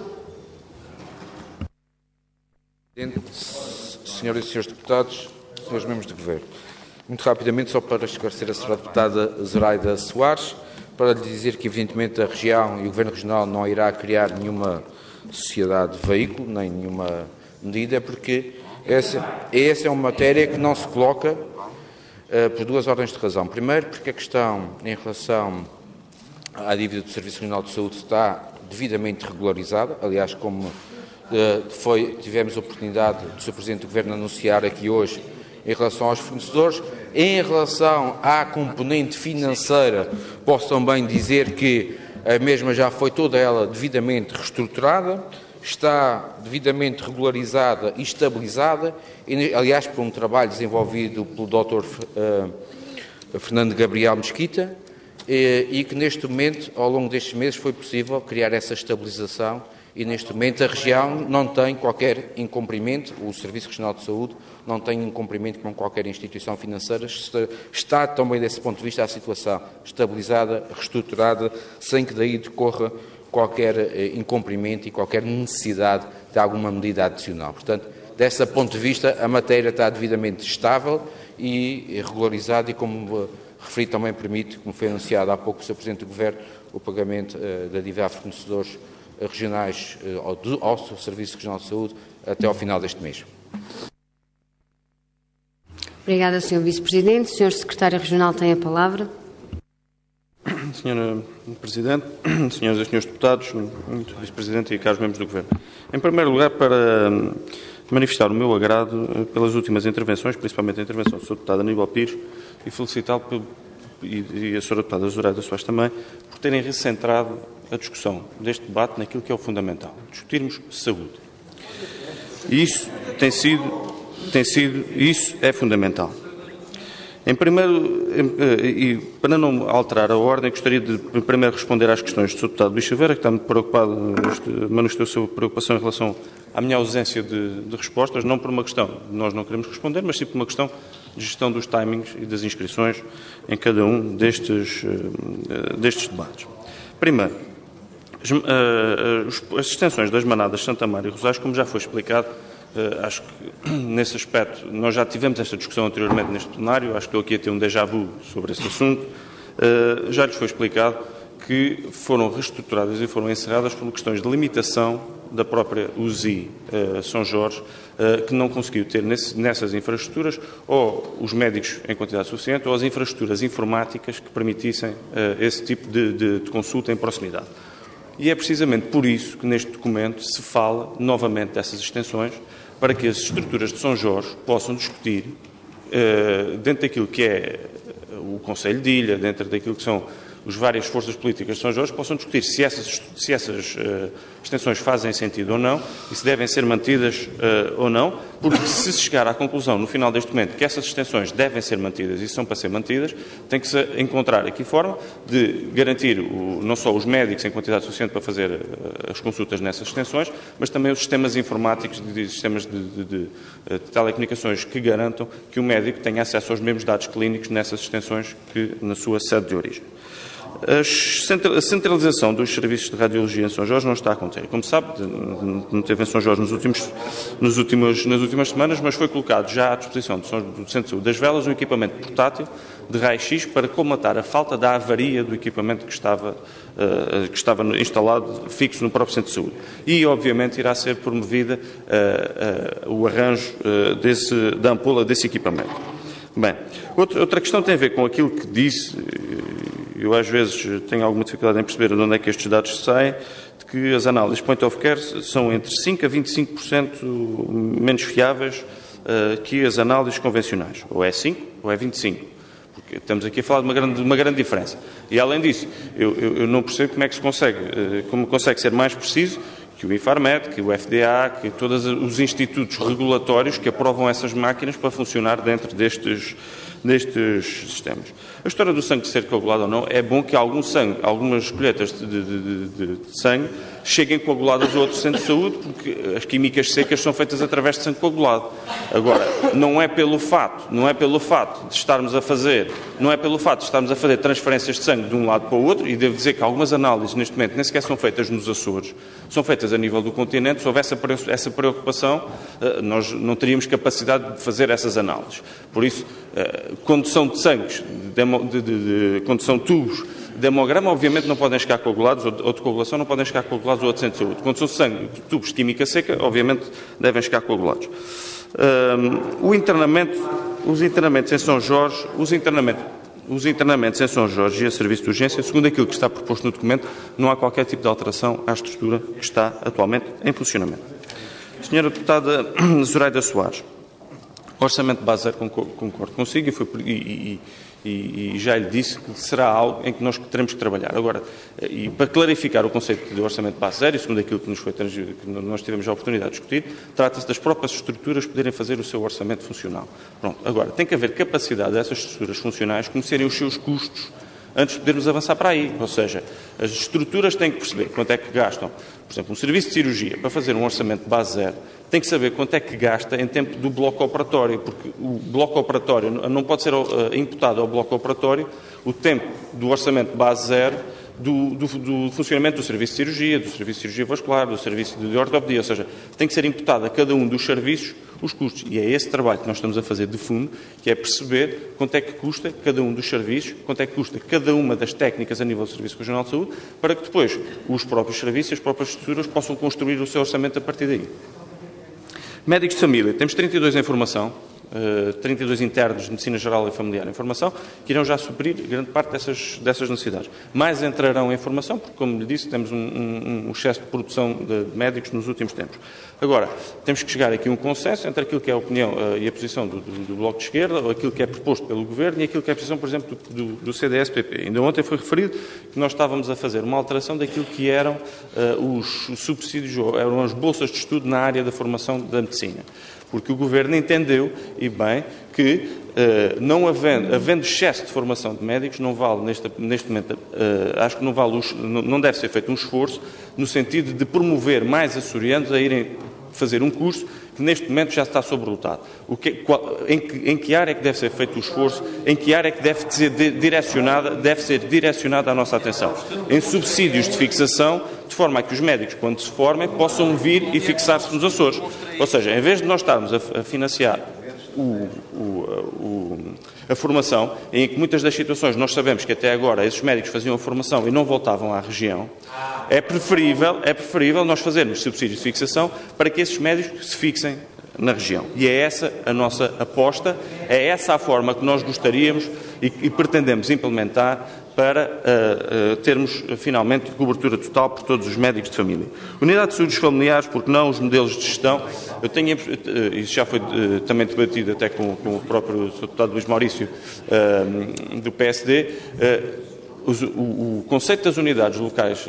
Senhoras e senhores deputados, senhores membros do Governo, muito rapidamente, só para esclarecer a senhora deputada Zoraida Soares, para lhe dizer que, evidentemente, a região e o Governo Regional não irá criar nenhuma sociedade de veículo, nem nenhuma medida, porque essa é uma matéria que não se coloca por duas ordens de razão. Primeiro, porque a questão em relação à dívida do Serviço Regional de Saúde está devidamente regularizada, aliás, como tivemos a oportunidade do Sr. Presidente do Governo anunciar aqui hoje, em relação aos fornecedores. Em relação à componente financeira, posso também dizer que a mesma já foi toda ela devidamente reestruturada, está devidamente regularizada e estabilizada, e, aliás, por um trabalho desenvolvido pelo Dr. Fernando Gabriel Mesquita, e que neste momento, ao longo destes meses, foi possível criar essa estabilização. E, neste momento, a região não tem qualquer incumprimento, o Serviço Regional de Saúde não tem incumprimento com qualquer instituição financeira, está também, desse ponto de vista, a situação estabilizada, reestruturada, sem que daí decorra qualquer incumprimento e qualquer necessidade de alguma medida adicional. Portanto, desse ponto de vista, a matéria está devidamente estável e regularizada e, como referi, também permite, como foi anunciado há pouco o Sr. Presidente do Governo, o pagamento da dívida a fornecedores regionais ao Serviço Regional de Saúde até ao final deste mês. Obrigada, Sr. Vice-Presidente. O Sr. Secretário Regional tem a palavra. Senhora Presidente, senhoras e senhores deputados, Vice-Presidente e caros membros do Governo. Em primeiro lugar, para manifestar o meu agrado pelas últimas intervenções, principalmente a intervenção do Sr. Deputado Aníbal Pires, e felicitá-lo e a Sra. Deputada Zoraida Soares também, por terem recentrado a discussão deste debate naquilo que é o fundamental, discutirmos saúde. E isso isso é fundamental. Em primeiro, e para não alterar a ordem, gostaria de primeiro responder às questões do Sr. Deputado Luís Silveira, que está muito preocupado, manifestou a sua preocupação em relação à minha ausência de respostas, não por uma questão de nós não queremos responder, mas sim por uma questão de gestão dos timings e das inscrições em cada um destes debates. Primeiro, as extensões das manadas Santa Maria e Rosais, como já foi explicado, acho que nesse aspecto nós já tivemos esta discussão anteriormente neste plenário, acho que estou aqui a ter um déjà vu sobre esse assunto, já lhes foi explicado que foram reestruturadas e foram encerradas por questões de limitação da própria USI São Jorge, que não conseguiu ter nessas infraestruturas ou os médicos em quantidade suficiente ou as infraestruturas informáticas que permitissem esse tipo de consulta em proximidade. E é precisamente por isso que neste documento se fala novamente dessas extensões, para que as estruturas de São Jorge possam discutir, dentro daquilo que é o Conselho de Ilha, dentro daquilo que são as várias forças políticas de São Jorge, possam discutir se essas extensões fazem sentido ou não e se devem ser mantidas ou não, porque se chegar à conclusão no final deste documento que essas extensões devem ser mantidas e são para ser mantidas, tem que se encontrar aqui forma de garantir não só os médicos em quantidade suficiente para fazer as consultas nessas extensões, mas também os sistemas informáticos e sistemas de telecomunicações que garantam que o médico tenha acesso aos mesmos dados clínicos nessas extensões que na sua sede de origem. A centralização dos serviços de radiologia em São Jorge não está a acontecer. Como sabe, não teve em São Jorge nas últimas semanas, mas foi colocado já à disposição do Centro de Saúde das Velas um equipamento portátil de raio-x para colmatar a falta da avaria do equipamento que estava instalado fixo no próprio Centro de Saúde. E, obviamente, irá ser promovida o arranjo da ampola desse equipamento. Bem, outra questão tem a ver com aquilo que disse. Eu, às vezes, tenho alguma dificuldade em perceber de onde é que estes dados saem, de que as análises point of care são entre 5% a 25% menos fiáveis que as análises convencionais. Ou é 5% ou é 25%. Porque estamos aqui a falar de uma grande diferença. E, além disso, eu não percebo como é que como consegue ser mais preciso que o Infarmed, que o FDA, que todos os institutos regulatórios que aprovam essas máquinas para funcionar dentro destes sistemas. A história do sangue ser coagulado ou não, é bom que algumas colheitas de sangue cheguem coaguladas a outro centro de saúde, porque as químicas secas são feitas através de sangue coagulado. Agora, não é pelo fato de estarmos a fazer transferências de sangue de um lado para o outro, e devo dizer que algumas análises neste momento nem sequer são feitas nos Açores, são feitas a nível do continente. Se houvesse essa preocupação, nós não teríamos capacidade de fazer essas análises. Por isso, condução de sangues, condução de tubos de hemograma, obviamente não podem chegar coagulados, ou de coagulação não podem chegar coagulados ao outro centro de saúde. Condução de sangue, de tubos de química seca, obviamente devem chegar coagulados. Os internamentos em São Jorge e a serviço de urgência, segundo aquilo que está proposto no documento, não há qualquer tipo de alteração à estrutura que está atualmente em funcionamento. Senhora Deputada Zoraida Soares, orçamento de base zero, concordo consigo e já lhe disse que será algo em que nós teremos que trabalhar. Agora, e para clarificar o conceito de orçamento de base zero, e segundo aquilo que nós tivemos a oportunidade de discutir, trata-se das próprias estruturas poderem fazer o seu orçamento funcional. Pronto. Agora, tem que haver capacidade dessas estruturas funcionais conhecerem os seus custos antes de podermos avançar para aí. Ou seja, as estruturas têm que perceber quanto é que gastam. Por exemplo, um serviço de cirurgia, para fazer um orçamento de base zero, tem que saber quanto é que gasta em tempo do bloco operatório, porque o bloco operatório não pode ser imputado ao bloco operatório o tempo do orçamento de base zero do funcionamento do serviço de cirurgia vascular, do serviço de ortopedia, ou seja, tem que ser imputado a cada um dos serviços os custos. E é esse trabalho que nós estamos a fazer de fundo, que é perceber quanto é que custa cada um dos serviços, quanto é que custa cada uma das técnicas a nível do Serviço Regional de Saúde, para que depois os próprios serviços e as próprias estruturas possam construir o seu orçamento a partir daí. Médicos de família, temos 32 em formação, 32 internos de Medicina Geral e Familiar em formação, que irão já suprir grande parte dessas necessidades. Mais entrarão em formação, porque, como lhe disse, temos um excesso de produção de médicos nos últimos tempos. Agora, temos que chegar aqui a um consenso entre aquilo que é a opinião e a posição do Bloco de Esquerda, ou aquilo que é proposto pelo Governo e aquilo que é a posição, por exemplo, do CDS-PP. Ainda ontem foi referido que nós estávamos a fazer uma alteração daquilo que eram os subsídios, eram as bolsas de estudo na área da formação da medicina. Porque o Governo entendeu, e bem, que não havendo excesso de formação de médicos, não vale, neste momento, acho que não deve ser feito um esforço no sentido de promover mais açorianos a irem fazer um curso que neste momento já está sobrelotado. Em que área é que deve ser feito o esforço? Em que área é que deve ser direcionada a nossa atenção? Em subsídios de fixação, de forma a que os médicos, quando se formem, possam vir e fixar-se nos Açores. Ou seja, em vez de nós estarmos a financiar a formação, em que muitas das situações nós sabemos que até agora esses médicos faziam a formação e não voltavam à região, é preferível nós fazermos subsídios de fixação para que esses médicos se fixem na região. E é essa a nossa aposta, é essa a forma que nós gostaríamos e pretendemos implementar para termos, finalmente, cobertura total por todos os médicos de família. Unidade de saúde familiares, porque não os modelos de gestão, isso já foi também debatido até com o próprio Sr. Deputado Luís Maurício, do PSD, o conceito das unidades locais,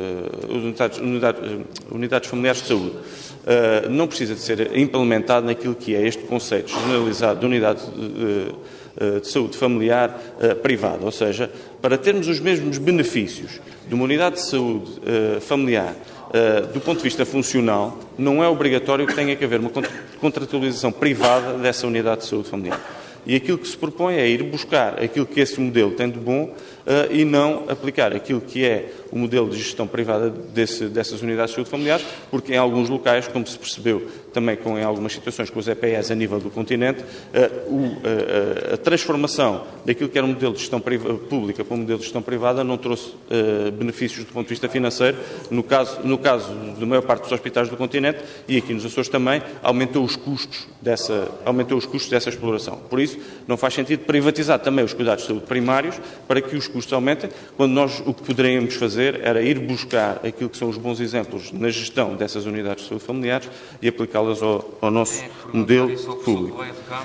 unidades familiares de saúde, não precisa de ser implementado naquilo que é este conceito generalizado de unidade de saúde familiar privada, ou seja, para termos os mesmos benefícios de uma unidade de saúde familiar do ponto de vista funcional, não é obrigatório que tenha que haver uma contratualização privada dessa unidade de saúde familiar. E aquilo que se propõe é ir buscar aquilo que esse modelo tem de bom e não aplicar aquilo que é o modelo de gestão privada dessas unidades de saúde familiares, porque em alguns locais, como se percebeu também em algumas situações com os EPS a nível do continente, a transformação daquilo que era um modelo de gestão pública para um modelo de gestão privada não trouxe benefícios do ponto de vista financeiro, no caso da maior parte dos hospitais do continente, e aqui nos Açores também, aumentou os custos dessa exploração. Por isso, não faz sentido privatizar também os cuidados de saúde primários para que os custos aumentem, quando nós o que poderíamos fazer era ir buscar aquilo que são os bons exemplos na gestão dessas unidades de saúde familiares e aplicá-las ao nosso modelo público.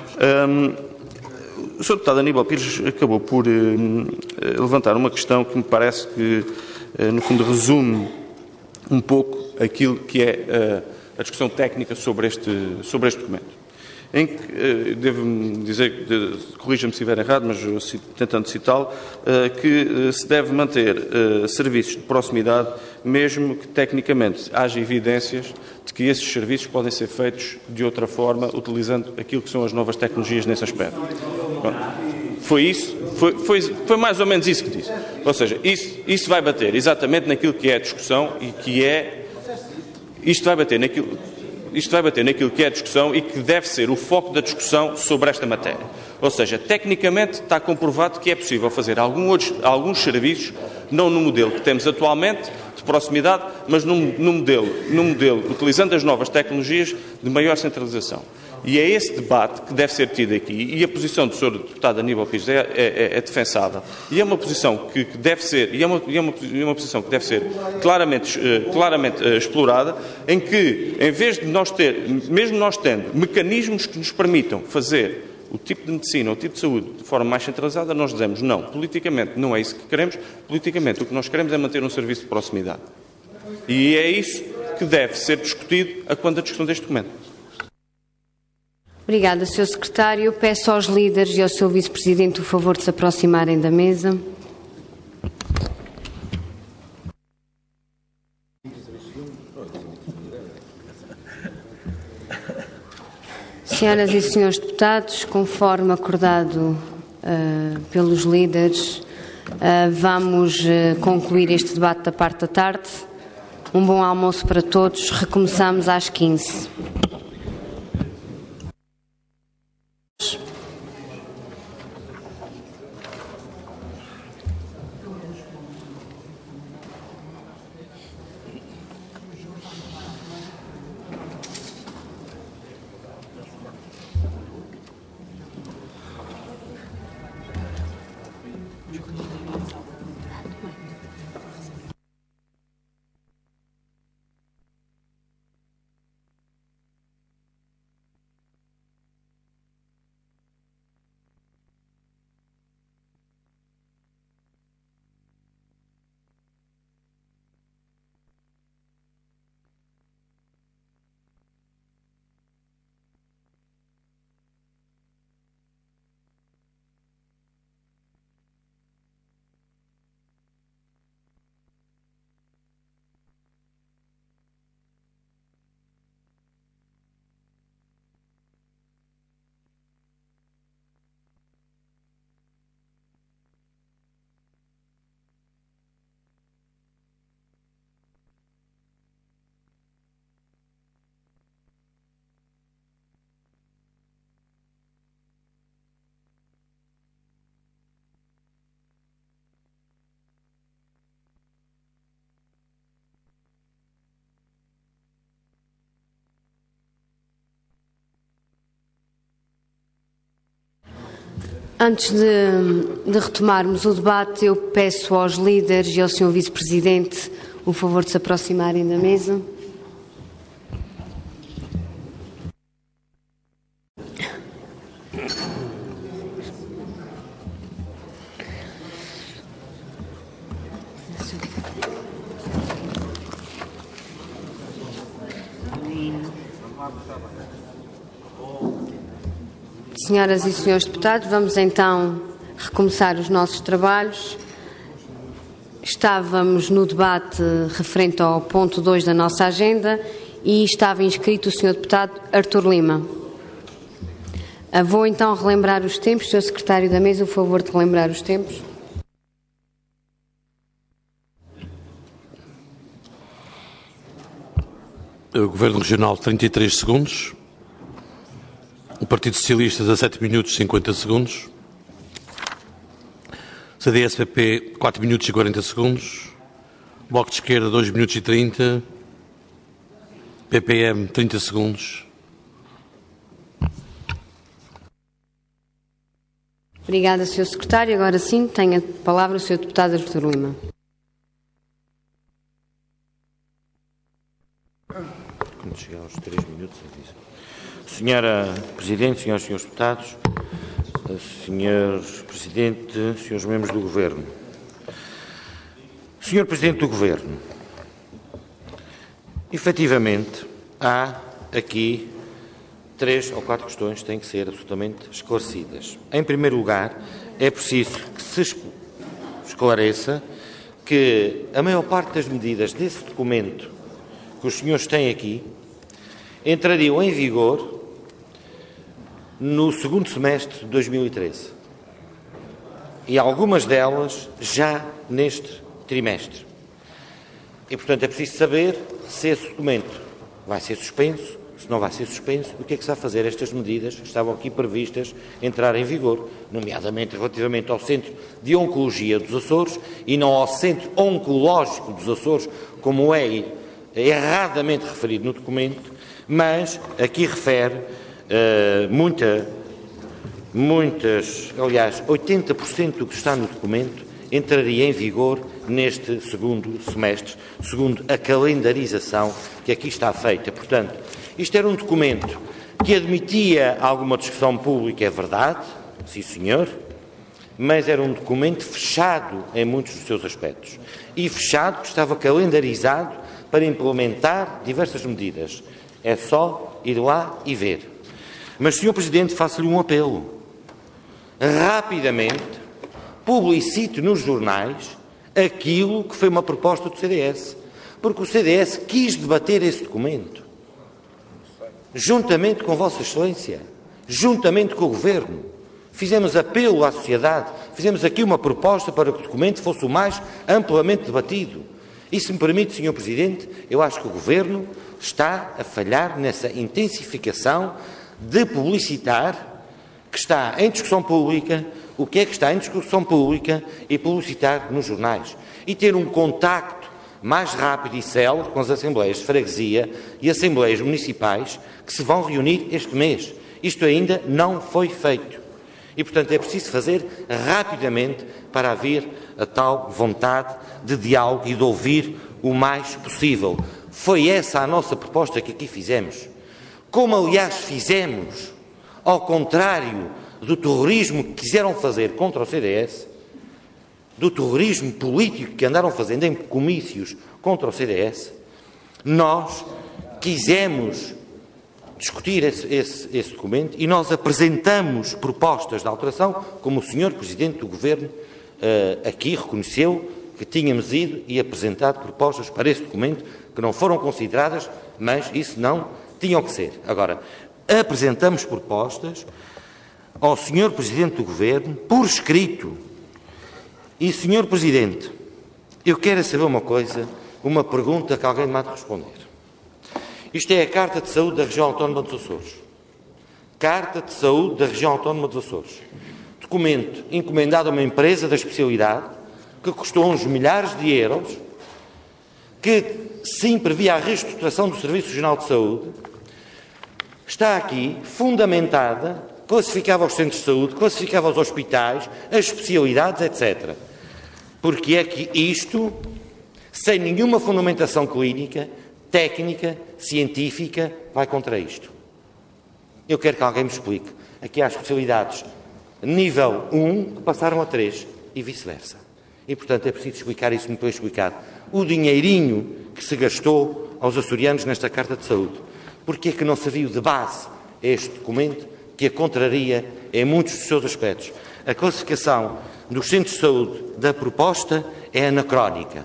O Sr. Deputado Aníbal Pires acabou por levantar uma questão que me parece que, no fundo, resume um pouco aquilo que é a discussão técnica sobre este documento. Em que, devo-me dizer, corrija-me se estiver errado, mas tentando citá-lo, que se deve manter serviços de proximidade, mesmo que tecnicamente haja evidências de que esses serviços podem ser feitos de outra forma, utilizando aquilo que são as novas tecnologias nesse aspecto. Bom, foi isso, foi mais ou menos isso que disse. Ou seja, isso vai bater exatamente naquilo que é a discussão e que é... Isto vai bater naquilo que é a discussão e que deve ser o foco da discussão sobre esta matéria. Ou seja, tecnicamente está comprovado que é possível fazer alguns serviços, não no modelo que temos atualmente, de proximidade, mas num modelo utilizando as novas tecnologias de maior centralização. E é esse debate que deve ser tido aqui, e a posição do Sr. Deputado Aníbal Pires é defensável. E é uma posição que deve ser, posição que deve ser claramente explorada, em que, em vez de nós mesmo nós tendo mecanismos que nos permitam fazer o tipo de medicina, o tipo de saúde de forma mais centralizada, nós dizemos não. Politicamente não é isso que queremos, politicamente o que nós queremos é manter um serviço de proximidade. E é isso que deve ser discutido quando a discussão deste documento. Obrigada, Sr. Secretário. Peço aos líderes e ao Sr. Vice-Presidente o favor de se aproximarem da mesa. Senhoras e senhores deputados, conforme acordado pelos líderes, vamos concluir este debate da parte da tarde. Um bom almoço para todos. Recomeçamos às 15h. Antes de retomarmos o debate, eu peço aos líderes e ao Sr. Vice-Presidente o favor de se aproximarem da mesa. Senhoras e senhores deputados, vamos então recomeçar os nossos trabalhos. Estávamos no debate referente ao ponto 2 da nossa agenda e estava inscrito o Sr. Deputado Artur Lima. Vou então relembrar os tempos. Sr. Secretário da Mesa, o favor de relembrar os tempos. O Governo Regional, 33 segundos. O Partido Socialista, 17 minutos e 50 segundos. CDS-PP, 4 minutos e 40 segundos. Bloco de Esquerda, 2 minutos e 30. PPM, 30 segundos. Obrigada, Sr. Secretário. Agora sim, tem a palavra o Sr. Deputado Artur Lima. Quando chegar aos 3 minutos, aviso. Senhora Presidente, senhoras e senhores deputados, Senhor Presidente, senhores membros do Governo. Senhor Presidente do Governo, efetivamente, há aqui 3 ou 4 questões que têm que ser absolutamente esclarecidas. Em primeiro lugar, é preciso que se esclareça que a maior parte das medidas desse documento que os senhores têm aqui entrariam em vigor no segundo semestre de 2013 e algumas delas já neste trimestre. E, portanto, é preciso saber se esse documento vai ser suspenso, se não vai ser suspenso, o que é que se vai fazer estas medidas que estavam aqui previstas entrar em vigor, nomeadamente relativamente ao Centro de Oncologia dos Açores e não ao Centro Oncológico dos Açores, como é erradamente referido no documento, mas aqui refere aliás, 80% do que está no documento entraria em vigor neste segundo semestre, segundo a calendarização que aqui está feita. Portanto, isto era um documento que admitia alguma discussão pública, é verdade, sim senhor, mas era um documento fechado em muitos dos seus aspectos. E fechado porque estava calendarizado para implementar diversas medidas. É só ir lá e ver. Mas, Sr. Presidente, faço-lhe um apelo. Rapidamente, publicite nos jornais aquilo que foi uma proposta do CDS. Porque o CDS quis debater esse documento. Juntamente com Vossa Excelência. Juntamente com o Governo. Fizemos apelo à sociedade. Fizemos aqui uma proposta para que o documento fosse o mais amplamente debatido. E, se me permite, Sr. Presidente, eu acho que o Governo está a falhar nessa intensificação de publicitar que está em discussão pública, o que é que está em discussão pública e publicitar nos jornais. E ter um contacto mais rápido e célere com as Assembleias de Freguesia e Assembleias Municipais que se vão reunir este mês. Isto ainda não foi feito. E, portanto, é preciso fazer rapidamente para haver a tal vontade de diálogo e de ouvir o mais possível. Foi essa a nossa proposta que aqui fizemos. Como, aliás, fizemos, ao contrário do terrorismo que quiseram fazer contra o CDS, do terrorismo político que andaram fazendo em comícios contra o CDS, nós quisemos discutir esse documento e nós apresentamos propostas de alteração, como o Sr. Presidente do Governo aqui reconheceu que tínhamos ido e apresentado propostas para esse documento que não foram consideradas, mas isso não tinham que ser. Agora, apresentamos propostas ao Sr. Presidente do Governo por escrito. E, Sr. Presidente, eu quero saber uma coisa, uma pergunta que alguém me há de responder. Isto é a Carta de Saúde da Região Autónoma dos Açores. Carta de Saúde da Região Autónoma dos Açores. Documento encomendado a uma empresa da especialidade que custou uns milhares de euros, que sim previa a reestruturação do Serviço Regional de Saúde, está aqui fundamentada, classificava os centros de saúde, classificava os hospitais, as especialidades, etc. Porque é que isto, sem nenhuma fundamentação clínica, técnica, científica, vai contra isto. Eu quero que alguém me explique. Aqui há especialidades nível 1 que passaram a 3 e vice-versa. E, portanto, é preciso explicar isso muito bem explicado. O dinheirinho que se gastou aos açorianos nesta Carta de Saúde. Porque é que não se viu de base este documento que a contraria em muitos dos seus aspectos? A classificação dos centros de saúde da proposta é anacrónica.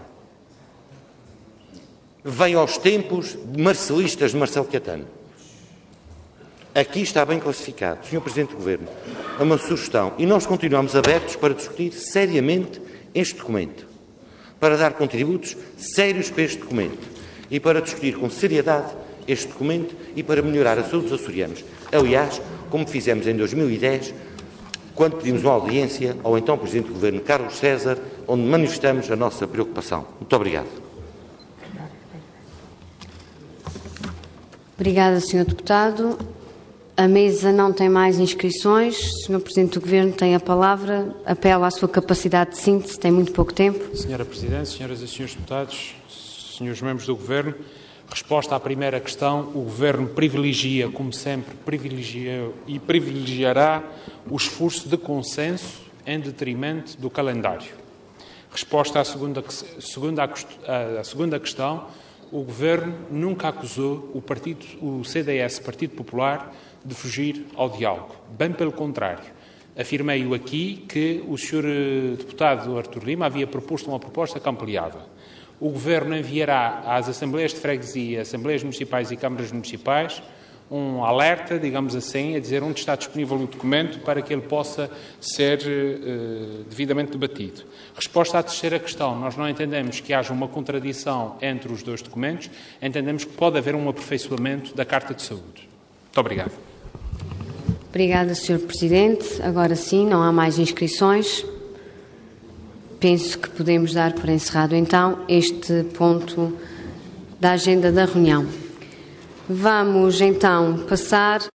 Vem aos tempos marcelistas de Marcelo Caetano. Aqui está bem classificado, Sr. Presidente do Governo, é uma sugestão e nós continuamos abertos para discutir seriamente este documento, para dar contributos sérios para este documento e para discutir com seriedade este documento e para melhorar a saúde dos açorianos. Aliás, como fizemos em 2010, quando pedimos uma audiência ao então Presidente do Governo, Carlos César, onde manifestamos a nossa preocupação. Muito obrigado. Obrigada, Sr. Deputado. A mesa não tem mais inscrições. Sr. Presidente do Governo tem a palavra. Apelo à sua capacidade de síntese, tem muito pouco tempo. Senhora Presidente, senhoras e senhores deputados, senhores membros do Governo, resposta à primeira questão, o Governo privilegia, como sempre, privilegiou e privilegiará o esforço de consenso em detrimento do calendário. Resposta à segunda questão, o Governo nunca acusou o CDS, Partido Popular, de fugir ao diálogo. Bem pelo contrário. Afirmei-o aqui que o Sr. Deputado Artur Lima havia proposto uma proposta ampliada. O Governo enviará às Assembleias de Freguesia, Assembleias Municipais e Câmaras Municipais um alerta, digamos assim, a dizer onde está disponível o documento para que ele possa ser devidamente debatido. Resposta à terceira questão, nós não entendemos que haja uma contradição entre os dois documentos, entendemos que pode haver um aperfeiçoamento da Carta de Saúde. Muito obrigado. Obrigada, Sr. Presidente. Agora sim, não há mais inscrições. Penso que podemos dar por encerrado, então, este ponto da agenda da reunião. Vamos, então, passar